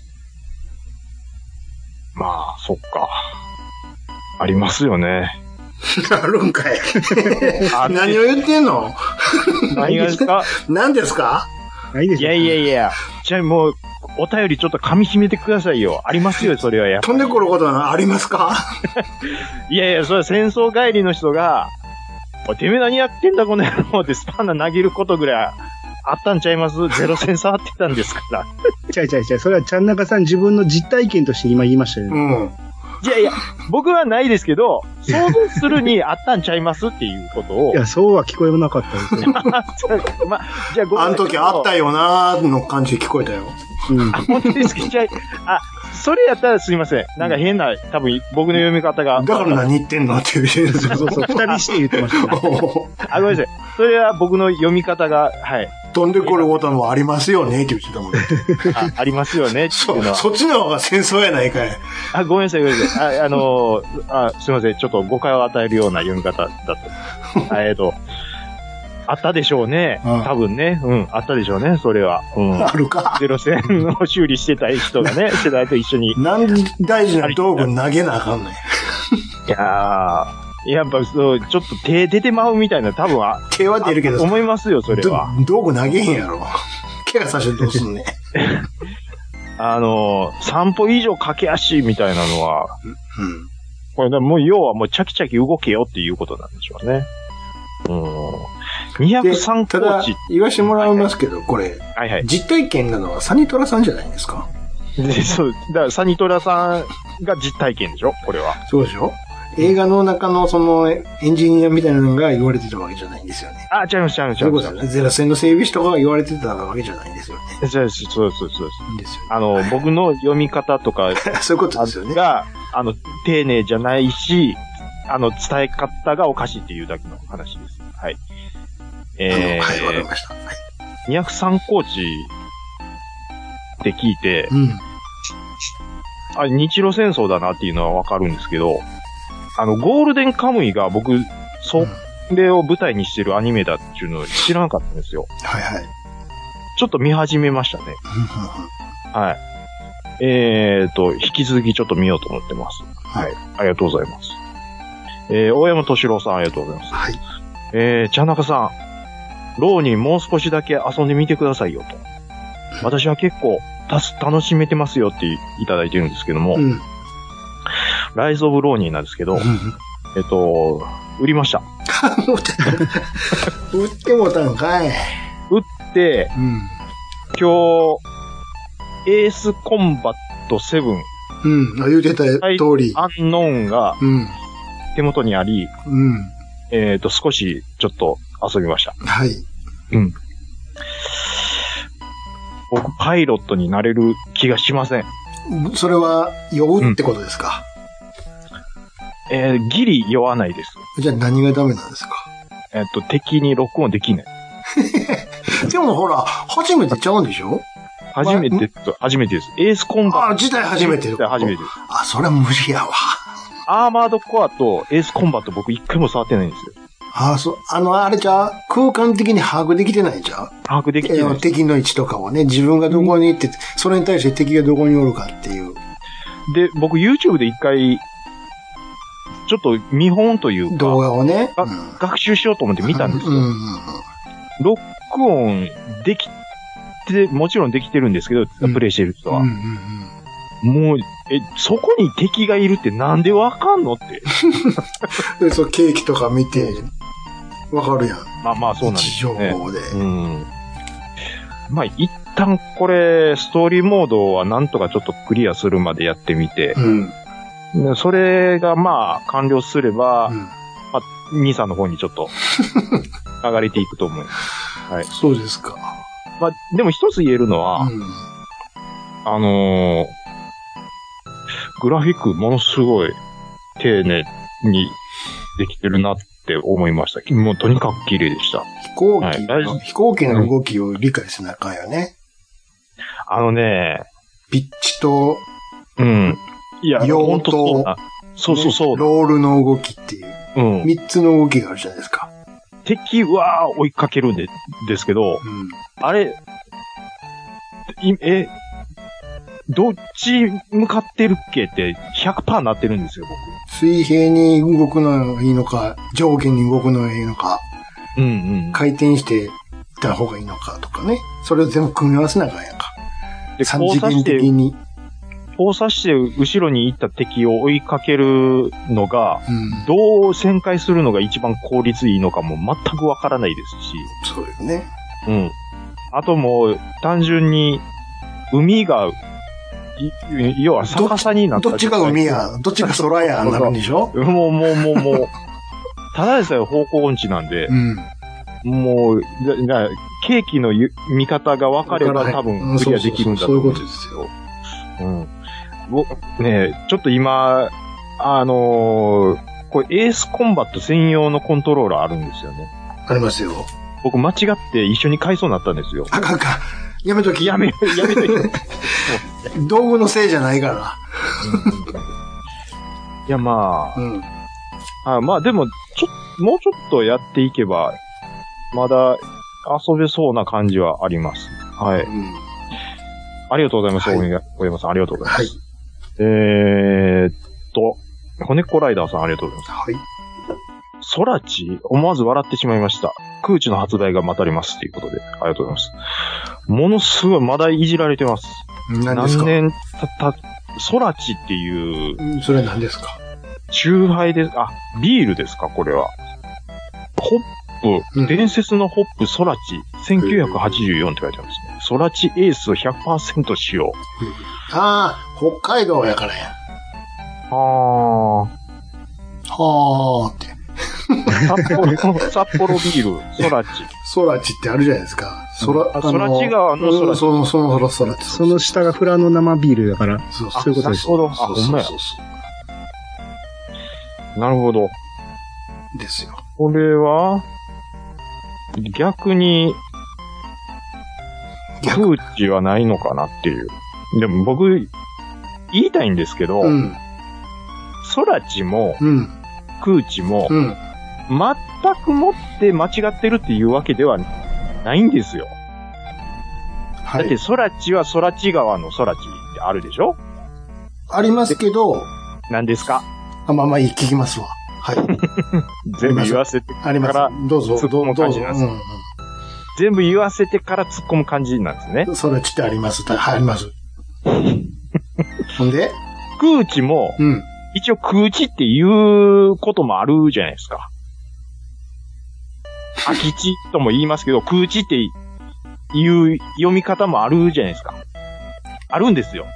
まあ、そっか。ありますよね。 あるんかい。何を言ってんの？ 何がですか？ 何ですか？ いやいやいや、じゃあもう、お便りちょっと噛み締めてくださいよ。ありますよ、それはやっぱり。 飛んでくることはありますか？ いやいや、それは戦争帰りの人が、おい、てめえ何やってんだこの野郎ってスパナ投げることぐらいあったんちゃいます？ゼロ戦触ってたんですから。 ちゃいちゃいちゃい、それはちゃんなかさん自分の実体験として今言いましたよね。うん。 いやいや、僕はないですけど、想像するにあったんちゃいますっていうことを。 いや、そうは聞こえなかったですね。 ま、じゃあ、あの時あったよなーの感じで聞こえたよ。 うん。あ、本当ですか？じゃあ、あ、それやったらすいません。なんか変な、多分僕の読み方が。 だから何言ってんのっていう。 そうそうそう。二人して言ってました、ね。 あ、ごめんなさい。それは僕の読み方が、はい。 飛んでくることもありますよねって言ってたもんね。 あ、ありますよねっていうのは。 そ、そっちの方が戦争やないかい。 あ、ごめんなさい、ごめんなさい。あ、あのー、あ、すいません。ちょっと誤解を与えるような読み方だと。えっと、あったでしょうね。うん、多分ね。うん、あったでしょうね、それは。うん。 あるか。 ゼロ戦を修理してた人がね、世代と一緒に。 なんで大事な道具投げなあかんねん。いやー。やっぱそう、ちょっと手出てまうみたいな、多分は。 手は出るけど。 思いますよ、それは。 道具投げへんやろ。怪我させてどうすんねん。 あの、散歩以上駆け足みたいなのは、うん。これもう要はもうチャキチャキ動けよっていうことなんでしょうね。うん。にひゃくさんコーチ。 言わしてもらいますけど、これ。はいはい。実体験なのはサニトラさんじゃないですか。 で、そう。だからサニトラさんが実体験でしょこれは。 そうでしょ映画の中のそのエンジニアみたいなのが言われてたわけじゃないんですよね。 あ、違います、違います、 違います。そういうことですね。ゼロ戦の整備士とかが言われてたわけじゃないんですよね。 そうそうそうそう。いいんですよ、ね。あの、僕の読み方とかそういうことですよね。 が、あの、丁寧じゃないし、あの、伝え方がおかしいっていうだけの話です。はい。えー、はい、わかりました。はい。にひゃくさんコーチって聞いて、うん。あ、日露戦争だなっていうのはわかるんですけど、あの、ゴールデンカムイが僕、それを舞台にしてるアニメだっていうのを知らなかったんですよ。 はいはい。 ちょっと見始めましたね。はい。えーと、引き続きちょっと見ようと思ってます。はい。ありがとうございます。えー、大山敏郎さんありがとうございます。はい。えー、茶中さん、ローにもう少しだけ遊んでみてくださいよと。私は結構、たす、楽しめてますよっていただいてるんですけども、うん、ライズオブローニーなんですけど、えっと、売りました。 売ってもたんかい。 売って、うん、今日、エースコンバットセブン。 うん、言うてた通り。 アンノーンが、手元にあり、うん、えっと、少し、ちょっと遊びました。 はい。 うん。僕、パイロットになれる気がしません。 それは、酔うってことですか？ うん、えー、ギリ酔わないです。 じゃあ何がダメなんですか？ えっと、敵に録音できない。 でもほら、初めてちゃうんでしょ？ 初めてと、初めてです。エースコンバット。 あ、自体初めて。 自体初めてです。 あ、それは無理やわ。 アーマードコアとエースコンバット僕一回も触ってないんですよ。 あ、そう、あの、あれじゃ、空間的に把握できてないじゃん？ 把握できてない。 敵の位置とかをね、自分がどこに行って、うん、それに対して敵がどこにおるかっていう。 で、僕 YouTube で一回、ちょっと見本というか、 動画をね、 うん、学習しようと思って見たんですよ。うんうんうん、ロックオンできて、もちろんできてるんですけど、うん、プレイしてる人は。うんうんうん、もう、え、そこに敵がいるってなんでわかんのって。 で、そう、ケーキとか見て、わかるやん。 まあまあそうなんですよね。 情報で。 うん。まあ一旦これ、ストーリーモードはなんとかちょっとクリアするまでやってみて、うん、それがまあ完了すれば、うん、まあ、兄さんの方にちょっと上がれていくと思います。はい。 そうですか。 まあ、でも一つ言えるのは、うん、あのー、グラフィックものすごい丁寧にできてるなって思いました。もうとにかく綺麗でした。 飛行機、はい、飛行機の動きを理解しなあかんよね。 あのね、 ピッチと、 うん。いや、 用途と、 そうそうそう、 ね。ロールの動きっていう。うん。三つの動きがあるじゃないですか。 敵は追いかけるんで、ですけど、うん、あれ、い、え、どっち向かってるっけって ひゃくパーセント なってるんですよ、僕。 水平に動くのがいいのか、上下に動くのがいいのか、 うんうん、 回転していった方がいいのかとかね。それを全部組み合わせなあかんやんか。 で、三次元的に。交差して後ろに行った敵を追いかけるのが、うん、どう旋回するのが一番効率いいのかも全くわからないですし。そうですね。 うん。あともう、単純に、海が、要は逆さになった。 どっちが海や、どっちが空や、なるんでしょ？ もう、もう、もう、もう、ただでさえ方向音痴なんで、うん、もう、なケーキの見方が分かれば多分クリアできるんだと思うんですよ。うん。ね、ちょっと今、あのー、これエースコンバット専用のコントローラーあるんですよね。 ありますよ。 僕間違って一緒に買いそうになったんですよ。 あかんか。やめとき。 やめ、やめとき。 道具のせいじゃないからな。 いや、まあ、うん、あまあでも、ちょ、もうちょっとやっていけば、まだ遊べそうな感じはあります。はい。うん、ありがとうございます。大、はい、山さん、ありがとうございます。はい、えーっと、子猫ライダーさん、ありがとうございます。はい。ソラチ思わず笑ってしまいました。空知の発売が待たれます。ということで、ありがとうございます。ものすごい、まだいじられてます。 何ですか？ 何年た、た、ソラチっていう。 それ何ですか？ チューハイです。あ、ビールですか、これは。ホップ、うん、伝説のホップソラチ、せんきゅうひゃくはちじゅうよんって書いてあるんですね。ソラチエース ひゃくパーセント 使用。 ああ、北海道やからや。 はあ。はあって。 札幌、札幌ビール、ソラチ。 ソラチってあるじゃないですか。ソラ、 あソラチ川のソラチ。 その、そのソラチ。 その下がフラノ生ビールだから。 そうそう。 そういうことです。 なるほど。あ、ほんまや。なるほど。 ですよ。 これは、逆に、空知はないのかなっていう。でも僕、言いたいんですけど、うん、ソラチも、うん、空知も、うん、全くもって間違ってるっていうわけではないんですよ。はい、だってソラチはソラチ川のソラチってあるでしょ？ ありますけど。 何ですか？ あ、まあまあ、聞きますわ。はい。 全部言わせてから、 どうぞ、 突っ込む感じなんです。うんうん、全部言わせてから突っ込む感じなんですね。 ソラチってあります。はい、あります。ほんで空知も、うん、一応空知っていうこともあるじゃないですか。空き地とも言いますけど、空知っていう読み方もあるじゃないですか。あるんですよ。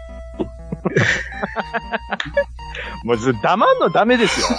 もう黙んのダメですよ。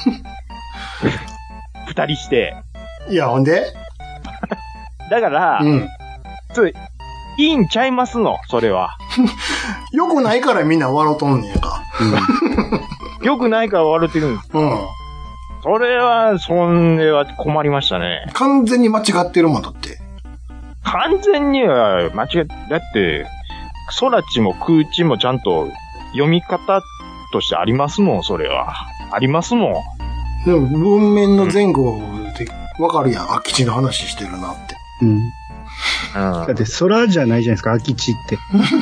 二人して。 いや、ほんでだから、うん。それ、いいんちゃいますの、それは。 よくないからみんな笑うとんねんか。 うん、よくないから笑ってるんです。 うん。 それは、それは困りましたね。 完全に間違ってるもんだって。 完全には間違って、だって、空地も空地もちゃんと読み方としてありますもん、それは。ありますもん。 でも文面の前後でわかるやん、空き地の話してるなって。 うん。うん、だって空じゃないじゃないですか、空き地って。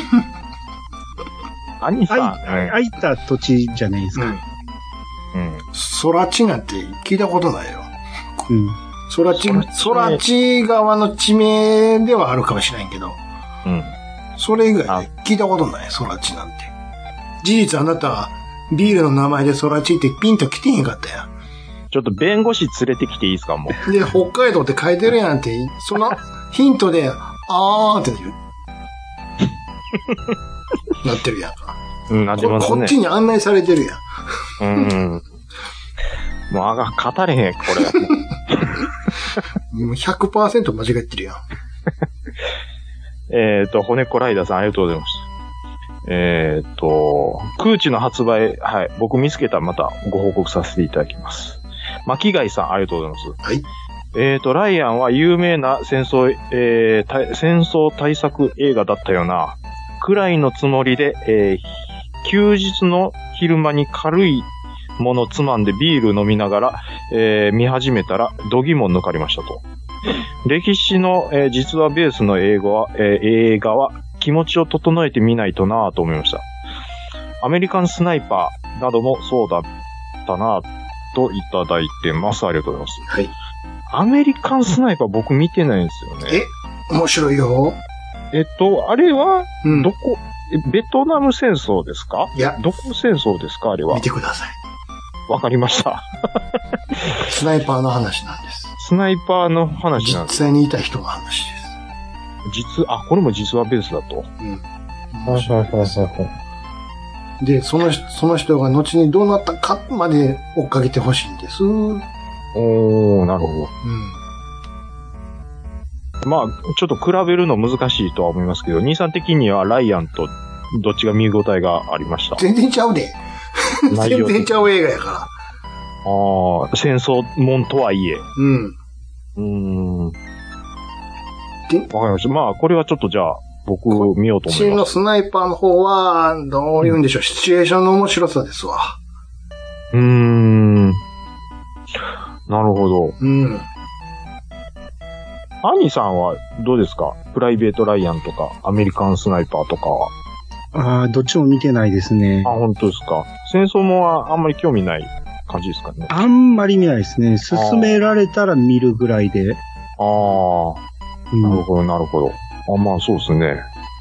兄さん、 空いた土地じゃないですか。うん。うん、 空地なんて聞いたことないよ。うん。空地、空地側の地名ではあるかもしれないけど。うん。それ以外で聞いたことない、空地なんて。事実あなたはビールの名前で空地ってピンと来てへんかったやん。 ちょっと弁護士連れてきていいですか、もう。で、北海道って書いてるやんって、そのヒントで、あーって言う。なってるやんか。 うん、なってますね。 こっちに案内されてるやん。うん。もう、あが、語れへん、これ。 もう ひゃくパーセント 間違ってるやん。 えっと、骨っこライダーさんありがとうございます。えっと、空地の発売、はい、僕見つけたらまたご報告させていただきます。巻貝さんありがとうございます。はい。えっと、ライアンは有名な戦争、えー、戦争対策映画だったよな。くらいのつもりで、えー、休日の昼間に軽いものつまんでビール飲みながら、えー、見始めたら、度肝抜かれましたと。歴史の、えー、実話ベースの英語は、えー、映画は気持ちを整えてみないとなぁと思いました。アメリカンスナイパーなどもそうだったなぁといただいてます。ありがとうございます。はい。アメリカンスナイパー僕見てないんですよね。 え、面白いよ。 えっと、あれは、うん、どこ、ベトナム戦争ですか？ いや。 どこ戦争ですかあれは。 見てください。 わかりました。 スナイパーの話なんです。 スナイパーの話なんです。 実際にいた人の話です。 実、あ、これも実話ベースだと。うん。はいはいはいはい。 で、その、その人が後にどうなったかまで追っかけてほしいんです。おー、なるほど。うん。まあ、ちょっと比べるの難しいとは思いますけど、兄さん的にはライアンとどっちが見応えがありました？ 全然ちゃうで。全然ちゃう映画やから。ああ、戦争もんとはいえ。 うん。 うーん。わかりました。まあ、これはちょっとじゃあ、僕見ようと思います。 こっちのスナイパーの方は、どう言うんでしょう、うん、シチュエーションの面白さですわ。 うーん。なるほど。 うん。 アニさんはどうですか？プライベートライアンとか、アメリカンスナイパーとかは。 ああ、どっちも見てないですね。 あ、本当ですか。戦争もはあんまり興味ない感じですかね。 あんまり見ないですね。勧められたら見るぐらいで。 ああ、うん、なるほど、なるほど。あ、まあそうですね。はい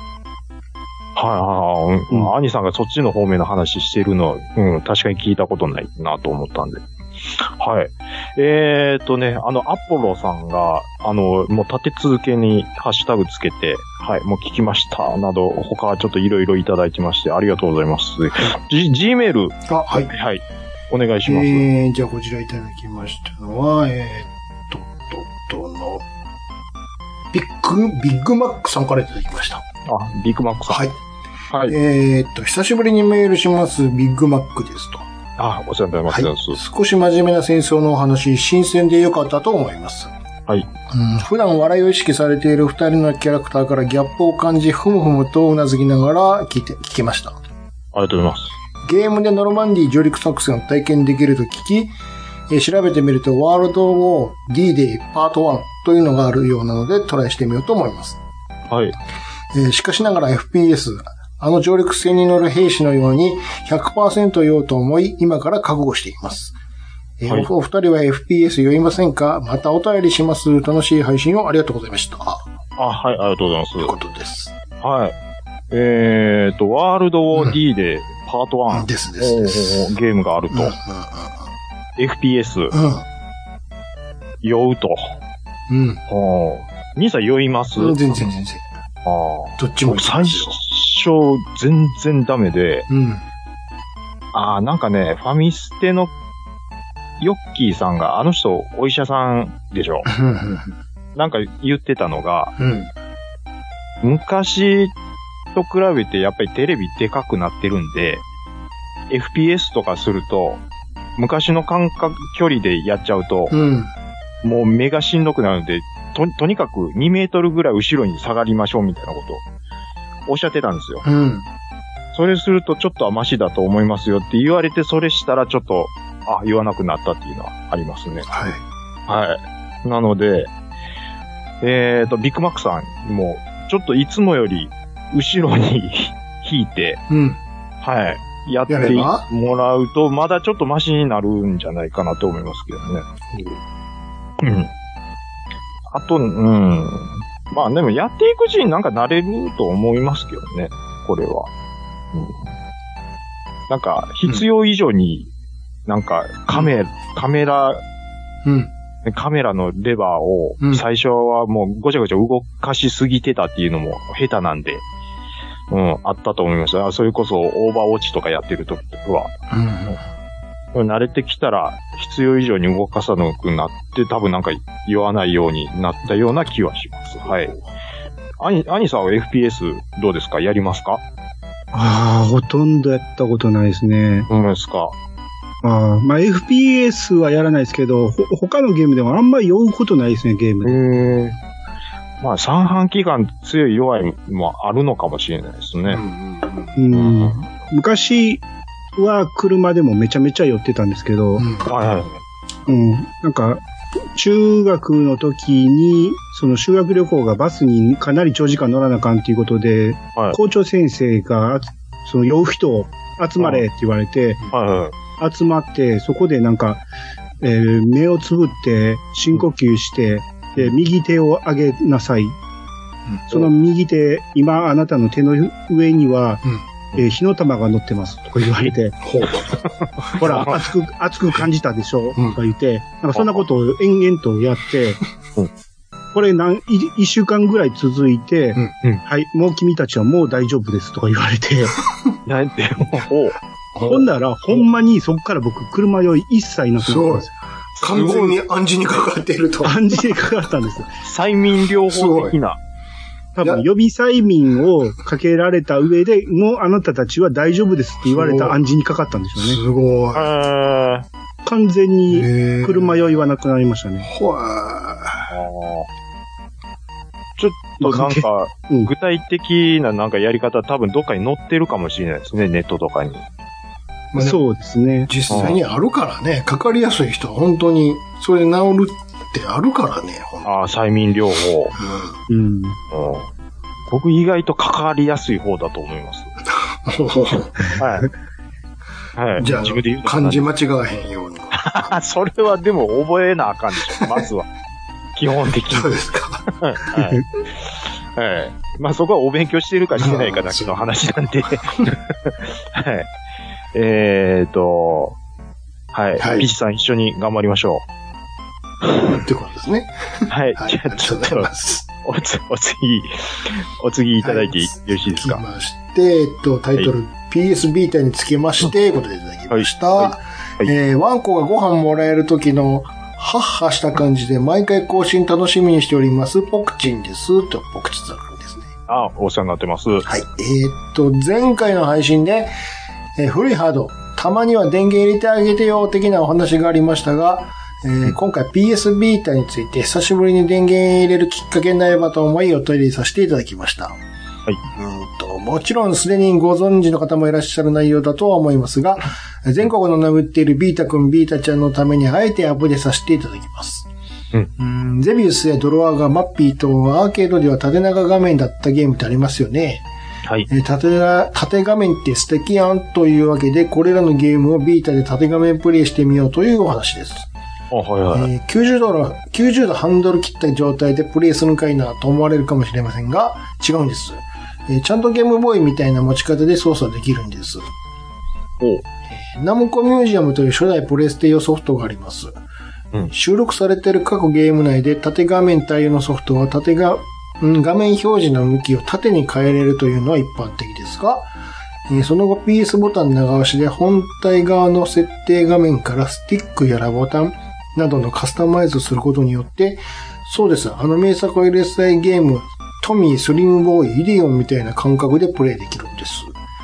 はいはい。うん、兄さんがそっちの方面の話してるの、うん、確かに聞いたことないなと思ったんで。はい。えーっとね、あの、アポロさんが、あの、もう立て続けにハッシュタグつけて、はい、もう聞きました、など、他ちょっといろいろいただいてまして、ありがとうございます。G、G メール。 あ、はい。 はい。お願いします。 えー、じゃあこちらいただきましたのは、えーっと、と、との、ビッグ、ビッグマックさんからいただきました。 あ、ビッグマックさん。 はい。 はい。 えーっと、久しぶりにメールします、ビッグマックですと。 あ、お世話になります、はい。 少し真面目な戦争のお話、新鮮で良かったと思います。 はい。 うん、普段笑いを意識されている二人のキャラクターからギャップを感じ、ふむふむとうなずきながら聞いて、聞きました。ありがとうございます。 ゲームでノルマンディ上陸作戦を体験できると聞き、えー、調べてみるとワールドウォー D-Day パートワンというのがあるようなのでトライしてみようと思います。 はい。 えー、しかしながら エフピーエス、あの上陸戦に乗る兵士のように ひゃくパーセント 酔おうと思い、今から覚悟しています。えーはい、お二人は エフピーエス 酔いませんか？またお便りします。楽しい配信をありがとうございました。あ、 はい、ありがとうございます。 ということです。 はい。えーと、ワールドウォー D でパートワン、うん、 ですですです。 ゲームがあると。うんうんうん、エフピーエス、うん、酔うと。 うん。 はあ、兄さん酔います？ 全然全然。 ああ。 どっちも最初、全然ダメで。 うん。 ああ、なんかね、ファミステのヨッキーさんが、あの人、お医者さんでしょ。なんか言ってたのが、 うん、 昔と比べてやっぱりテレビでかくなってるんで、エフピーエス とかすると、 昔の感覚、距離でやっちゃうと、 うん、 もう目がしんどくなるので、と、とにかくにメートルぐらい後ろに下がりましょうみたいなことをおっしゃってたんですよ。 うん。 それするとちょっとはマシだと思いますよって言われて、それしたらちょっと、あ、言わなくなったっていうのはありますね。 はい。 はい。なので、えっと、ビッグマックさんも、ちょっといつもより後ろに引いて、 うん。 はい。やってもらうと、まだちょっとマシになるんじゃないかなと思いますけどね。うん。あと、うん。まあでもやっていくうちになんか慣れると思いますけどね。これは。うん。なんか、必要以上に、なんか、カメ、うん、カメラ、 うん。 カメラのレバーを、最初はもうごちゃごちゃ動かしすぎてたっていうのも下手なんで、うん、あったと思います。それこそオーバーウォッチとかやってる時は、うん、慣れてきたら必要以上に動かさなくなって、多分なんか言わないようになったような気はします。はい。アニ、アニさんは エフピーエス どうですか？やりますか？ ああ、ほとんどやったことないですね。 そうですか。 あまあ エフピーエス はやらないですけど、ほ他のゲームでもあんまり酔うことないですね、ゲームで。 へー。まあ三半規管強い弱いもあるのかもしれないですね。 うん、うん、昔は車でもめちゃめちゃ酔ってたんですけど、うん、はいはい。うん。なんか、中学の時に、その修学旅行がバスにかなり長時間乗らなあかんっていうことで、はい、校長先生が、その酔う人を集まれって言われて、はいはいはい、集まって、そこでなんか、えー、目をつぶって深呼吸して、で、右手を上げなさい。うん、その右手、今あなたの手の上には、うん、えー、火の玉が乗ってますとか言われて、ほら、熱く、熱く感じたでしょ、うん、とか言って、なんかそんなことを延々とやって、うん、これ何、一週間ぐらい続いて、うんうん、はい、もう君たちはもう大丈夫ですとか言われて、 なんて、 ほんなら、ほんまにそこから僕、車酔い一切なくなったんですよ。 完全に暗示にかかっていると。 暗示にかかったんです。 催眠療法的な。 多分予備催眠をかけられた上で、もうあなたたちは大丈夫ですって言われた暗示にかかったんでしょうね。 すごい。 完全に車酔いはなくなりましたね。 ほわちょっとなんか、具体的ななんかやり方多分どっかに載ってるかもしれないですね、ネットとかに。 まあ、そうですね。 実際にあるからね、かかりやすい人は本当に、それ治るってあるからね。 ああ、催眠療法。うん。うん。僕意外とかかりやすい方だと思います。はい。はい。 じゃあ、自分で言う漢字間違わへんように。 それはでも覚えなあかんでしょ、まずは。基本的に。 そうですか。 はい。はい。まあそこはお勉強してるかしてないかだけの話なんで。はい。えーと、はい。はい、ピチさん一緒に頑張りましょう。ってことですね。 はい。はい、じゃあちょっと、おつ、お次、お次いただいてよろしいですか。 はい、まして、えっと、タイトル、はい、ピーエス ビータにつけまして、ことでいただきました。はいはいはい、えー、ワンコがご飯もらえる時の、ハッハした感じで毎回更新楽しみにしております。ポクチンです。と、ポクチンさんですね。 あ、お世話になってます。 はい。えー、っと、前回の配信で、えー、古いハード、たまには電源入れてあげてよ、的なお話がありましたが、えー、今回 ピーエス ビータについて久しぶりに電源入れるきっかけになればと思いお問い入れさせていただきました。はい。うんと、もちろんすでにご存知の方もいらっしゃる内容だとは思いますが、全国の眠っているビータくん、ビータちゃんのためにあえてアップデートさせていただきます。うん、うんゼビウスやドロワーがマッピーとアーケードでは縦長画面だったゲームってありますよね。はい。えー、縦、縦画面って素敵やんというわけで、これらのゲームをビータで縦画面プレイしてみようというお話です。 あ、はいはい。 えー、きゅうじゅうどの、きゅうじゅうどハンドル切った状態でプレイするかいなと思われるかもしれませんが、違うんです。えー、ちゃんとゲームボーイみたいな持ち方で操作できるんです。おえー、ナムコミュージアムという初代プレステ用ソフトがあります。うん、収録されている各ゲーム内で縦画面対応のソフトは縦が、画面表示の向きを縦に変えれるというのは一般的ですが、えー、その後 ピーエス ボタン長押しで本体側の設定画面からスティックやらボタンなどのカスタマイズすることによって、そうです、あの名作 エルエスアイ ゲーム、トミー、スリムボーイ、イディオンみたいな感覚でプレイできるんです。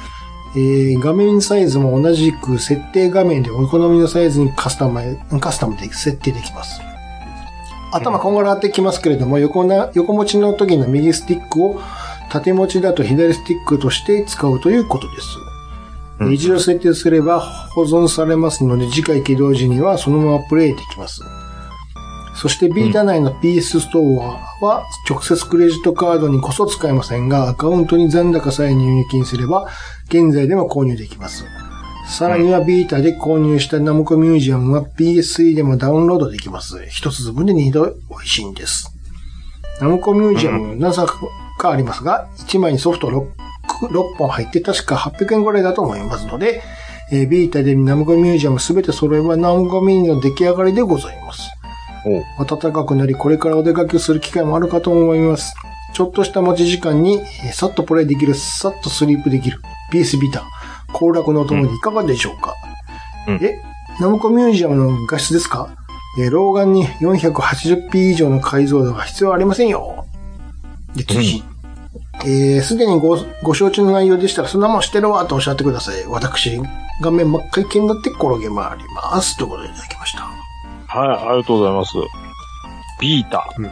えー、画面サイズも同じく設定画面でお好みのサイズにカスタマイ、カスタムで設定できます。頭こんがらがってきますけれども、横な、横持ちの時の右スティックを縦持ちだと左スティックとして使うということです。うん、一度設定すれば保存されますので、次回起動時にはそのままプレイできます。そしてビータ内の ピーエス ストアは直接クレジットカードにこそ使えませんが、アカウントに残高さえ入金すれば現在でも購入できます。さらにはビータで購入したナムコミュージアムは ピーエススリー でもダウンロードできます。一粒分で二度美味しいんです。ナムコミュージアム何作かありますが、いちまいにソフト ろく, ろっぽん入って確かはっぴゃくえんぐらいだと思いますので、えー、ビータでナムコミュージアムすべて揃えばナムコミの出来上がりでございます。暖かくなり、これからお出かけする機会もあるかと思います。ちょっとした持ち時間に、えー、さっとプレイできる、さっとスリープできる ピーエス ビータ、行楽のお供にいかがでしょうか、うん、え、ナムコミュージアムの画質ですか？えー、老眼に よんひゃくはちじゅうピー 以上の解像度が必要ありませんよ。で、次。うん、えー、すでにご、ご承知の内容でしたら、そんなもんしてるわとおっしゃってください。私、画面真っ赤い気になって転げ回ります。ということでいただきました。 はい、ありがとうございます。ビータ。うん、あ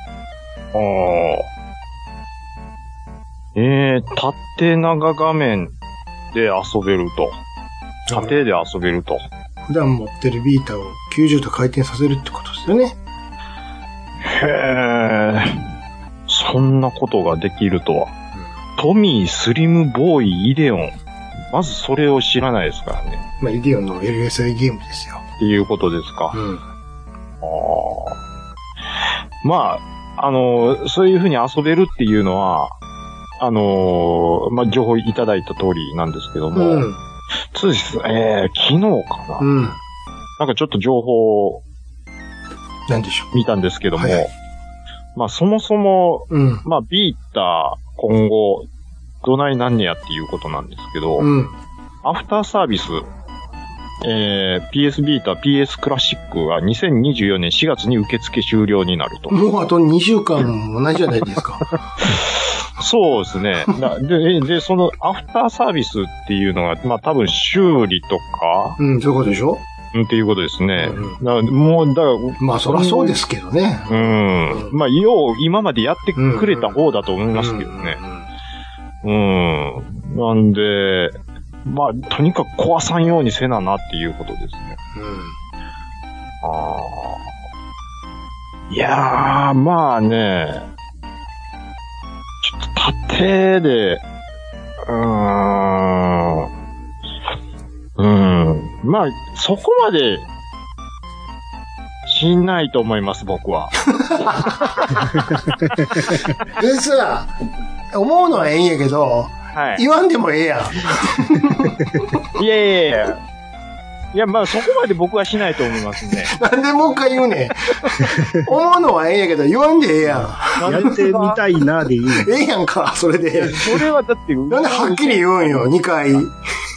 えー、縦長画面で遊べると。縦で遊べると。 普段持ってるビータをきゅうじゅうど回転させるってことですよね。 へー。そんなことができるとは。うん、トミースリムボーイイデオン。まずそれを知らないですからね。 まあ、イデオンの エルエスアイ ゲームですよ。 っていうことですか。うん。あまあ、あの、そういう風に遊べるっていうのは、あの、まあ、情報いただいた通りなんですけども、うん、そうです、えー、昨日かな、うん、なんかちょっと情報、 なんでしょう。 見たんですけども、はい、まあ、そもそも、うん、まあ、ビータ、今後、どないなんねやっていうことなんですけど、うん、アフターサービス、えー、ピーエス ビータ、ピーエス クラシックはにせんにじゅうよねんしがつに受付終了になると。 もうあとにしゅうかんもないじゃないですか。 そうですね。で、で、そのアフターサービスっていうのが、まあ多分修理とか。 うん、そういうことでしょ？ うん、っていうことですね。うん、だもう、だから。 まあそりゃそうですけどね。 うん。うん、まあ、よう、今までやってくれた方だと思いますけどね。うん。うん、なんで、まあ、とにかく壊さんようにせななっていうことですね。うん。ああ。いやー、まあね、ちょっと縦で、うーん。うん。まあ、そこまで、しないと思います、僕は。 でさ、思うのはええんやけど、はい、言わんでもええやん。いやいやいや。いや、まあそこまで僕はしないと思いますね。 なんでもう一回言うねん。思うのはええんやけど、言わんでええやん。 やってみたいなでいい。 ええやんか、それで。 それはだって、 なんではっきり言うんよ、にかい。いや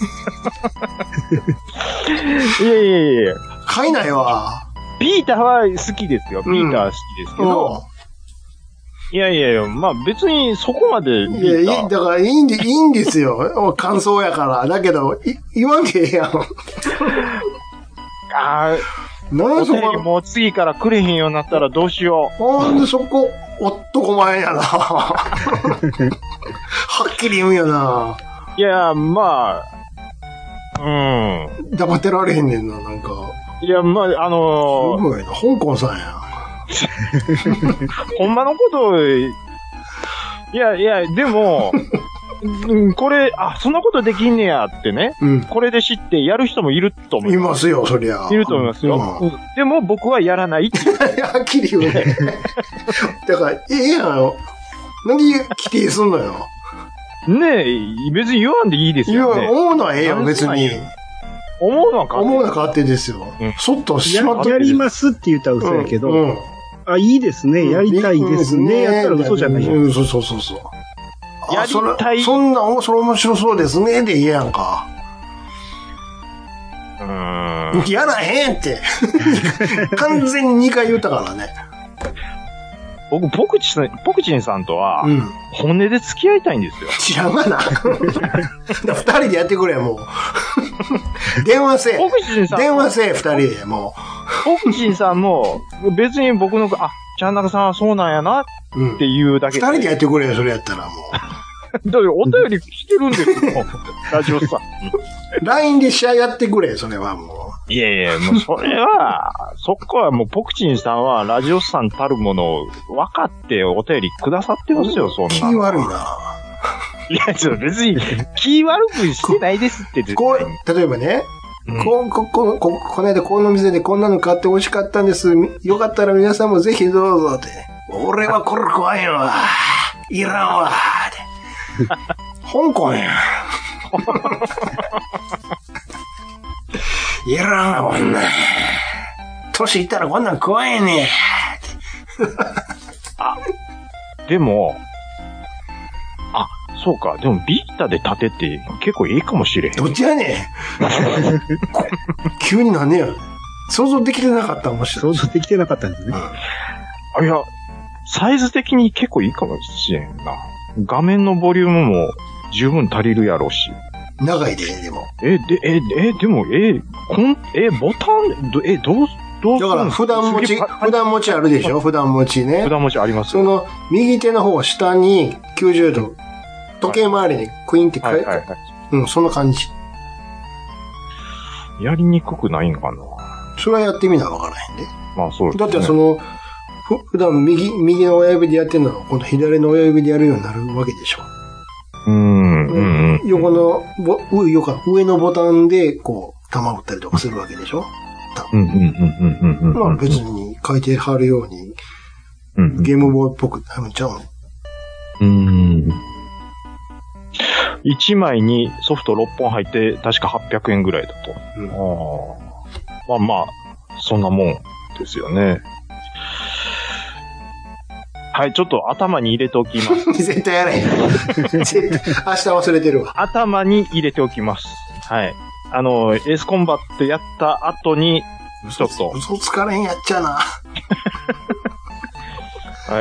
いやいやいや。 買いないわ。 ビータは好きですよ。ビータは好きですけど。うんいやいやいや、まあ別にそこまでビータ。 いや、いい、だからいいんで、いいんですよ。感想やから。だけど、い言わんでええやん。ああ、なんそこ。もう次からくれへんようになったらどうしよう。なんでそこ、おっとこまえやな。はっきり言うんやな。 いや、まあ、うん。 黙ってられへんねんな、なんか。 いや、まあ、あのー、 すごいな。香港さんや。 ほんまのことを、いやいや、でも、これ、あ、そんなことできんねやってね、うん、これで知ってやる人もいると思います。 いますよ、そりゃ。 いると思いますよ。うん、でも僕はやらないっていう。 はっきり言うね。だから、ええやん。なんで規定すんのよ。 ねえ、別に言わんでいいですよね。 いや、思うのはええやん、別に。 思うのは勝手。 思うのは勝手ですよ。うん、そっとしまって。 やりますって言ったら嘘やけど、うんうん、あ、いいですね、やりたいですね、うん、やったら嘘じゃないよ。 うん、そうそうそうそう。 やりたい。 そんな、それ面白そうですね、でいいやんか。 うーん。 やらへんって。完全ににかい言ったからね。 僕、ポクチさん、ポクチンさんとは、うん、本音で付き合いたいんですよ。 知らんがな。二人でやってくれ、もう。電話せえ。 ポクチンさん。 電話せえ、二人で、もう。ポクチンさんも、別に僕の、あ、ちゃんなかさんはそうなんやな、っていうだけで、 うん。二人でやってくれよ、それやったらもう。 だってお便り来てるんですよ、ラジオさん。 ライン で試合やってくれ、それはもう。 いやいや、もうそれは、そこはもうポクチンさんはラジオさんたるものを分かってお便りくださってますよ、そんな。 気悪いな。 いや、ちょっと別に気悪くしてないですって。 こう、例えばね、うん、こ、こ、こ、こ、この間この店でこんなの買って美味しかったんです。よかったら皆さんもぜひどうぞって。俺はこれ怖いよ。いらんわ。香港や。いらんわ、こんなん。年いったらこんなん怖いね。 あ、でも、あ、そうか。でもビータで立てって結構いいかもしれへん。 どっちやねん。急になんねや。想像できてなかったもし想像できてなかったんですね。 うん、あ、いや、サイズ的に結構いいかもしれんな。画面のボリュームも十分足りるやろうし。 長いで、でも。 え、で、え、え、でも、え、こん、え、ボタン、どえ、どう、どうだから普段持ち、普段持ちあるでしょ普段持ちね。 普段持ちあります。 その、右手の方は下にきゅうじゅうど、時計回りにクイーンって書いて、はいはいはい、うん、そんな感じ。 やりにくくないんかな。 それはやってみなわからへんで。 まあそうですね。 だってその、ふ普段右、右の親指でやってるのは、今度左の親指でやるようになるわけでしょ。 うーん、うん。 横の、ぼ、上、上のボタンで、こう、弾打ったりとかするわけでしょ。 うん、うん、うん、うん。 まあ別に書いてはるように、うん、ゲームボーイっぽくなるんちゃうの？ うーん。いちまいにソフトろっぽん入って、確かはっぴゃくえんぐらいだと。うん、あまあまあ、そんなもんですよね。はい、ちょっと頭に入れておきます。 絶対やらへん。明日忘れてるわ。 頭に入れておきます。はい。あの、エースコンバットやった後に、ちょっと。 嘘つかれんやっちゃな。 はい。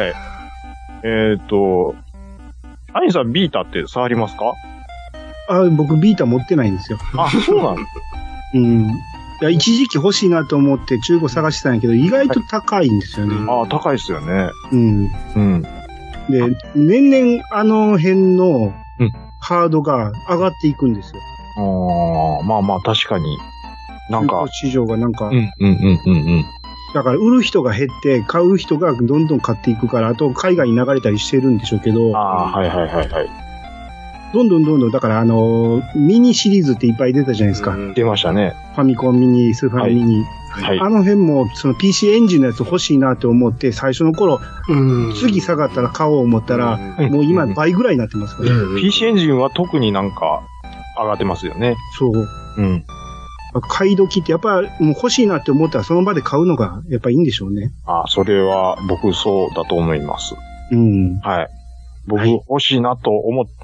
えっ、ー、と、アニさんビータって触りますか？ あ、僕ビータ持ってないんですよ。 あ、そうなの？ うん。いや、一時期欲しいなと思って中古探してたんやけど、意外と高いんですよね。 はい、ああ、高いですよね。 うん。うん。で、年々あの辺のハードが上がっていくんですよ。 ああ、まあまあ確かに。なんか。 市場がなんか。 うんうんうんうんうん。 だから売る人が減って、買う人がどんどん買っていくから、あと海外に流れたりしてるんでしょうけど。 ああ、はいはいはいはい。 どんどんどんどん、だからあの、ミニシリーズっていっぱい出たじゃないですか。 出ましたね。 ファミコンミニ、スーファミミニ。はい。あの辺も、その ピーシー エンジンのやつ欲しいなと思って、最初の頃、次下がったら買おう思ったら、もう今倍ぐらいになってますから、ね。 ピーシー エンジンは特になんか上がってますよね。 そう。うん。買い時ってやっぱもう欲しいなって思ったらその場で買うのがやっぱいいんでしょうね。 ああ、それは僕そうだと思います。 うん。 はい。僕欲しいなと思って、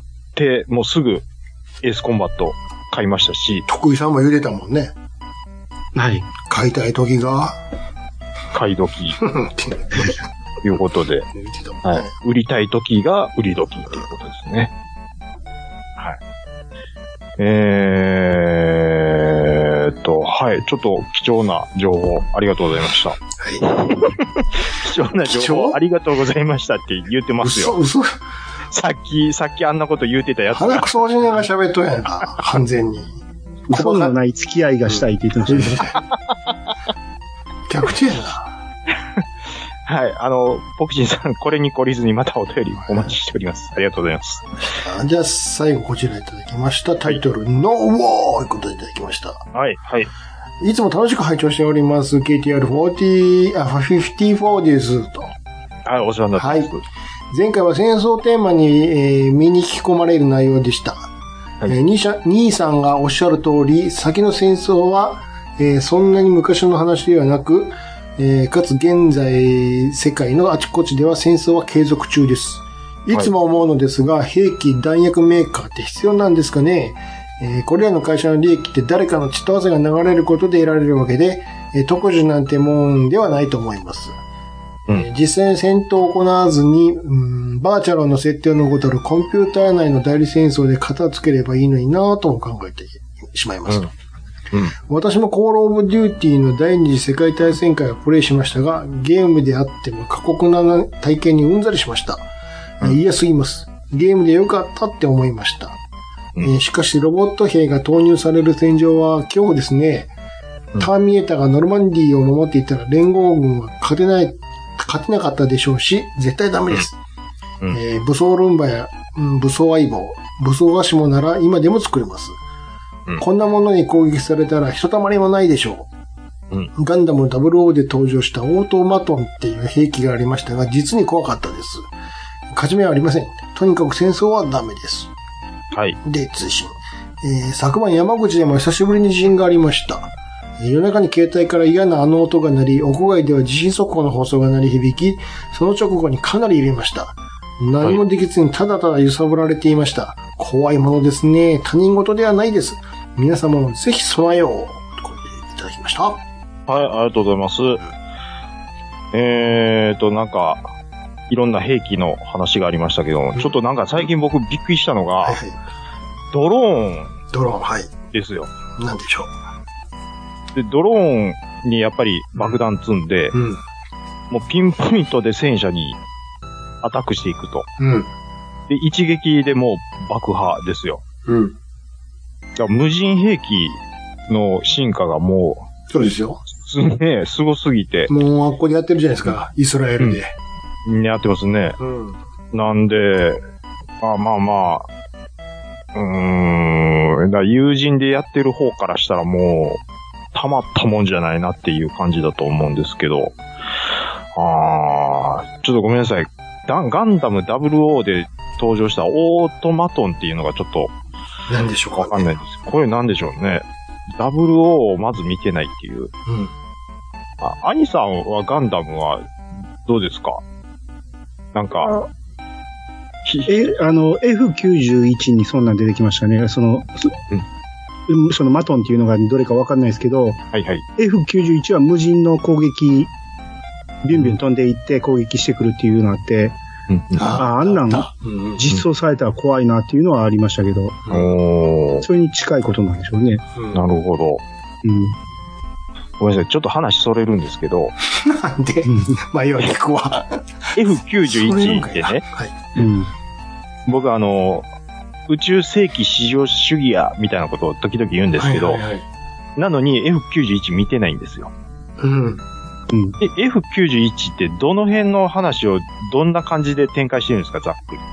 もうすぐエースコンバット買いましたし。 徳井さんも言うてたもんね。 はい。 買いたい時が買い時。ということで、はい。売りたい時が売り時ということですね。はい。えーっと、はい。ちょっと貴重な情報ありがとうございました。はい。貴重な情報ありがとうございましたって言ってますよ。 嘘、嘘。 さっき、さっきあんなこと言うてたやつが。 鼻くそおじねが喋っとんやんか。完全に。 嘘のない付き合いがしたいって言ってましたね。 逆転やな。 はい。あの、ポクチンさん、これに懲りずにまたお便りお待ちしております。ありがとうございます。 じゃあ、最後こちらいただきました。タイトル、はい、ノーウォーということでいただきました。 はい、はい。 いつも楽しく拝聴しております。ケーティーアールよんじゅう、あ、ごじゅうよんです。と。 はい、お世話になってます。はい。 前回は戦争テーマに、えー、身に引き込まれる内容でした。はい、えー、兄さん、兄さんがおっしゃる通り、先の戦争は、えー、そんなに昔の話ではなく、えー、かつ現在世界のあちこちでは戦争は継続中です。いつも思うのですが、はい、兵器弾薬メーカーって必要なんですかね。えー、これらの会社の利益って誰かの血と汗が流れることで得られるわけで、えー、特需なんてもんではないと思います。 うん、実際に戦闘を行わずに、うん、バーチャルの設定のごとるコンピューター内の代理戦争で片付ければいいのになぁとも考えてしまいますと。うんうん、私もコールオブデューティーの第二次世界大戦会をプレイしましたが、ゲームであっても過酷な体験にうんざりしました。うん、嫌すぎます。ゲームでよかったって思いました。うんえー、しかしロボット兵が投入される戦場は恐怖ですね。うん、ターミネーターがノルマンディーを守っていたら連合軍は勝てない、勝てなかったでしょうし、絶対ダメです。うんうんえー、武装ルンバや、うん、武装相棒、武装ガシモなら今でも作れます。うん、こんなものに攻撃されたらひとたまりもないでしょう。うん、ガンダムダブルオーで登場したオートマトンっていう兵器がありましたが、実に怖かったです。勝ち目はありません。とにかく戦争はダメです。はい。で、通信。えー、昨晩山口でも久しぶりに地震がありました。夜中に携帯から嫌なあの音が鳴り、屋外では地震速報の放送が鳴り響き、その直後にかなり揺れました。何もできずにただただ揺さぶられていました。怖いものですね。他人事ではないです。皆様もぜひ備えよう。ということでいただきました。はい、 ありがとうございます。えーと、なんか、いろんな兵器の話がありましたけど、うん、ちょっとなんか最近僕びっくりしたのが、はいはい、ドローン。 ドローン、はい。 ですよ。 なんでしょう。で、ドローンにやっぱり爆弾積んで、うん、もうピンポイントで戦車にアタックしていくと。うん、で、一撃でもう爆破ですよ。うん、だ無人兵器の進化がもう、そうですよ。 ね、すごすぎて。 もうあっこでやってるじゃないですか、イスラエルで。 うん、やってますね。うん、なんで、まあまあまあ、うーん、だ友人でやってる方からしたらもう、たまったもんじゃないなっていう感じだと思うんですけど、あー、ちょっとごめんなさい。ガンダム ダブルオー で登場したオートマトンっていうのがちょっと、 何でしょうか、ね、 わかんないです。これ何でしょうね。ダブルオー をまず見てないっていう。うん。あ、アニさんはガンダムはどうですか？なんか、 え、あの、エフきゅうじゅういち にそんなん出てきましたね。その、うん、そのマトンっていうのがどれかわかんないですけど、はいはい。エフきゅうじゅういち は無人の攻撃、ビュンビュン飛んでいって攻撃してくるっていうのがあって、うん、ああ、あんなん実装されたら怖いなっていうのはありましたけど、うん、それに近いことなんでしょうね。 うん、なるほど。うん。ごめんなさい、ちょっと話それるんですけど。 なんでまあ、要は聞くわ。 エフきゅうじゅういち ってね、はいうん、僕あの、宇宙世紀至上主義や、みたいなことを時々言うんですけど、はいはいはい、なのに エフきゅうじゅういち 見てないんですよ。うん。うん、エフきゅうじゅういち ってどの辺の話をどんな感じで展開してるんですか、ざっくり。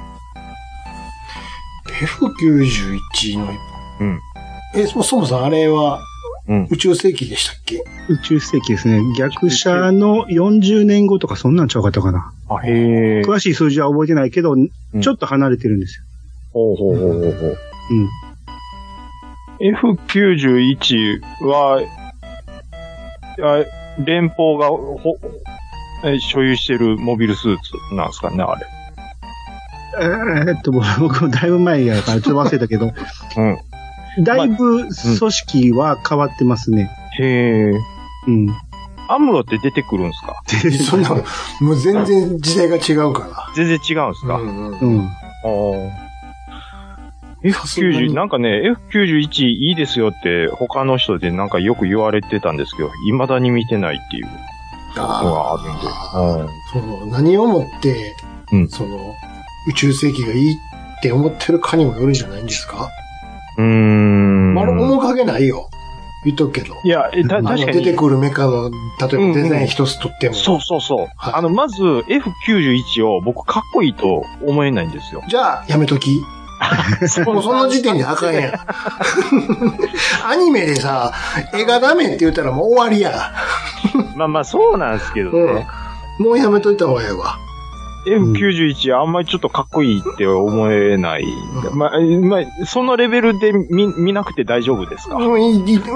エフきゅうじゅういち の、うん。え、そもそもあれは、うん、宇宙世紀でしたっけ？ 宇宙世紀ですね。逆者のよんじゅうねんごとかそんなんちゃうかったかな。あ、へー。詳しい数字は覚えてないけど、うん、ちょっと離れてるんですよ。ほうほうほうほうほう。 うん。エフきゅうじゅういち は、連邦がほ所有してるモビルスーツなんですかね、あれ。 えー、っと、僕もだいぶ前やからちょっと忘れたけど。うん。だいぶ組織は変わってますね。まあ、へー。うん。アムロって出てくるんですか？ そんな、もう全然時代が違うから。 全然違うんですか？うん、うん。うん。ああ。エフきゅうじゅう、なんかね、エフきゅうじゅういち いいですよって他の人でなんかよく言われてたんですけど、未だに見てないっていうのがあるんで。 うん、その何をもって、うん、その宇宙世紀がいいって思ってるかにもよるんじゃないんですか？うーん。まあ、面影ないよ。言っとくけど。 いや、え、た、確かに。 出てくるメカの、例えばデザイン一つとっても。 うんうん、そうそうそう。はい、あの、まず エフきゅうじゅういち を僕かっこいいと思えないんですよ。 じゃあ、やめとき。もうその時点であかんやん。アニメでさ、絵がダメって言ったらもう終わりや。 まあまあそうなんですけどね。 うん、もうやめといた方がええわ。 エフきゅうじゅういち あんまりちょっとかっこいいって思えない。うん、まあ、まあ、そのレベルで見、見なくて大丈夫ですか？ うん、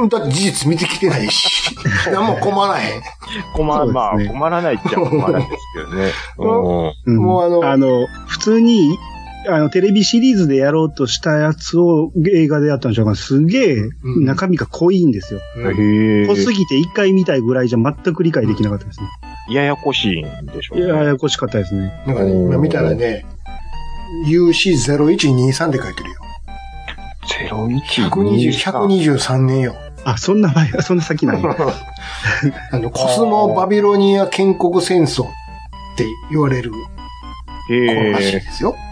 だって事実見てきてないし。何も困らへん。 困、ね、まあ、困らないっちゃ困らないですけどね。 うん、もうあの、あの、普通に、あの、テレビシリーズでやろうとしたやつを映画でやったんでしょうか。すげえ中身が濃いんですよ。うん、濃すぎて一回見たいぐらいじゃ全く理解できなかったですね。 ややこしいんでしょうね。 ややこしかったですね。 なんかね、今見たらね、ユーシーゼロいちにさん って書いてるよ。 ゼロいちひゃくにじゅうさんねんよ。 あ、そんな前、そんな先なんや。 あの、コスモバビロニア建国戦争って言われる頃らしいですよ。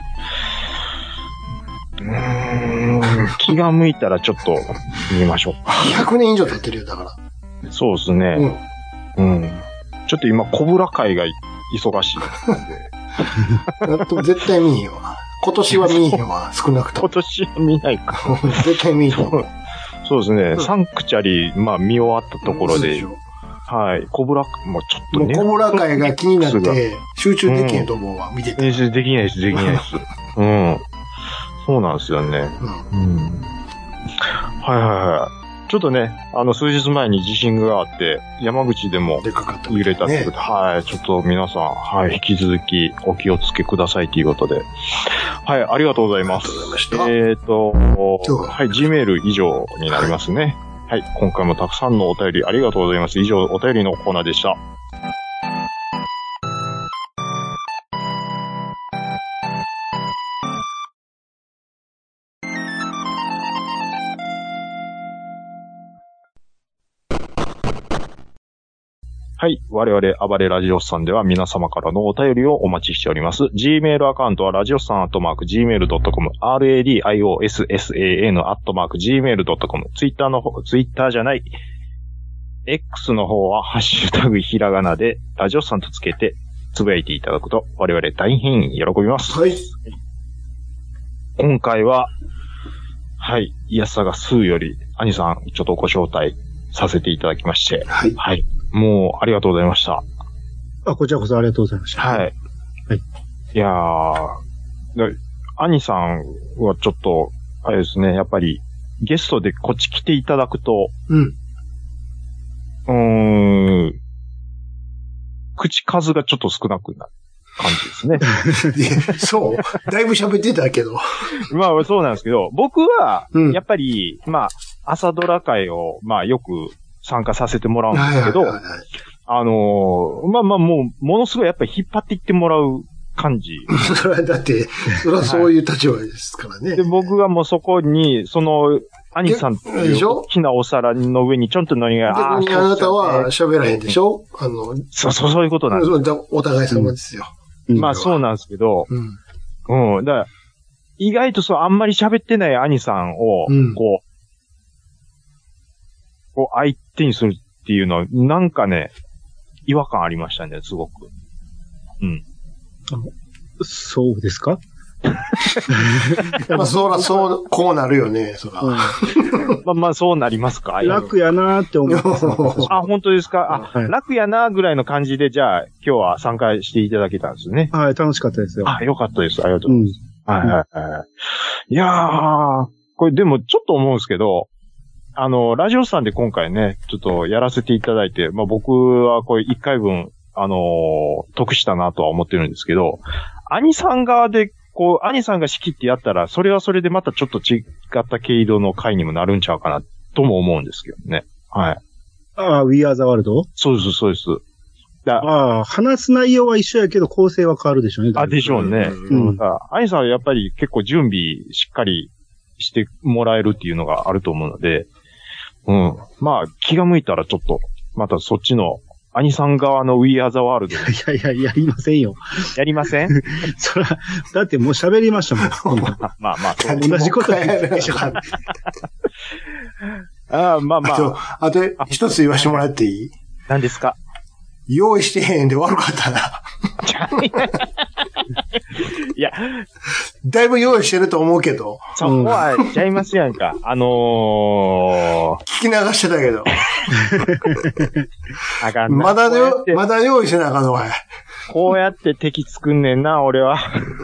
うーん、気が向いたらちょっと見ましょう。 ひゃくねん以上経ってるよ、だから。 そうですね。うん。うん。ちょっと今、コブラ会が忙しいんで。絶対見えへんわ。今年は見えへんわ、少なくとも。 今年は見ないか。 絶対見えへんわ。 そうですね。サンクチャリ、まあ見終わったところで。はい。コブラ、もうちょっとね。 コブラ会が気になって、集中できへんと思うわ、見てて。 できないです、できないです。うん。そうなんですよね。うん。はいはいはい。ちょっとね、あの、数日前に地震があって、山口でも揺れたってことで、はい。ちょっと皆さん、はい。引き続きお気をつけくださいということで。はい、ありがとうございます。えっと、はい、Gmail 以上になりますね。はい、今回もたくさんのお便りありがとうございます。以上、お便りのコーナーでした。はい。我々、暴れラジオスさんでは皆様からのお便りをお待ちしております。Gmail アカウントはラジオスさんアットマーク ジーメールドットコム、ラディオスサン アットマーク ジーメールドットコム、Twitter の方、Twitter じゃない、X の方はハッシュタグひらがなでラジオスさんとつけてつぶやいていただくと我々大変喜びます。 はい。 今回は、はい、イヤサガスーより、兄さん、ちょっとご招待させていただきまして、 はい。 はい。もう、ありがとうございました。 あ、こちらこそありがとうございました。 はい。はい。いやー、兄さんはちょっと、あれですね、やっぱり、ゲストでこっち来ていただくと、 うん。 うーん、口数がちょっと少なくなる感じですね。 そうだいぶ喋ってたけど。 まあ、そうなんですけど、僕は、 うん、 やっぱり、まあ、朝ドラ会を、まあ、よく、参加させてもらうんですけど、あのー、まあまあもう、ものすごいやっぱり引っ張っていってもらう感じ。 それはだって、それはそういう立場ですからね。 はい、で、僕がもうそこに、その、兄さんっていう大きなお皿の上にちょんと乗りがら、ああなたは喋らへんでしょ、あの、 そうそう、そういうことなんです。 お互い様ですよ。 うん、まあそうなんですけど、うん。うん。だから、意外とそう、あんまり喋ってない兄さんを、うん、こう、を相手にするっていうのは、なんかね、違和感ありましたね、すごく。うん。 そうですかまあ、そら、そう、こうなるよね、そら。うん、 まあまあ、そうなりますか。 楽やなーって思います。 あ、本当ですか。あ、はい、楽やなーぐらいの感じで、じゃあ、今日は参加していただけたんですね。 はい、楽しかったですよ。 あ、よかったです。ありがとうございます。うん、はいはいはい。いやー、これでもちょっと思うんですけど、あの、ラジオさんで今回ね、ちょっとやらせていただいて、まあ僕はこれ一回分、あのー、得したなとは思ってるんですけど、兄さん側で、こう、兄さんが仕切ってやったら、それはそれでまたちょっと違った毛色の回にもなるんちゃうかな、とも思うんですけどね。はい。 ああ、We Are the World? そうです、そうです。 ああ、話す内容は一緒やけど構成は変わるでしょうね。 あ、でしょうね。うん。兄さんはやっぱり結構準備しっかりしてもらえるっていうのがあると思うので、うん。まあ、気が向いたらちょっと、またそっちの、兄さん側の We Are the World。 いやいや、やりませんよ。 やりませんそら、だってもう喋りましたもん。 まあまあ、 同じことやるでしょ。 ああ、まあまあ。 あと、あと、一つ言わせてもらっていい？ 何ですか？ 用意してへんで悪かったな。 いや、 だいぶ用意してると思うけど。 そこはちゃいますやんか。あのー、 聞き流してたけど。 あかんな。 まだよ、まだ用意してなあかんのかい。 こうやって敵作んねんな、俺は。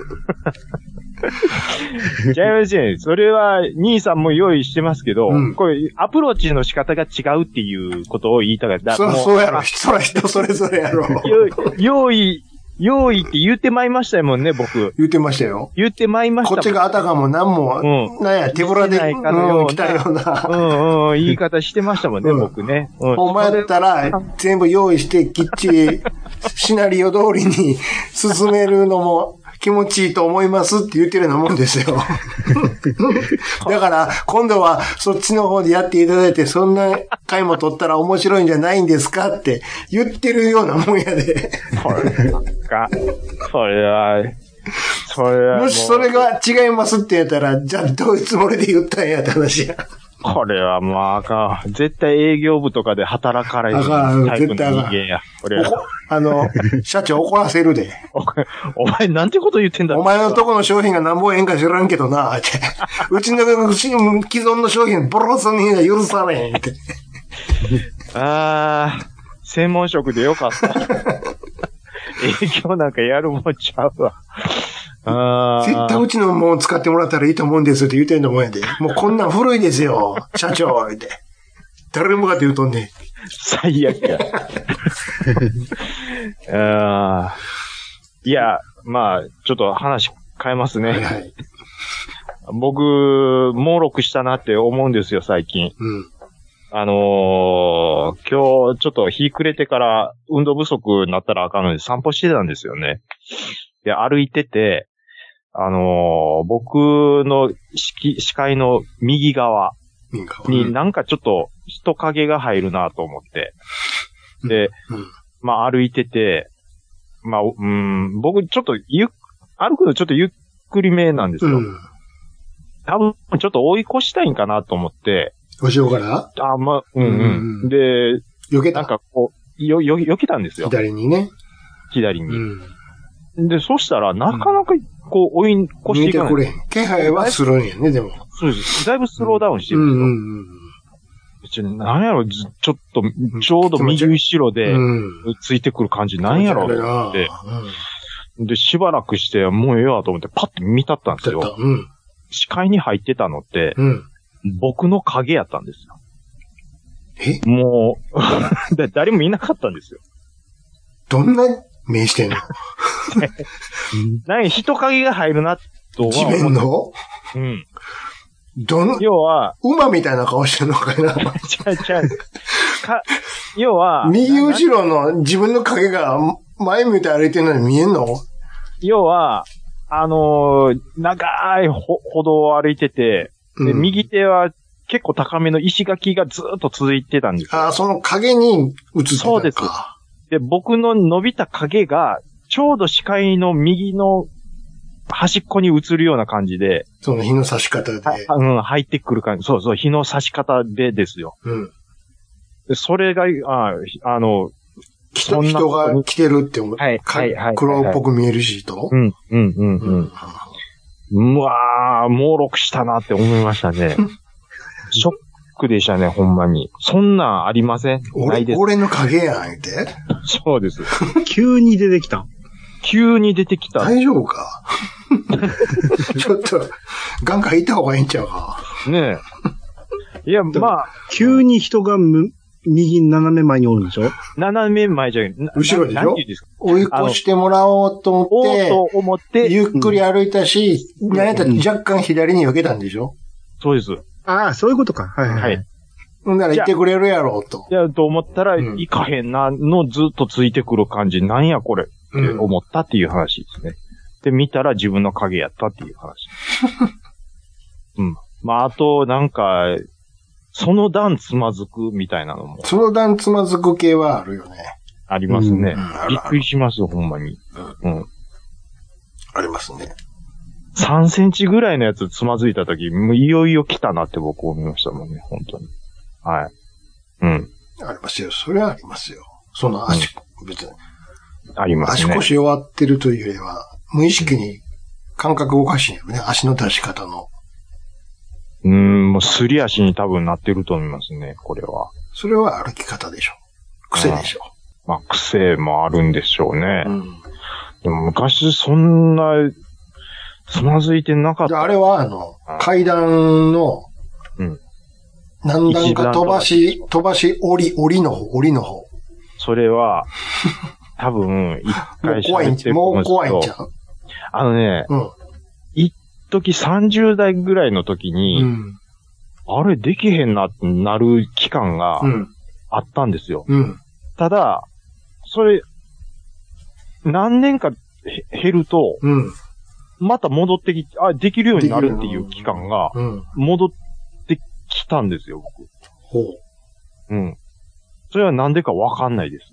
ちゃいますやん。それは、兄さんも用意してますけど、うん、これ、アプローチの仕方が違うっていうことを言いたかった。 そらそうやろ。そら人それぞれやろ。 用意、 用意って言ってまいりましたもんね、僕。 言ってましたよ。 言ってまいりました。 こっちがあたかも何も、うん、なんや、手ぶらで、うん、来たような。 うんうん、言い方してましたもんね、うん、僕ね。 うん、お前だったら、全部用意してきっちり、シナリオ通りに進めるのも気持ちいいと思いますって言ってるようなもんですよ。だから、今度はそっちの方でやっていただいて、そんな回も取ったら面白いんじゃないんですかって言ってるようなもんやで。 これか。それは、それはも。 もしそれが違いますって言ったら、じゃあどういうつもりで言ったんやって話や。 これはもうあかん。絶対営業部とかで働かれるタイプの人間や。これは。 あの、社長怒らせるで。 お前なんてこと言ってんだお前のとこの商品が何本円か知らんけどな、って。うちの既存の商品ボロスに許されんって。 あー、専門職でよかった。営業なんかやるもんちゃうわ。あ絶対うちのもん使ってもらったらいいと思うんですって言ってんのもんやで。もうこんなん古いですよ、社長って。誰もがって言うとんねん。 最悪や。あいや、まあ、ちょっと話変えますね。はいはい、僕、猛録したなって思うんですよ、最近。うん、あのー、今日ちょっと日暮れてから運動不足になったらあかんので散歩してたんですよね。で、歩いてて、あのー、僕の視界の右側になんかちょっと人影が入るなと思って。で、うんうん、まあ歩いてて、まあ、うん、僕ちょっとゆっ、歩くのちょっとゆっくりめなんですよ。うん、多分ちょっと追い越したいんかなと思って。 後ろからあ、まあ、うんうん。うん、で、 避けたなんかこう、よ、よ、避けたんですよ。 左にね。 左に。うん、で、そしたら、なかなか、こう、追い越していかない。 見てくれ。気配はするんやね、でも。 そうです。だいぶスローダウンしてるんですよ。うんうんうん、別に何やろ、ちょっと、ちょうど右後ろで、ついてくる感じ、何やろ、と思って、うん。で、しばらくして、もうええわと思って、パッと見たったんですよ。うん、視界に入ってたのって、うん、僕の影やったんですよ。 えもう、誰もいなかったんですよ。 どんな目してんの何人影が入るな、と思う。 地面のうん。 どん、 要は、 馬みたいな顔してんのかいな。 ちゃうちゃう。か、要は、 右後ろの自分の影が前向いて歩いてるのに見えんの？ 要は、あのー、長い歩道を歩いてて、で、うん、右手は結構高めの石垣がずっと続いてたんですよ。 ああ、その影に映ってたか。 そうです。で、僕の伸びた影が、ちょうど視界の右の端っこに映るような感じで。 その日の差し方で。 うん、入ってくる感じ。そうそう、日の差し方でですよ。うん。でそれが、ああの、 人、人が来てるって思って、はい、はいはい、黒っぽく見えるしと。 うん、うん、うん、うん。うわー、猛録したなって思いましたね。ショックでしたね、ほんまに。そんなんありません？ 俺、俺の影やん、言って。 そうです。 急に出てきた。 急に出てきた。 大丈夫かちょっと、眼科行った方がいいんちゃうか。 ねえ。いや、まあ。 急に人がむ右斜め前におるんでしょ？ 斜め前じゃな後ろでしょ？追い越してもらおうと思って、 と思ってゆっくり歩いたし、うん、なんやったら若干左に避けたんでしょ？ そうです。 ああ、そういうことか。はいはい。はい。 ほんなら行ってくれるやろうと。 いや、と思ったら、うん、行かへんな、のずっとついてくる感じ、なんやこれって思ったっていう話ですね。うん、で、見たら自分の影やったっていう話。うん。まあ、あと、なんか、その段つまずくみたいなのも。 その段つまずく系はあるよね。 ありますね。うん、びっくりします、ほんまに。うん。うん、 ありますね。 さんセンチぐらいのやつつまずいたとき、もういよいよ来たなって僕思いましたもんね、本当に。はい。うん。 ありますよ。それはありますよ。その足、うん、別に。 ありますね。 足腰弱ってるというよりは、無意識に感覚おかしいよね、足の出し方の。 うーん、もうすり足に多分なってると思いますね、これは。 それは歩き方でしょ。癖でしょ。 まあ、癖もあるんでしょうね。うん、でも昔そんな、つまずいてなかった。 あれはあの、階段の、うん。何段か飛ばし、飛ばし、折り、折りの方、折りの方。 それは、 多分、一回怖いんちゃうもう怖いんちゃうあのね、 うん。 一時さんじゅう代ぐらいの時に、 うん。 あれできへんなってなる期間があったんですよ。 うん。 ただ、それ、何年か減ると、 うん。 また戻ってきて、あ、できるようになるっていう期間が、戻ってきたんですよ、僕。 ほう。 うん。それはなんでかわかんないです。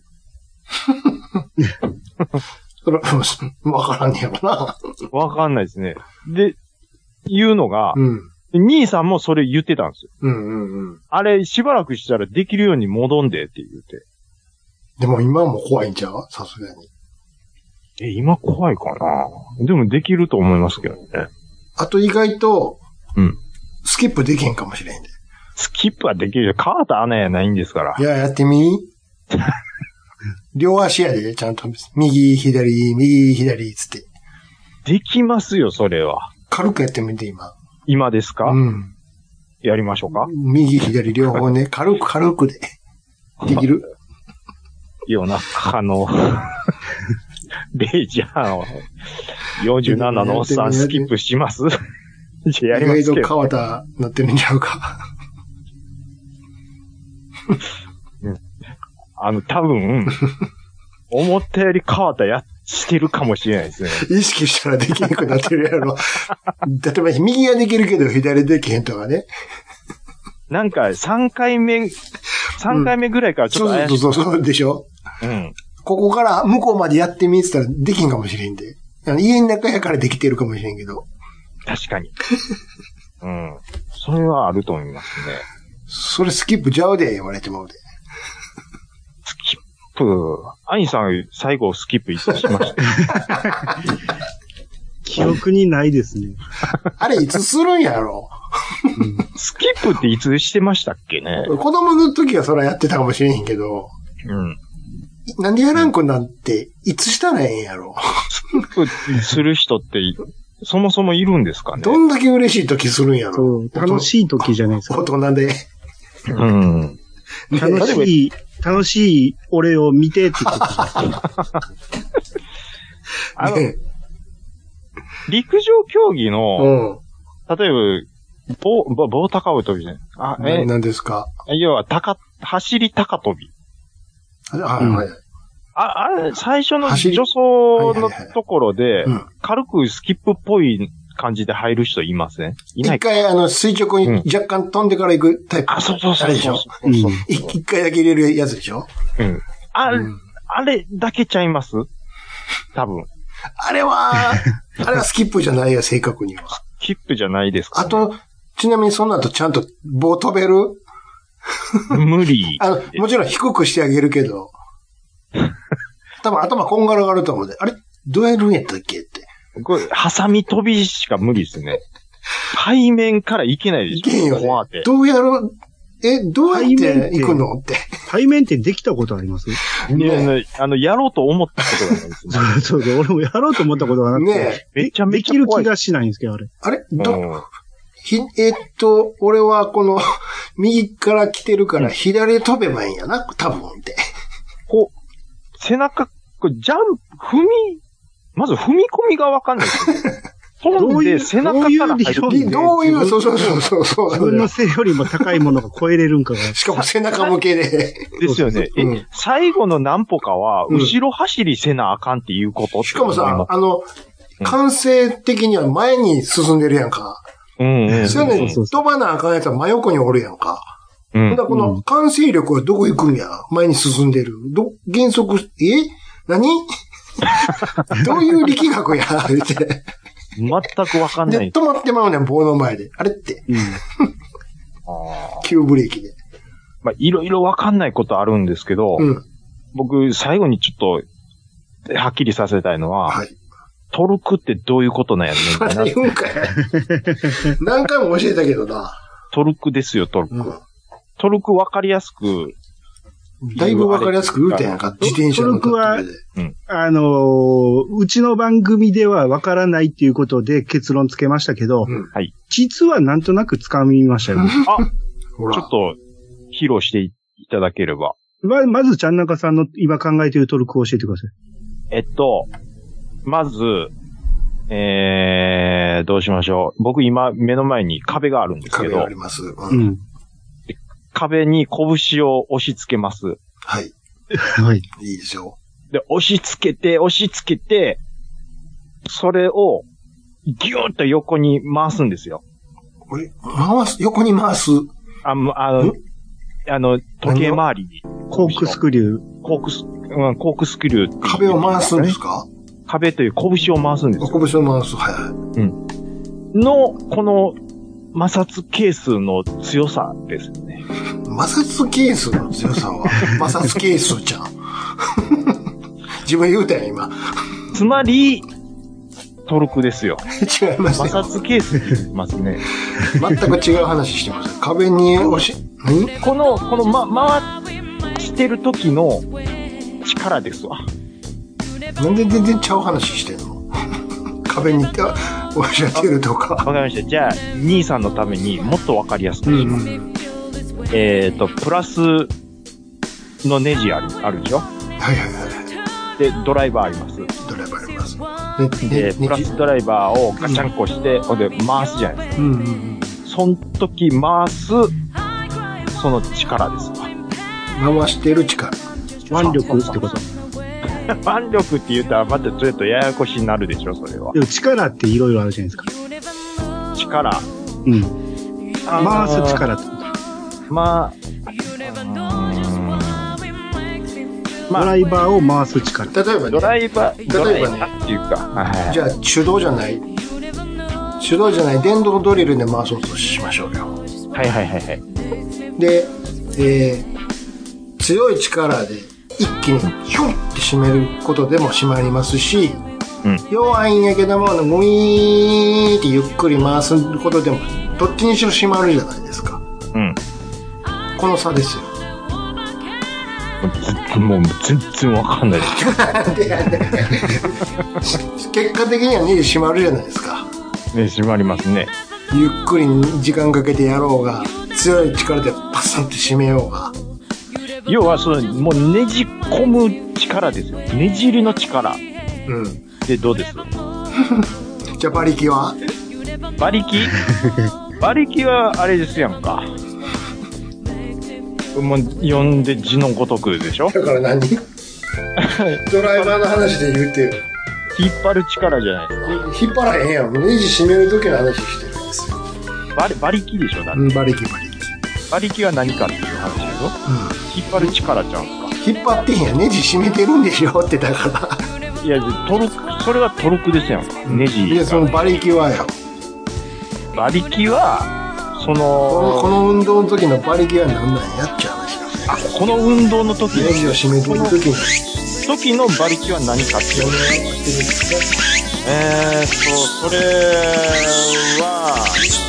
それは、わからんねやろな。 わかんないですね。で、言うのが、 うん。 兄さんもそれ言ってたんですよ。 うんうんうん。 あれ、しばらくしたらできるように戻んでって言って。 でも今も怖いんちゃうさすがに。 え、今怖いかなでもできると思いますけどね。 あと意外と、 うん。 スキップできへんかもしれんで。 スキップはできるよ。川田穴やないんですから。 いや、やってみ両足やで、ちゃんと。右、左、右、左、つって。 できますよ、それは。 軽くやってみて、今。 今ですか？ うん。 やりましょうか？ 右、左、両方ね、軽く、軽くで。できる？ 夜中の、レイジャーを、よんじゅうななのおっさんスキップしますじゃやりますけど、ね。 意外と川田なってるんちゃうか。 あの、多分、思ったより川田やしてるかもしれないですね。 意識したらできなくなってるやろ。例えば、右はできるけど、左できへんとかね。 なんか、さんかいめ、さんかいめぐらいからちょっと怪しい、 うん。そうそうそう、でしょ？うん。ここから向こうまでやってみって言ったらできんかもしれんで。家の中やからできてるかもしれんけど。 確かに。うん。それはあると思いますね。 それスキップちゃうで、言われてもうで。 スキップ、アニさん最後スキップいつしました記憶にないですね。 あれいつするんやろ、 うん、スキップっていつしてましたっけね。 子供の時はそれはやってたかもしれへんけど。うん。なんでやらんくなんて、いつしたらええんやろ。 スキップする人って、そもそもいるんですかね。 どんだけ嬉しい時するんやろ。そう、楽しい時じゃないですか。 大人で。 うん。 楽しい、楽しい俺を見てってこと。 あの、ね、陸上競技の、うん、例えば、棒、棒高跳びじゃない。あ、 え、何ですか？ 要は、高、走り高跳び。 はいはい。 あ、あれ、最初の助走のところで、軽くスキップっぽい感じで入る人いません？いないか。 一回、あの、垂直に若干飛んでから行くタイプ。 あ、そうそうそう。あれでしょ。 一回だけ入れるやつでしょ？ うん。あれ、あれだけちゃいます？多分。 あれは、あれはスキップじゃないや、正確には。 スキップじゃないですか、 ね。あと、ちなみにその後ちゃんと棒飛べる？ 無理。 あの、もちろん低くしてあげるけど。多分頭こんがらがると思うで。あれどうやるんやったっけって。 これ、ハサミ飛びしか無理ですね。背面からいけないでしょ。 いけんよ、ね。どうやるえ、どうやって行くのって。 背面ってできたことあります？ いや、あの、やろうと思ったことがないですね。 そうそう、俺もやろうと思ったことがなくて。ねえ。めちゃめちゃできる気がしないんですけど、あれ。 あれど、ひ、えー、っと、俺はこの、右から来てるから、左飛べばいいんやな、多分って。 こう、背中、これジャンプ、踏み、まず踏み込みがわかんないですよ。飛んで背中から入る。 どういう、そうそうそうそう。 自分の背よりも高いものが超えれるんかが。 しかも背中向けで。 ですよね。え、うん、最後の何歩かは、後ろ走りせなあかんっていうこと、うん、 しかもさ、あの、感性的には前に進んでるやんか。 うんうん。 そういうのに飛ばなあかんやつは真横におるやんか。うん。だからこの感性力はどこ行くんや？前に進んでる。ど、原則、え？何どういう力学や言って。 全くわかんない。 で、止まってまうねん、棒の前で。あれって。うん。急ブレーキで。 まあ、いろいろわかんないことあるんですけど、うん、僕、最後にちょっと、はっきりさせたいのは、はい。トルクってどういうことなんやねんまだ言うんかい。何回も教えたけどな。 トルクですよ、トルク。うん、トルクわかりやすく。 だいぶわかりやすく言うてんやんか、自転車のトルクは、うん、あのー、うちの番組ではわからないっていうことで結論つけましたけど、うん、はい。実はなんとなく掴みましたよね。 あ、ちょっと、披露していただければ。 ま、まず、ちゃんなかさんの今考えているトルクを教えてください。 えっと、まず、えー、どうしましょう。僕今、目の前に壁があるんですけど。 壁があります。うん。 壁に拳を押し付けます。 はい。 はい。 いいでしょう。で、押し付けて、押し付けて、それを、ギューンと横に回すんですよ。 これ、回す、横に回す。 あ、あの、あの、時計回りに。 コークスクリュー。 コークス、うん、コークスクリューって、ね。 壁を回すんですか？ 壁という拳を回すんですよ。 拳を回す、はいはい。 うん。の、この、摩擦係数の強さですね。 摩擦係数の強さは、摩擦係数じゃん。自分言うたやん、今。 つまり、トルクですよ。 違いますよ。 摩擦係数って言いますね。 全く違う話してます。壁に押し、 何？この、この、ま、回してる時の力ですわ。 なんで全然ちゃう話してんの？壁に押し当てるとか。 わかりました。じゃあ、兄さんのためにもっとわかりやすくします。うん、えっと、プラスのネジある、あるでしょ？ はいはいはい。 で、ドライバーあります。 ドライバーあります。 で、プラスドライバーをガチャンコして、ほ、うん、んで回すじゃないですか。うんうんうん、その時回す、その力ですわ。 回してる力。 腕力ってこと？ 腕力って言ったらまたちょっとややこしになるでしょ、それは。 でも力っていろいろあるじゃないですか。 力。 うん。回す力ってこと。 まあ、 まあ、ドライバーを回す力。 例えば、ね、 ドライバー、 例えばね、 っていうか、はい、 じゃあ手動じゃない、手動じゃない電動ドリルで回そうとしましょうよ。 はいはいはいはい。 で、えー、強い力で一気にヒョンって締めることでも締まりますし、うん、弱いんやけども、グイーンってゆっくり回すことでも、どっちにしろ締まるじゃないですか。 うん。 この差ですよ。 もう全然わかんないです。 結果的にはネジ締まるじゃないですか。 ね、締まりますね。 ゆっくり時間かけてやろうが、強い力でパサンって締めようが。 要はそのもうねじ込む力ですよ。ねじりの力。 うん。 でどうです？ じゃあ馬力は？ 馬力？馬力はあれですやんか。もう読んで字のごとくでしょ？ だから何？ドライバーの話で言うてよ。 引っ張る力じゃないですか。引っ張らへんやん。ネジ締める時の話してるんですよ。 馬馬力でしょ？だって。 うん、馬力馬力。 馬力は何かっていう話やろ？うん。引っ張る力ちゃうんすか？引っ張ってへんやん。ネジ締めてるんでしょってだから。 いや、トルク、それはトルクですやんか。ネジ。 で、その馬力はや。 馬力は、そのこの、この運動の時の馬力は何なんやっちゃう話なんですよ。 あ、この運動の時ネジを締めてる時に。 時の馬力は何かっていうのをえーっと、それは、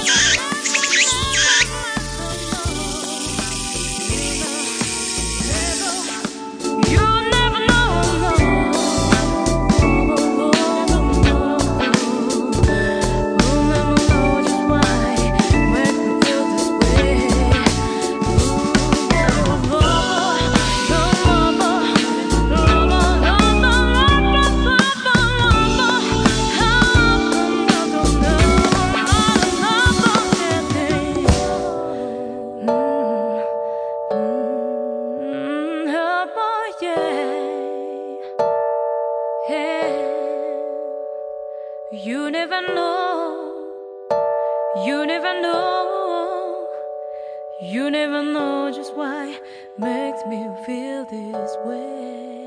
You never know, you never know, you never know just why makes me feel this way.